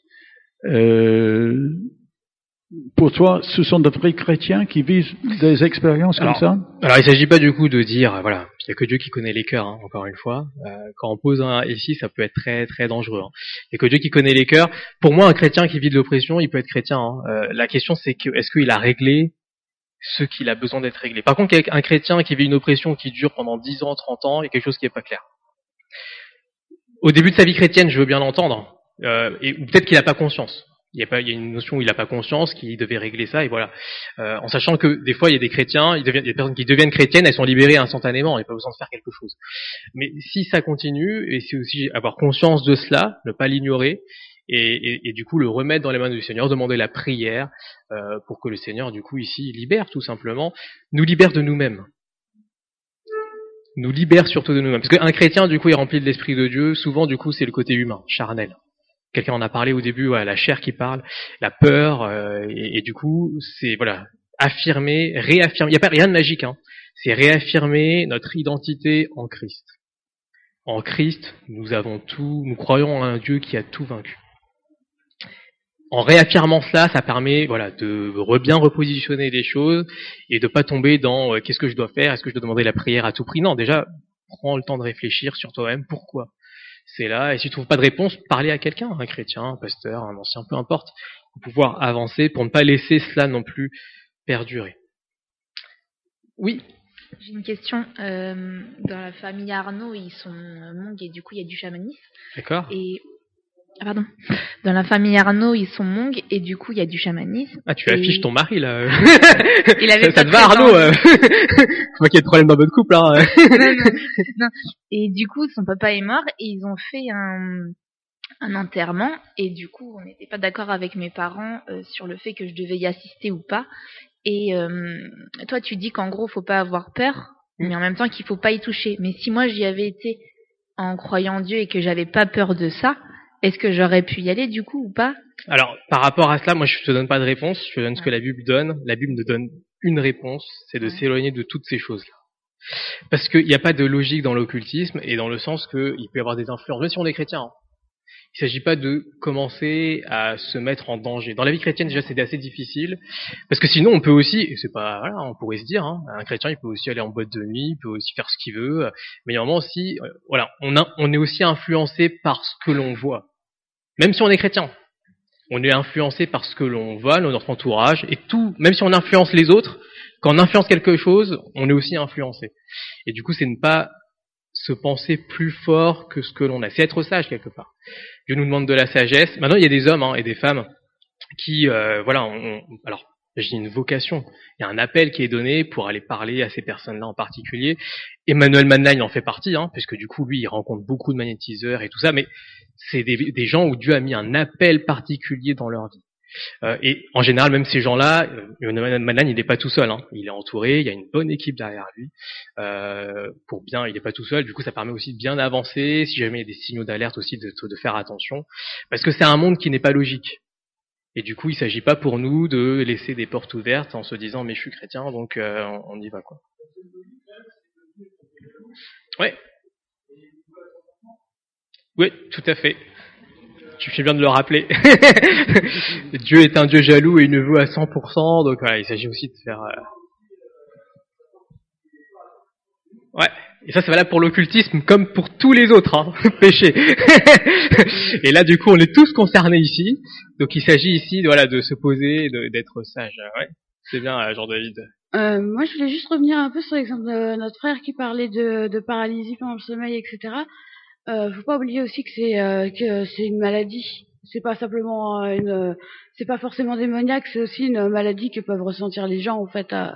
S19: Euh, pour toi, ce sont de vrais chrétiens qui vivent des expériences
S1: alors,
S19: comme ça?
S1: Alors, il ne s'agit pas du coup de dire, voilà, il n'y a que Dieu qui connaît les cœurs, hein, encore une fois. Euh, quand on pose un ici, ça peut être très très dangereux. Hein. Il n'y a que Dieu qui connaît les cœurs. Pour moi, un chrétien qui vit de l'oppression, il peut être chrétien. Hein. Euh, la question, c'est que est-ce qu'il a réglé ce qu'il a besoin d'être réglé? Par contre, un chrétien qui vit une oppression qui dure pendant dix ans, trente ans, il y a quelque chose qui n'est pas clair. Au début de sa vie chrétienne, je veux bien l'entendre, euh, et peut-être qu'il n'a pas conscience. Il y a pas, il y a une notion où il n'a pas conscience qu'il devait régler ça, et voilà. Euh, en sachant que des fois, il y a des chrétiens, il y a des personnes qui deviennent chrétiennes, elles sont libérées instantanément, il n'y a pas besoin de faire quelque chose. Mais si ça continue, et c'est aussi avoir conscience de cela, ne pas l'ignorer, et, et, et du coup le remettre dans les mains du Seigneur, demander la prière euh, pour que le Seigneur, du coup, ici, libère tout simplement, nous libère de nous-mêmes. Nous libère surtout de nous-mêmes. Parce qu'un chrétien, du coup, est rempli de l'Esprit de Dieu, souvent, du coup, c'est le côté humain, charnel. Quelqu'un en a parlé au début, ouais, la chair qui parle, la peur, euh, et, et du coup, c'est voilà, affirmer, réaffirmer. Il n'y a pas rien de magique, hein. C'est réaffirmer notre identité en Christ. En Christ, nous avons tout, nous croyons en un Dieu qui a tout vaincu. En réaffirmant cela, ça permet, voilà, de bien repositionner les choses et de pas tomber dans euh, qu'est-ce que je dois faire, est-ce que je dois demander la prière à tout prix. Non, déjà, prends le temps de réfléchir sur toi-même. Pourquoi c'est là, et si tu trouves pas de réponse, parlez à quelqu'un, un chrétien, un pasteur, un ancien, peu importe, pour pouvoir avancer, pour ne pas laisser cela non plus perdurer. Oui.
S20: J'ai une question. Euh, dans la famille Arnaud, ils sont monks et du coup, il y a du chamanisme.
S1: D'accord.
S20: Et ah, pardon. Dans la famille Arnaud, ils sont monks et du coup, il y a du chamanisme.
S1: Ah, tu
S20: et...
S1: affiches ton mari là.
S20: Il avait
S1: ça, ça te va, Arnaud euh... Faut pas qu'il y ait de problème dans votre couple, hein.
S20: non, non, non. Et du coup, son papa est mort et ils ont fait un un enterrement et du coup on n'était pas d'accord avec mes parents euh, sur le fait que je devais y assister ou pas. Et euh, toi tu dis qu'en gros faut pas avoir peur, mmh. mais en même temps qu'il faut pas y toucher. Mais si moi j'y avais été en croyant en Dieu et que j'avais pas peur de ça, est-ce que j'aurais pu y aller du coup ou pas?
S1: Alors par rapport à cela, moi je te donne pas de réponse, je te donne ce que la Bible donne. La Bible nous donne une réponse, c'est de s'éloigner de toutes ces choses-là. Parce qu'il n'y a pas de logique dans l'occultisme et dans le sens qu'il peut y avoir des influences, même si on est chrétien. Hein. Il ne s'agit pas de commencer à se mettre en danger. Dans la vie chrétienne, déjà, c'est assez difficile, parce que sinon, on peut aussi, et c'est pas, voilà, on pourrait se dire, hein, un chrétien, il peut aussi aller en boîte de nuit, il peut aussi faire ce qu'il veut, mais normalement aussi, euh, voilà, on, a, on est aussi influencé par ce que l'on voit. Même si on est chrétien, on est influencé par ce que l'on voit, notre entourage, et tout, même si on influence les autres, quand on influence quelque chose, on est aussi influencé. Et du coup, c'est ne pas se penser plus fort que ce que l'on a. C'est être sage quelque part. Dieu nous demande de la sagesse. Maintenant, il y a des hommes hein, et des femmes qui, euh, voilà, on, on, alors j'ai une vocation. Il y a un appel qui est donné pour aller parler à ces personnes-là en particulier. Emmanuel Manheim en fait partie, hein, puisque du coup, lui, il rencontre beaucoup de magnétiseurs et tout ça, mais c'est des, des gens où Dieu a mis un appel particulier dans leur vie. Euh, et en général, même ces gens-là, Emmanuel Manheim, il n'est pas tout seul. Hein. Il est entouré, il y a une bonne équipe derrière lui. Euh, pour bien, il n'est pas tout seul. Du coup, ça permet aussi de bien avancer. Si jamais il y a des signaux d'alerte aussi, de, de faire attention, parce que c'est un monde qui n'est pas logique. Et du coup, il ne s'agit pas pour nous de laisser des portes ouvertes en se disant mais je suis chrétien, donc euh, on y va quoi. Ouais. Oui, tout à fait. Tu fais bien de le rappeler. Dieu est un Dieu jaloux et il nous veut à cent pour cent, donc voilà, il s'agit aussi de faire... Euh... Ouais, et ça c'est valable pour l'occultisme comme pour tous les autres hein, péchés. Et là du coup on est tous concernés ici, donc il s'agit ici voilà, de se poser, de, d'être sage. Ouais, c'est bien Jean-David.
S2: Euh, moi je voulais juste revenir un peu sur l'exemple de notre frère qui parlait de, de paralysie pendant le sommeil, et cetera. Euh, faut pas oublier aussi que c'est euh, que c'est une maladie. C'est pas simplement une, c'est pas forcément démoniaque, c'est aussi une maladie que peuvent ressentir les gens en fait. À,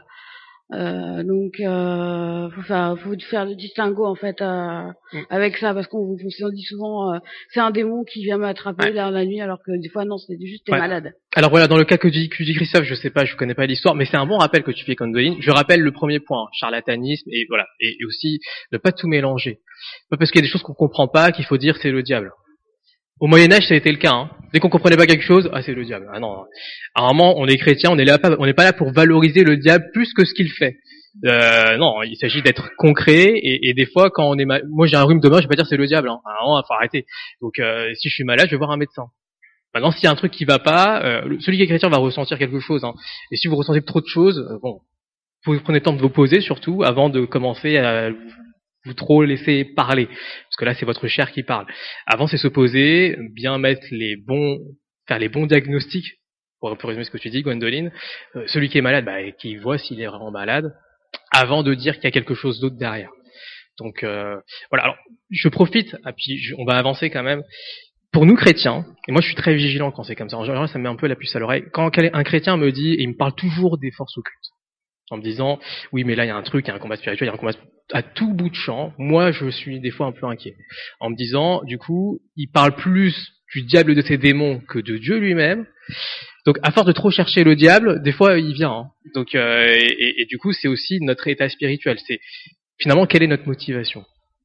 S2: euh, donc, euh, faut faire, faut faire le distinguo en fait euh, mm. avec ça, parce qu'on on se dit souvent euh, c'est un démon qui vient m'attraper ouais. dans la nuit, alors que des fois non, c'est juste t'es ouais. malade.
S1: Alors voilà, dans le cas que tu dis Christophe, je sais pas, je connais pas l'histoire, mais c'est un bon rappel que tu fais, Condoline. Je rappelle le premier point, charlatanisme et voilà, et, et aussi ne pas tout mélanger. Pas parce qu'il y a des choses qu'on comprend pas qu'il faut dire c'est le diable. Au Moyen-Âge, ça a été le cas. Hein. Dès qu'on comprenait pas quelque chose, ah c'est le diable. Ah non. À un moment, on est chrétien, on est là, on n'est pas là pour valoriser le diable plus que ce qu'il fait. Euh, non, il s'agit d'être concret. Et, et des fois, quand on est mal... moi j'ai un rhume demain, je vais pas dire c'est le diable. Hein. À un moment, il faut arrêter. Donc, euh, si je suis malade, je vais voir un médecin. Maintenant, s'il y a un truc qui va pas, euh, celui qui est chrétien va ressentir quelque chose. Hein. Et si vous ressentez trop de choses, euh, bon, vous prenez le temps de vous poser surtout avant de commencer à vous trop laisser parler, parce que là c'est votre chair qui parle. Avant c'est se poser, bien mettre les bons, faire les bons diagnostics, pour résumer ce que tu dis Gwendoline, euh, celui qui est malade, bah, qui voit s'il est vraiment malade, avant de dire qu'il y a quelque chose d'autre derrière. Donc euh, voilà, alors je profite, et puis je, on va avancer quand même, pour nous chrétiens, et moi je suis très vigilant quand c'est comme ça, en général ça me met un peu la puce à l'oreille, quand un chrétien me dit, et il me parle toujours des forces occultes, en me disant, oui mais là il y a un truc, il y a un combat spirituel, il y a un combat à tout bout de champ, moi je suis des fois un peu inquiet. En me disant, du coup, il parle plus du diable et de ses démons que de Dieu lui-même. Donc à force de trop chercher le diable, des fois il vient. Hein. Donc euh, et, et, et du coup c'est aussi notre état spirituel. C'est finalement quelle est notre motivation.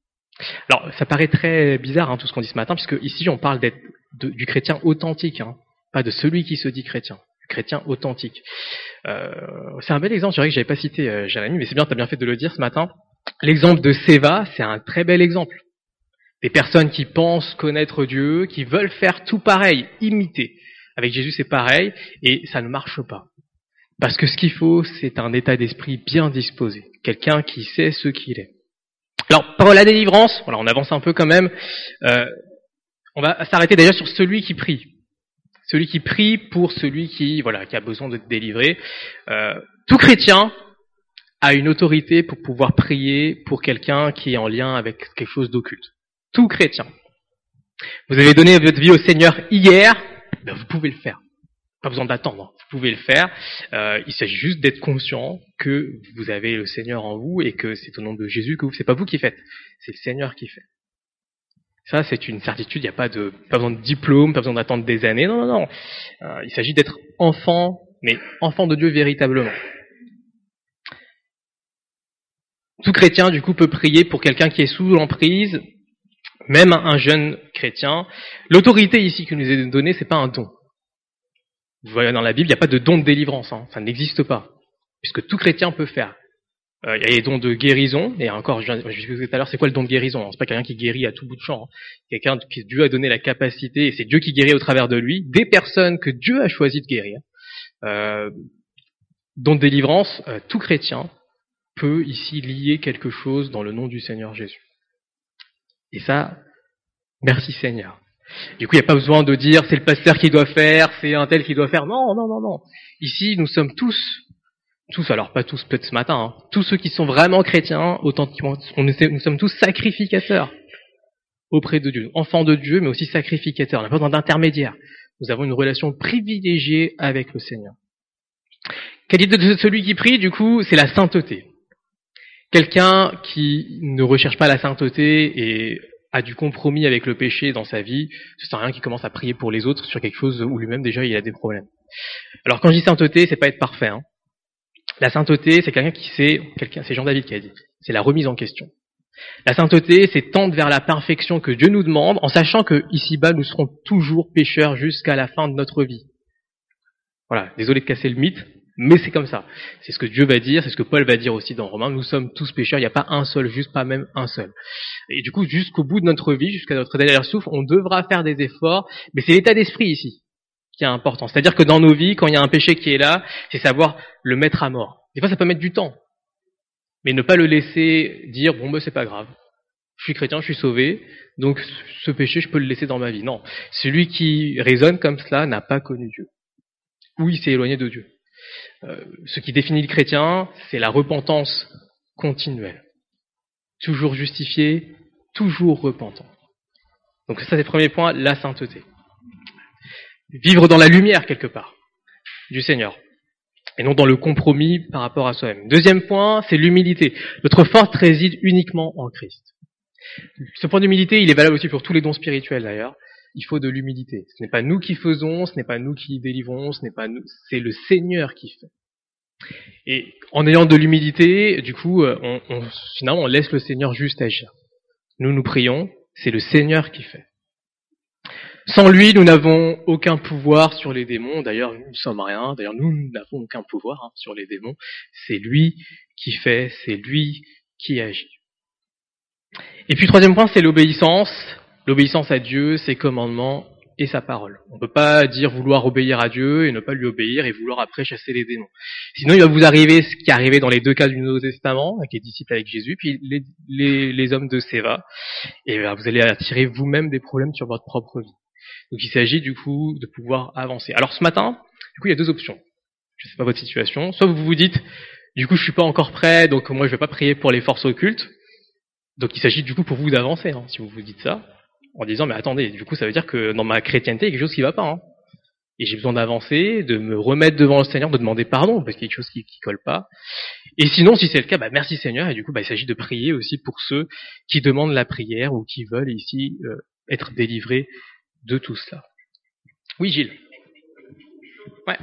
S1: Alors ça paraît très bizarre hein, tout ce qu'on dit ce matin, puisque ici on parle d'être de, du chrétien authentique, hein, pas de celui qui se dit chrétien. Chrétien authentique. Euh, c'est un bel exemple, je dirais que j'avais pas cité euh, Jérémy, mais c'est bien, tu as bien fait de le dire ce matin. L'exemple de Séva, c'est un très bel exemple. Des personnes qui pensent connaître Dieu, qui veulent faire tout pareil, imiter. Avec Jésus, c'est pareil, et ça ne marche pas. Parce que ce qu'il faut, c'est un état d'esprit bien disposé. Quelqu'un qui sait ce qu'il est. Alors, pour la délivrance, voilà, on avance un peu quand même. Euh, on va s'arrêter déjà sur celui qui prie. Celui qui prie pour celui qui, voilà, qui a besoin d'être délivré. Euh, tout chrétien a une autorité pour pouvoir prier pour quelqu'un qui est en lien avec quelque chose d'occulte. Tout chrétien. Vous avez donné votre vie au Seigneur hier, ben vous pouvez le faire. Pas besoin d'attendre, vous pouvez le faire. Euh, il s'agit juste d'être conscient que vous avez le Seigneur en vous et que c'est au nom de Jésus que vous, c'est pas vous qui faites, c'est le Seigneur qui fait. Ça, c'est une certitude. Il n'y a pas de, pas besoin de diplôme, pas besoin d'attendre des années. Non, non, non. Euh, il s'agit d'être enfant, mais enfant de Dieu véritablement. Tout chrétien, du coup, peut prier pour quelqu'un qui est sous l'emprise, même un jeune chrétien. L'autorité ici qui nous est donnée, c'est pas un don. Vous voyez dans la Bible, il n'y a pas de don de délivrance. Hein. Ça n'existe pas. Puisque tout chrétien peut faire. Euh, il y a les dons de guérison, et encore, je disais tout à l'heure, c'est quoi le don de guérison? C'est pas quelqu'un qui guérit à tout bout de champ. Hein. Quelqu'un que Dieu a donné la capacité, et c'est Dieu qui guérit au travers de lui, des personnes que Dieu a choisi de guérir. Euh, don de délivrance, euh, tout chrétien peut ici lier quelque chose dans le nom du Seigneur Jésus. Et ça, merci Seigneur. Du coup, il n'y a pas besoin de dire c'est le pasteur qui doit faire, c'est un tel qui doit faire. Non, non, non, non. Ici, nous sommes tous, tous, alors pas tous peut-être ce matin, hein, tous ceux qui sont vraiment chrétiens, authentiquement, on, nous sommes tous sacrificateurs auprès de Dieu, enfants de Dieu, mais aussi sacrificateurs. On n'a pas besoin d'intermédiaire. Nous avons une relation privilégiée avec le Seigneur. Qualité de celui qui prie, du coup, c'est la sainteté. Quelqu'un qui ne recherche pas la sainteté et a du compromis avec le péché dans sa vie, ce sert à rien qu'il commence à prier pour les autres sur quelque chose où lui-même déjà il a des problèmes. Alors quand je dis sainteté, c'est pas être parfait. Hein. La sainteté, c'est quelqu'un qui sait, quelqu'un, c'est Jean-David qui a dit, c'est la remise en question. La sainteté, c'est tendre vers la perfection que Dieu nous demande, en sachant que ici-bas nous serons toujours pécheurs jusqu'à la fin de notre vie. Voilà, désolé de casser le mythe. Mais c'est comme ça. C'est ce que Dieu va dire, c'est ce que Paul va dire aussi dans Romains. Nous sommes tous pécheurs, il n'y a pas un seul, juste pas même un seul. Et du coup, jusqu'au bout de notre vie, jusqu'à notre dernier souffle, on devra faire des efforts. Mais c'est l'état d'esprit ici qui est important. C'est-à-dire que dans nos vies, quand il y a un péché qui est là, c'est savoir le mettre à mort. Des fois, ça peut mettre du temps. Mais ne pas le laisser dire, bon, ben, c'est pas grave. Je suis chrétien, je suis sauvé. Donc, ce péché, je peux le laisser dans ma vie. Non. Celui qui raisonne comme cela n'a pas connu Dieu. Ou il s'est éloigné de Dieu. Euh, ce qui définit le chrétien, c'est la repentance continuelle. Toujours justifié, toujours repentant. Donc ça c'est le premier point, la sainteté. Vivre dans la lumière quelque part du Seigneur, et non dans le compromis par rapport à soi-même. Deuxième point, c'est l'humilité. Notre force réside uniquement en Christ. Ce point d'humilité, il est valable aussi pour tous les dons spirituels d'ailleurs. Il faut de l'humilité. Ce n'est pas nous qui faisons, ce n'est pas nous qui délivrons, ce n'est pas nous, c'est le Seigneur qui fait. Et en ayant de l'humilité, du coup, on, on, finalement, on laisse le Seigneur juste agir. Nous, nous prions, c'est le Seigneur qui fait. Sans lui, nous n'avons aucun pouvoir sur les démons. D'ailleurs, nous ne sommes rien. D'ailleurs, nous n'avons aucun pouvoir hein, sur les démons. C'est lui qui fait, c'est lui qui agit. Et puis, troisième point, c'est l'obéissance. L'obéissance à Dieu, ses commandements et sa parole. On ne peut pas dire vouloir obéir à Dieu et ne pas lui obéir et vouloir après chasser les démons. Sinon, il va vous arriver ce qui est arrivé dans les deux cas du Nouveau Testament, avec les disciples avec Jésus, puis les, les, les hommes de Séva. Et bien, vous allez attirer vous-même des problèmes sur votre propre vie. Donc il s'agit du coup de pouvoir avancer. Alors ce matin, du coup, il y a deux options. Je ne sais pas votre situation. Soit vous vous dites, du coup, je suis pas encore prêt, donc moi je vais pas prier pour les forces occultes. Donc il s'agit du coup pour vous d'avancer, hein, si vous vous dites ça. En disant, mais attendez, du coup, ça veut dire que dans ma chrétienté, il y a quelque chose qui va pas. Hein. Et j'ai besoin d'avancer, de me remettre devant le Seigneur, de demander pardon, parce qu'il y a quelque chose qui, qui colle pas. Et sinon, si c'est le cas, bah merci Seigneur. Et du coup, bah, il s'agit de prier aussi pour ceux qui demandent la prière ou qui veulent ici euh, être délivrés de tout cela. Oui, Gilles. Ouais.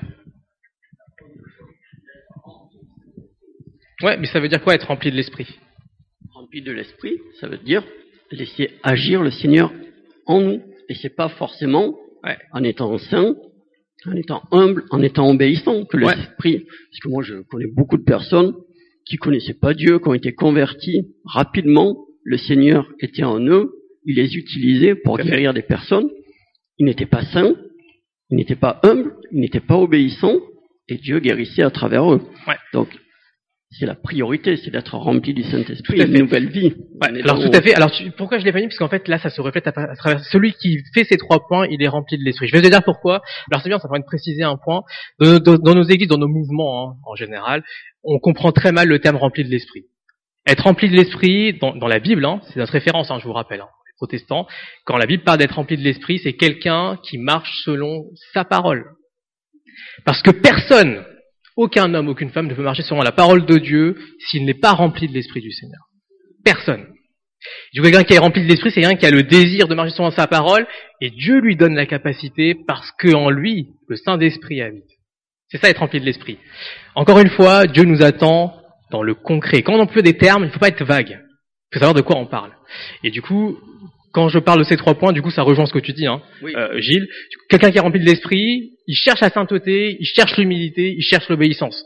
S1: Ouais, mais ça veut dire quoi être rempli de l'esprit?
S21: Rempli de l'esprit, ça veut dire laisser agir le Seigneur en nous. Et c'est pas forcément ouais. en étant saint, en étant humble, en étant obéissant que l'esprit. Ouais. Parce que moi, je connais beaucoup de personnes qui connaissaient pas Dieu, qui ont été convertis rapidement. Le Seigneur était en eux. Il les utilisait pour ouais. guérir des personnes. Ils n'étaient pas saints, ils n'étaient pas humbles, ils n'étaient pas obéissants. Et Dieu guérissait à travers eux. Ouais. Donc, c'est la priorité, c'est d'être rempli du Saint-Esprit, une nouvelle vie.
S1: Ouais, alors tout à fait. Alors tu, pourquoi je l'ai pas mis? Parce qu'en fait là, ça se reflète à, à travers celui qui fait ces trois points, il est rempli de l'Esprit. Je vais te dire pourquoi. Alors c'est bien, ça permet de préciser un point. Dans, dans, dans nos églises, dans nos mouvements hein, en général, on comprend très mal le terme rempli de l'Esprit. Être rempli de l'Esprit dans, dans la Bible, hein, c'est notre référence, hein, je vous rappelle. Hein, les protestants, quand la Bible parle d'être rempli de l'Esprit, c'est quelqu'un qui marche selon sa parole. Parce que personne Aucun homme, aucune femme ne peut marcher selon la parole de Dieu s'il n'est pas rempli de l'Esprit du Seigneur. Personne. Du coup, quelqu'un qui est rempli de l'esprit, c'est quelqu'un qui a le désir de marcher selon sa parole, et Dieu lui donne la capacité parce que en lui, le Saint-Esprit habite. C'est ça, être rempli de l'esprit. Encore une fois, Dieu nous attend dans le concret. Quand on emploie des termes, il ne faut pas être vague. Il faut savoir de quoi on parle. Et du coup, quand je parle de ces trois points, du coup, ça rejoint ce que tu dis, hein, oui. euh, Gilles. Quelqu'un qui est rempli de l'esprit, il cherche la sainteté, il cherche l'humilité, il cherche l'obéissance.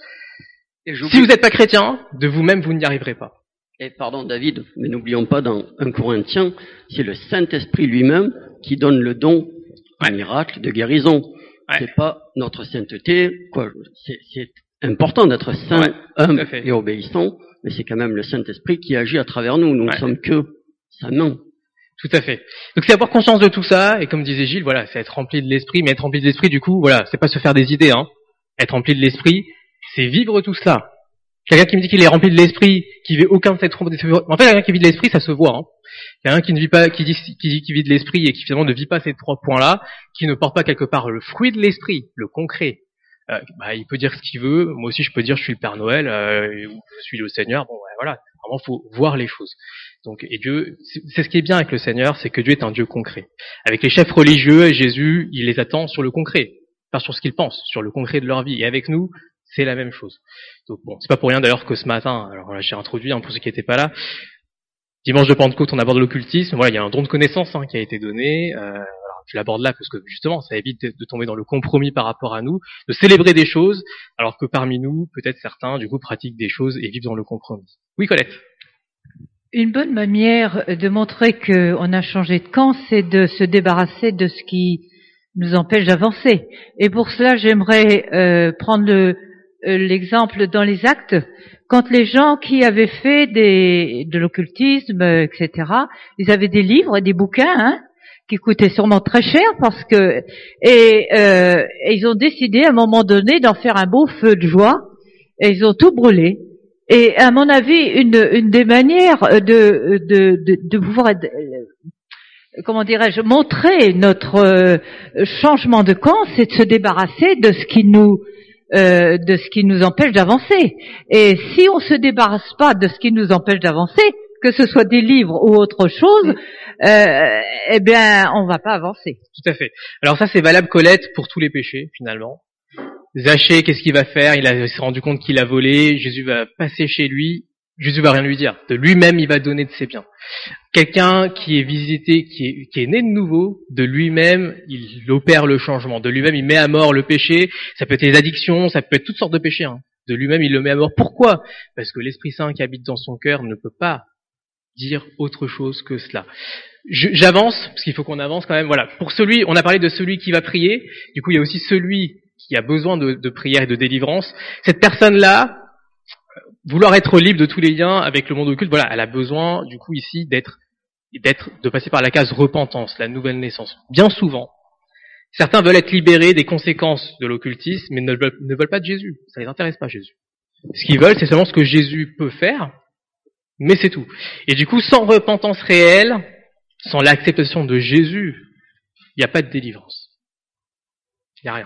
S1: Si vous n'êtes pas chrétien, de vous-même, vous n'y arriverez pas.
S21: Et pardon David, mais n'oublions pas dans un Corinthiens, c'est le Saint-Esprit lui-même qui donne le don un miracle de guérison. Ouais. C'est pas notre sainteté, quoi. C'est, c'est important d'être saint, ouais, humble et obéissant, mais c'est quand même le Saint-Esprit qui agit à travers nous. Nous ne ouais. sommes que sa main.
S1: Tout à fait. Donc c'est avoir conscience de tout ça, et comme disait Gilles, voilà, c'est être rempli de l'esprit, mais être rempli de l'esprit, du coup, voilà, c'est pas se faire des idées, hein. Être rempli de l'esprit, c'est vivre tout cela. Quelqu'un qui me dit qu'il est rempli de l'esprit, qui vit aucun de ces trois, en fait, quelqu'un qui vit de l'esprit, ça se voit, hein. Quelqu'un qui ne vit pas, qui dit, qui dit qu'il vit de l'esprit et qui finalement ne vit pas ces trois points-là, qui ne porte pas quelque part le fruit de l'esprit, le concret. Euh, bah, il peut dire ce qu'il veut. Moi aussi, je peux dire je suis le Père Noël, euh, ou je suis le Seigneur. Bon, ouais, voilà. Vraiment, faut voir les choses. Donc, et Dieu, c'est ce qui est bien avec le Seigneur, c'est que Dieu est un Dieu concret. Avec les chefs religieux, Jésus, il les attend sur le concret, pas sur ce qu'ils pensent, sur le concret de leur vie. Et avec nous, c'est la même chose. Donc bon, c'est pas pour rien d'ailleurs que ce matin, alors là, j'ai introduit hein, pour ceux qui n'étaient pas là. Dimanche de Pentecôte, on aborde l'occultisme. Voilà, il y a un don de connaissance hein, qui a été donné. Euh, alors, je l'aborde là parce que justement, ça évite de, de tomber dans le compromis par rapport à nous, de célébrer des choses, alors que parmi nous, peut-être certains, du coup, pratiquent des choses et vivent dans le compromis. Oui, Colette.
S15: Une bonne manière de montrer qu'on a changé de camp, c'est de se débarrasser de ce qui nous empêche d'avancer. Et pour cela, j'aimerais euh, prendre le, euh, l'exemple dans les Actes. Quand les gens qui avaient fait des, de l'occultisme, et cetera, ils avaient des livres et des bouquins hein, qui coûtaient sûrement très cher parce que et, euh, et ils ont décidé à un moment donné d'en faire un beau feu de joie et ils ont tout brûlé. Et à mon avis, une, une des manières de, de, de, de pouvoir être, comment dirais-je, montrer notre euh, changement de camp, c'est de se débarrasser de ce qui nous Euh, de ce qui nous empêche d'avancer. Et si on se débarrasse pas de ce qui nous empêche d'avancer, que ce soit des livres ou autre chose, euh, eh bien, on va pas avancer.
S1: Tout à fait. Alors ça, c'est valable, Colette, pour tous les péchés, finalement. Zachée, qu'est-ce qu'il va faire? Il, a, il s'est rendu compte qu'il a volé. Jésus va passer chez lui. Jésus va rien lui dire. De lui-même, il va donner de ses biens. Quelqu'un qui est visité, qui est, qui est né de nouveau, de lui-même, il opère le changement. De lui-même, il met à mort le péché. Ça peut être les addictions, ça peut être toutes sortes de péchés. Hein. De lui-même, il le met à mort. Pourquoi? Parce que l'Esprit Saint qui habite dans son cœur ne peut pas dire autre chose que cela. Je, j'avance, parce qu'il faut qu'on avance quand même. Voilà. Pour celui, on a parlé de celui qui va prier. Du coup, il y a aussi celui qui a besoin de, de prière et de délivrance. Cette personne-là, vouloir être libre de tous les liens avec le monde occulte, voilà, elle a besoin, du coup, ici, d'être, d'être, de passer par la case repentance, la nouvelle naissance. Bien souvent, certains veulent être libérés des conséquences de l'occultisme, mais ne veulent, ne veulent pas de Jésus. Ça les intéresse pas, Jésus. Ce qu'ils veulent, c'est seulement ce que Jésus peut faire, mais c'est tout. Et du coup, sans repentance réelle, sans l'acceptation de Jésus, il n'y a pas de délivrance. Il n'y a rien.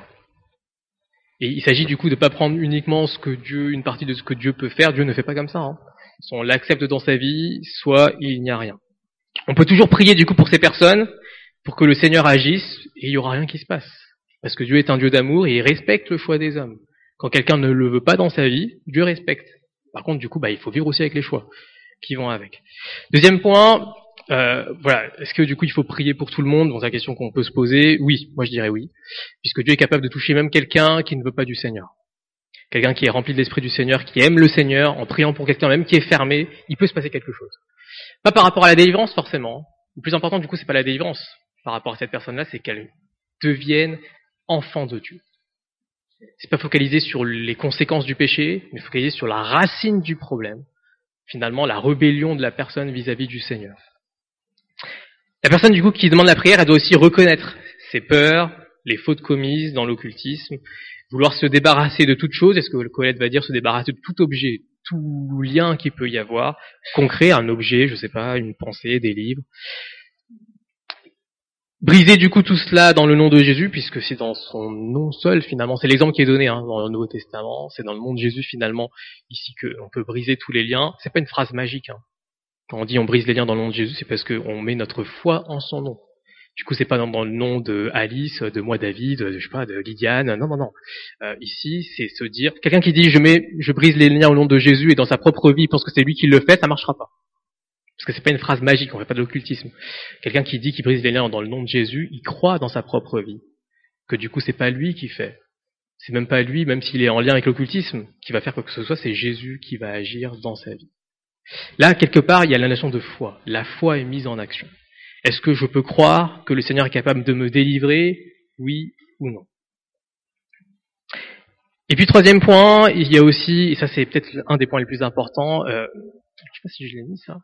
S1: Et il s'agit du coup de ne pas prendre uniquement ce que Dieu, une partie de ce que Dieu peut faire. Dieu ne fait pas comme ça. Hein. Soit on l'accepte dans sa vie, soit il n'y a rien. On peut toujours prier du coup pour ces personnes, pour que le Seigneur agisse, et il n'y aura rien qui se passe. Parce que Dieu est un Dieu d'amour et il respecte le choix des hommes. Quand quelqu'un ne le veut pas dans sa vie, Dieu respecte. Par contre, du coup, bah, il faut vivre aussi avec les choix qui vont avec. Deuxième point, euh, voilà, est-ce que du coup il faut prier pour tout le monde? Bon, c'est la question qu'on peut se poser. Oui, moi je dirais oui, puisque Dieu est capable de toucher même quelqu'un qui ne veut pas du Seigneur. Quelqu'un qui est rempli de l'Esprit du Seigneur, qui aime le Seigneur, en priant pour quelqu'un même qui est fermé, il peut se passer quelque chose. Pas par rapport à la délivrance forcément. Le plus important du coup, c'est pas la délivrance par rapport à cette personne-là, c'est qu'elle devienne enfant de Dieu. C'est pas focalisé sur les conséquences du péché, mais focalisé sur la racine du problème. Finalement, la rébellion de la personne vis-à-vis du Seigneur. La personne du coup qui demande la prière, elle doit aussi reconnaître ses peurs, les fautes commises dans l'occultisme, vouloir se débarrasser de toute chose. Est-ce que Colette va dire se débarrasser de tout objet, tout lien qu'il peut y avoir, concret, un objet, je sais pas, une pensée, des livres. Briser du coup tout cela dans le nom de Jésus, puisque c'est dans son nom seul finalement, c'est l'exemple qui est donné hein, dans le Nouveau Testament, c'est dans le nom de Jésus finalement ici qu'on peut briser tous les liens. C'est pas une phrase magique, hein. Quand on dit on brise les liens dans le nom de Jésus, c'est parce qu'on met notre foi en son nom. Du coup, c'est pas dans, dans le nom de Alice, de moi David, de, je sais pas, de Lydiane. Non, non, non. Euh, ici, c'est se dire, quelqu'un qui dit je mets, je brise les liens au nom de Jésus et dans sa propre vie, il pense que c'est lui qui le fait, ça marchera pas. Parce que c'est pas une phrase magique, on fait pas de l'occultisme. Quelqu'un qui dit qu'il brise les liens dans le nom de Jésus, il croit dans sa propre vie. Que du coup, c'est pas lui qui fait. C'est même pas lui, même s'il est en lien avec l'occultisme, qui va faire quoi que ce soit, c'est Jésus qui va agir dans sa vie. Là, quelque part, il y a la notion de foi. La foi est mise en action. Est-ce que je peux croire que le Seigneur est capable de me délivrer? Oui ou non? Et puis, troisième point, il y a aussi, et ça c'est peut-être un des points les plus importants, euh, je sais pas si je l'ai mis ça,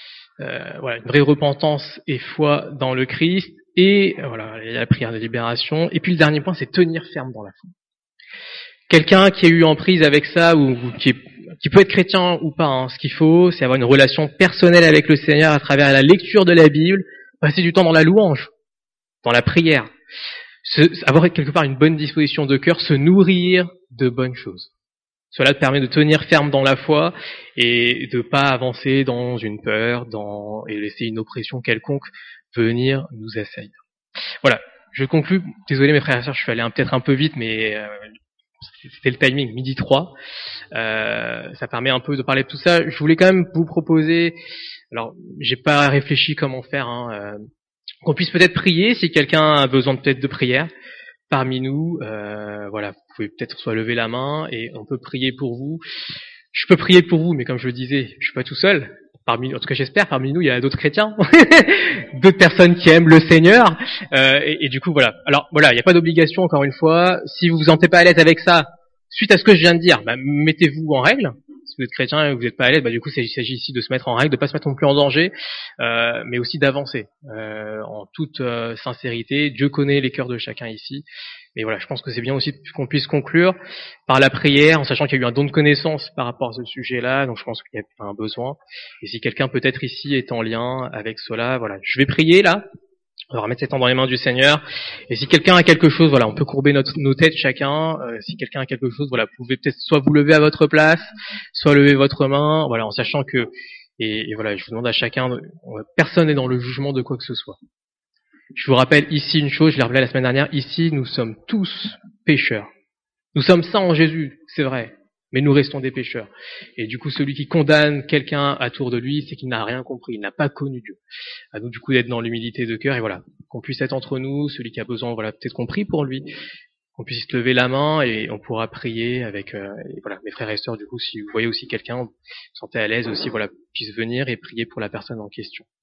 S1: euh, voilà, une vraie repentance et foi dans le Christ, et voilà, il y a la prière de libération. Et puis le dernier point, c'est tenir ferme dans la foi. Quelqu'un qui est eu en prise avec ça, ou, ou qui, est, qui peut être chrétien ou pas, hein, ce qu'il faut, c'est avoir une relation personnelle avec le Seigneur à travers la lecture de la Bible, passer du temps dans la louange, dans la prière, se, avoir quelque part une bonne disposition de cœur, se nourrir de bonnes choses. Cela te permet de tenir ferme dans la foi et de pas avancer dans une peur, dans et laisser une oppression quelconque venir nous assaillir. Voilà, je conclus. Désolé mes frères et sœurs, je suis allé peut-être un peu vite, mais euh, c'était le timing, midi trois. Euh, ça permet un peu de parler de tout ça. Je voulais quand même vous proposer, alors j'ai pas réfléchi comment faire, hein, euh, qu'on puisse peut-être prier si quelqu'un a besoin de, peut-être de prière parmi nous. Euh, voilà, vous pouvez peut-être soit lever la main et on peut prier pour vous. Je peux prier pour vous, mais comme je le disais, je suis pas tout seul. Parmi, en tout cas, j'espère, parmi nous, il y a d'autres chrétiens, d'autres personnes qui aiment le Seigneur, euh, et, et du coup, voilà. Alors, voilà, il n'y a pas d'obligation, encore une fois. Si vous vous sentez pas à l'aise avec ça, suite à ce que je viens de dire, bah, mettez-vous en règle. Si vous êtes chrétien et que vous n'êtes pas à l'aise, bah, du coup, il s'agit ici de se mettre en règle, de pas se mettre non plus en danger, euh, mais aussi d'avancer, euh, en toute euh, sincérité. Dieu connaît les cœurs de chacun ici. Mais voilà, je pense que c'est bien aussi qu'on puisse conclure par la prière, en sachant qu'il y a eu un don de connaissance par rapport à ce sujet-là, donc je pense qu'il y a un besoin. Et si quelqu'un peut-être ici est en lien avec cela, voilà, je vais prier là, on va remettre ces temps dans les mains du Seigneur. Et si quelqu'un a quelque chose, voilà, on peut courber notre, nos têtes chacun. Euh, si quelqu'un a quelque chose, voilà, vous pouvez peut-être soit vous lever à votre place, soit lever votre main, voilà, en sachant que, et, et voilà, je vous demande à chacun, personne n'est dans le jugement de quoi que ce soit. Je vous rappelle ici une chose, je l'ai rappelé la semaine dernière, ici nous sommes tous pécheurs. Nous sommes saints en Jésus, c'est vrai, mais nous restons des pécheurs. Et du coup, celui qui condamne quelqu'un à tour de lui, c'est qu'il n'a rien compris, il n'a pas connu Dieu. À nous du coup d'être dans l'humilité de cœur, et voilà, qu'on puisse être entre nous, celui qui a besoin, voilà, peut-être qu'on prie pour lui, qu'on puisse lever la main et on pourra prier avec, euh, et voilà, mes frères et sœurs, du coup, si vous voyez aussi quelqu'un, vous vous sentez à l'aise aussi, voilà, puisse venir et prier pour la personne en question.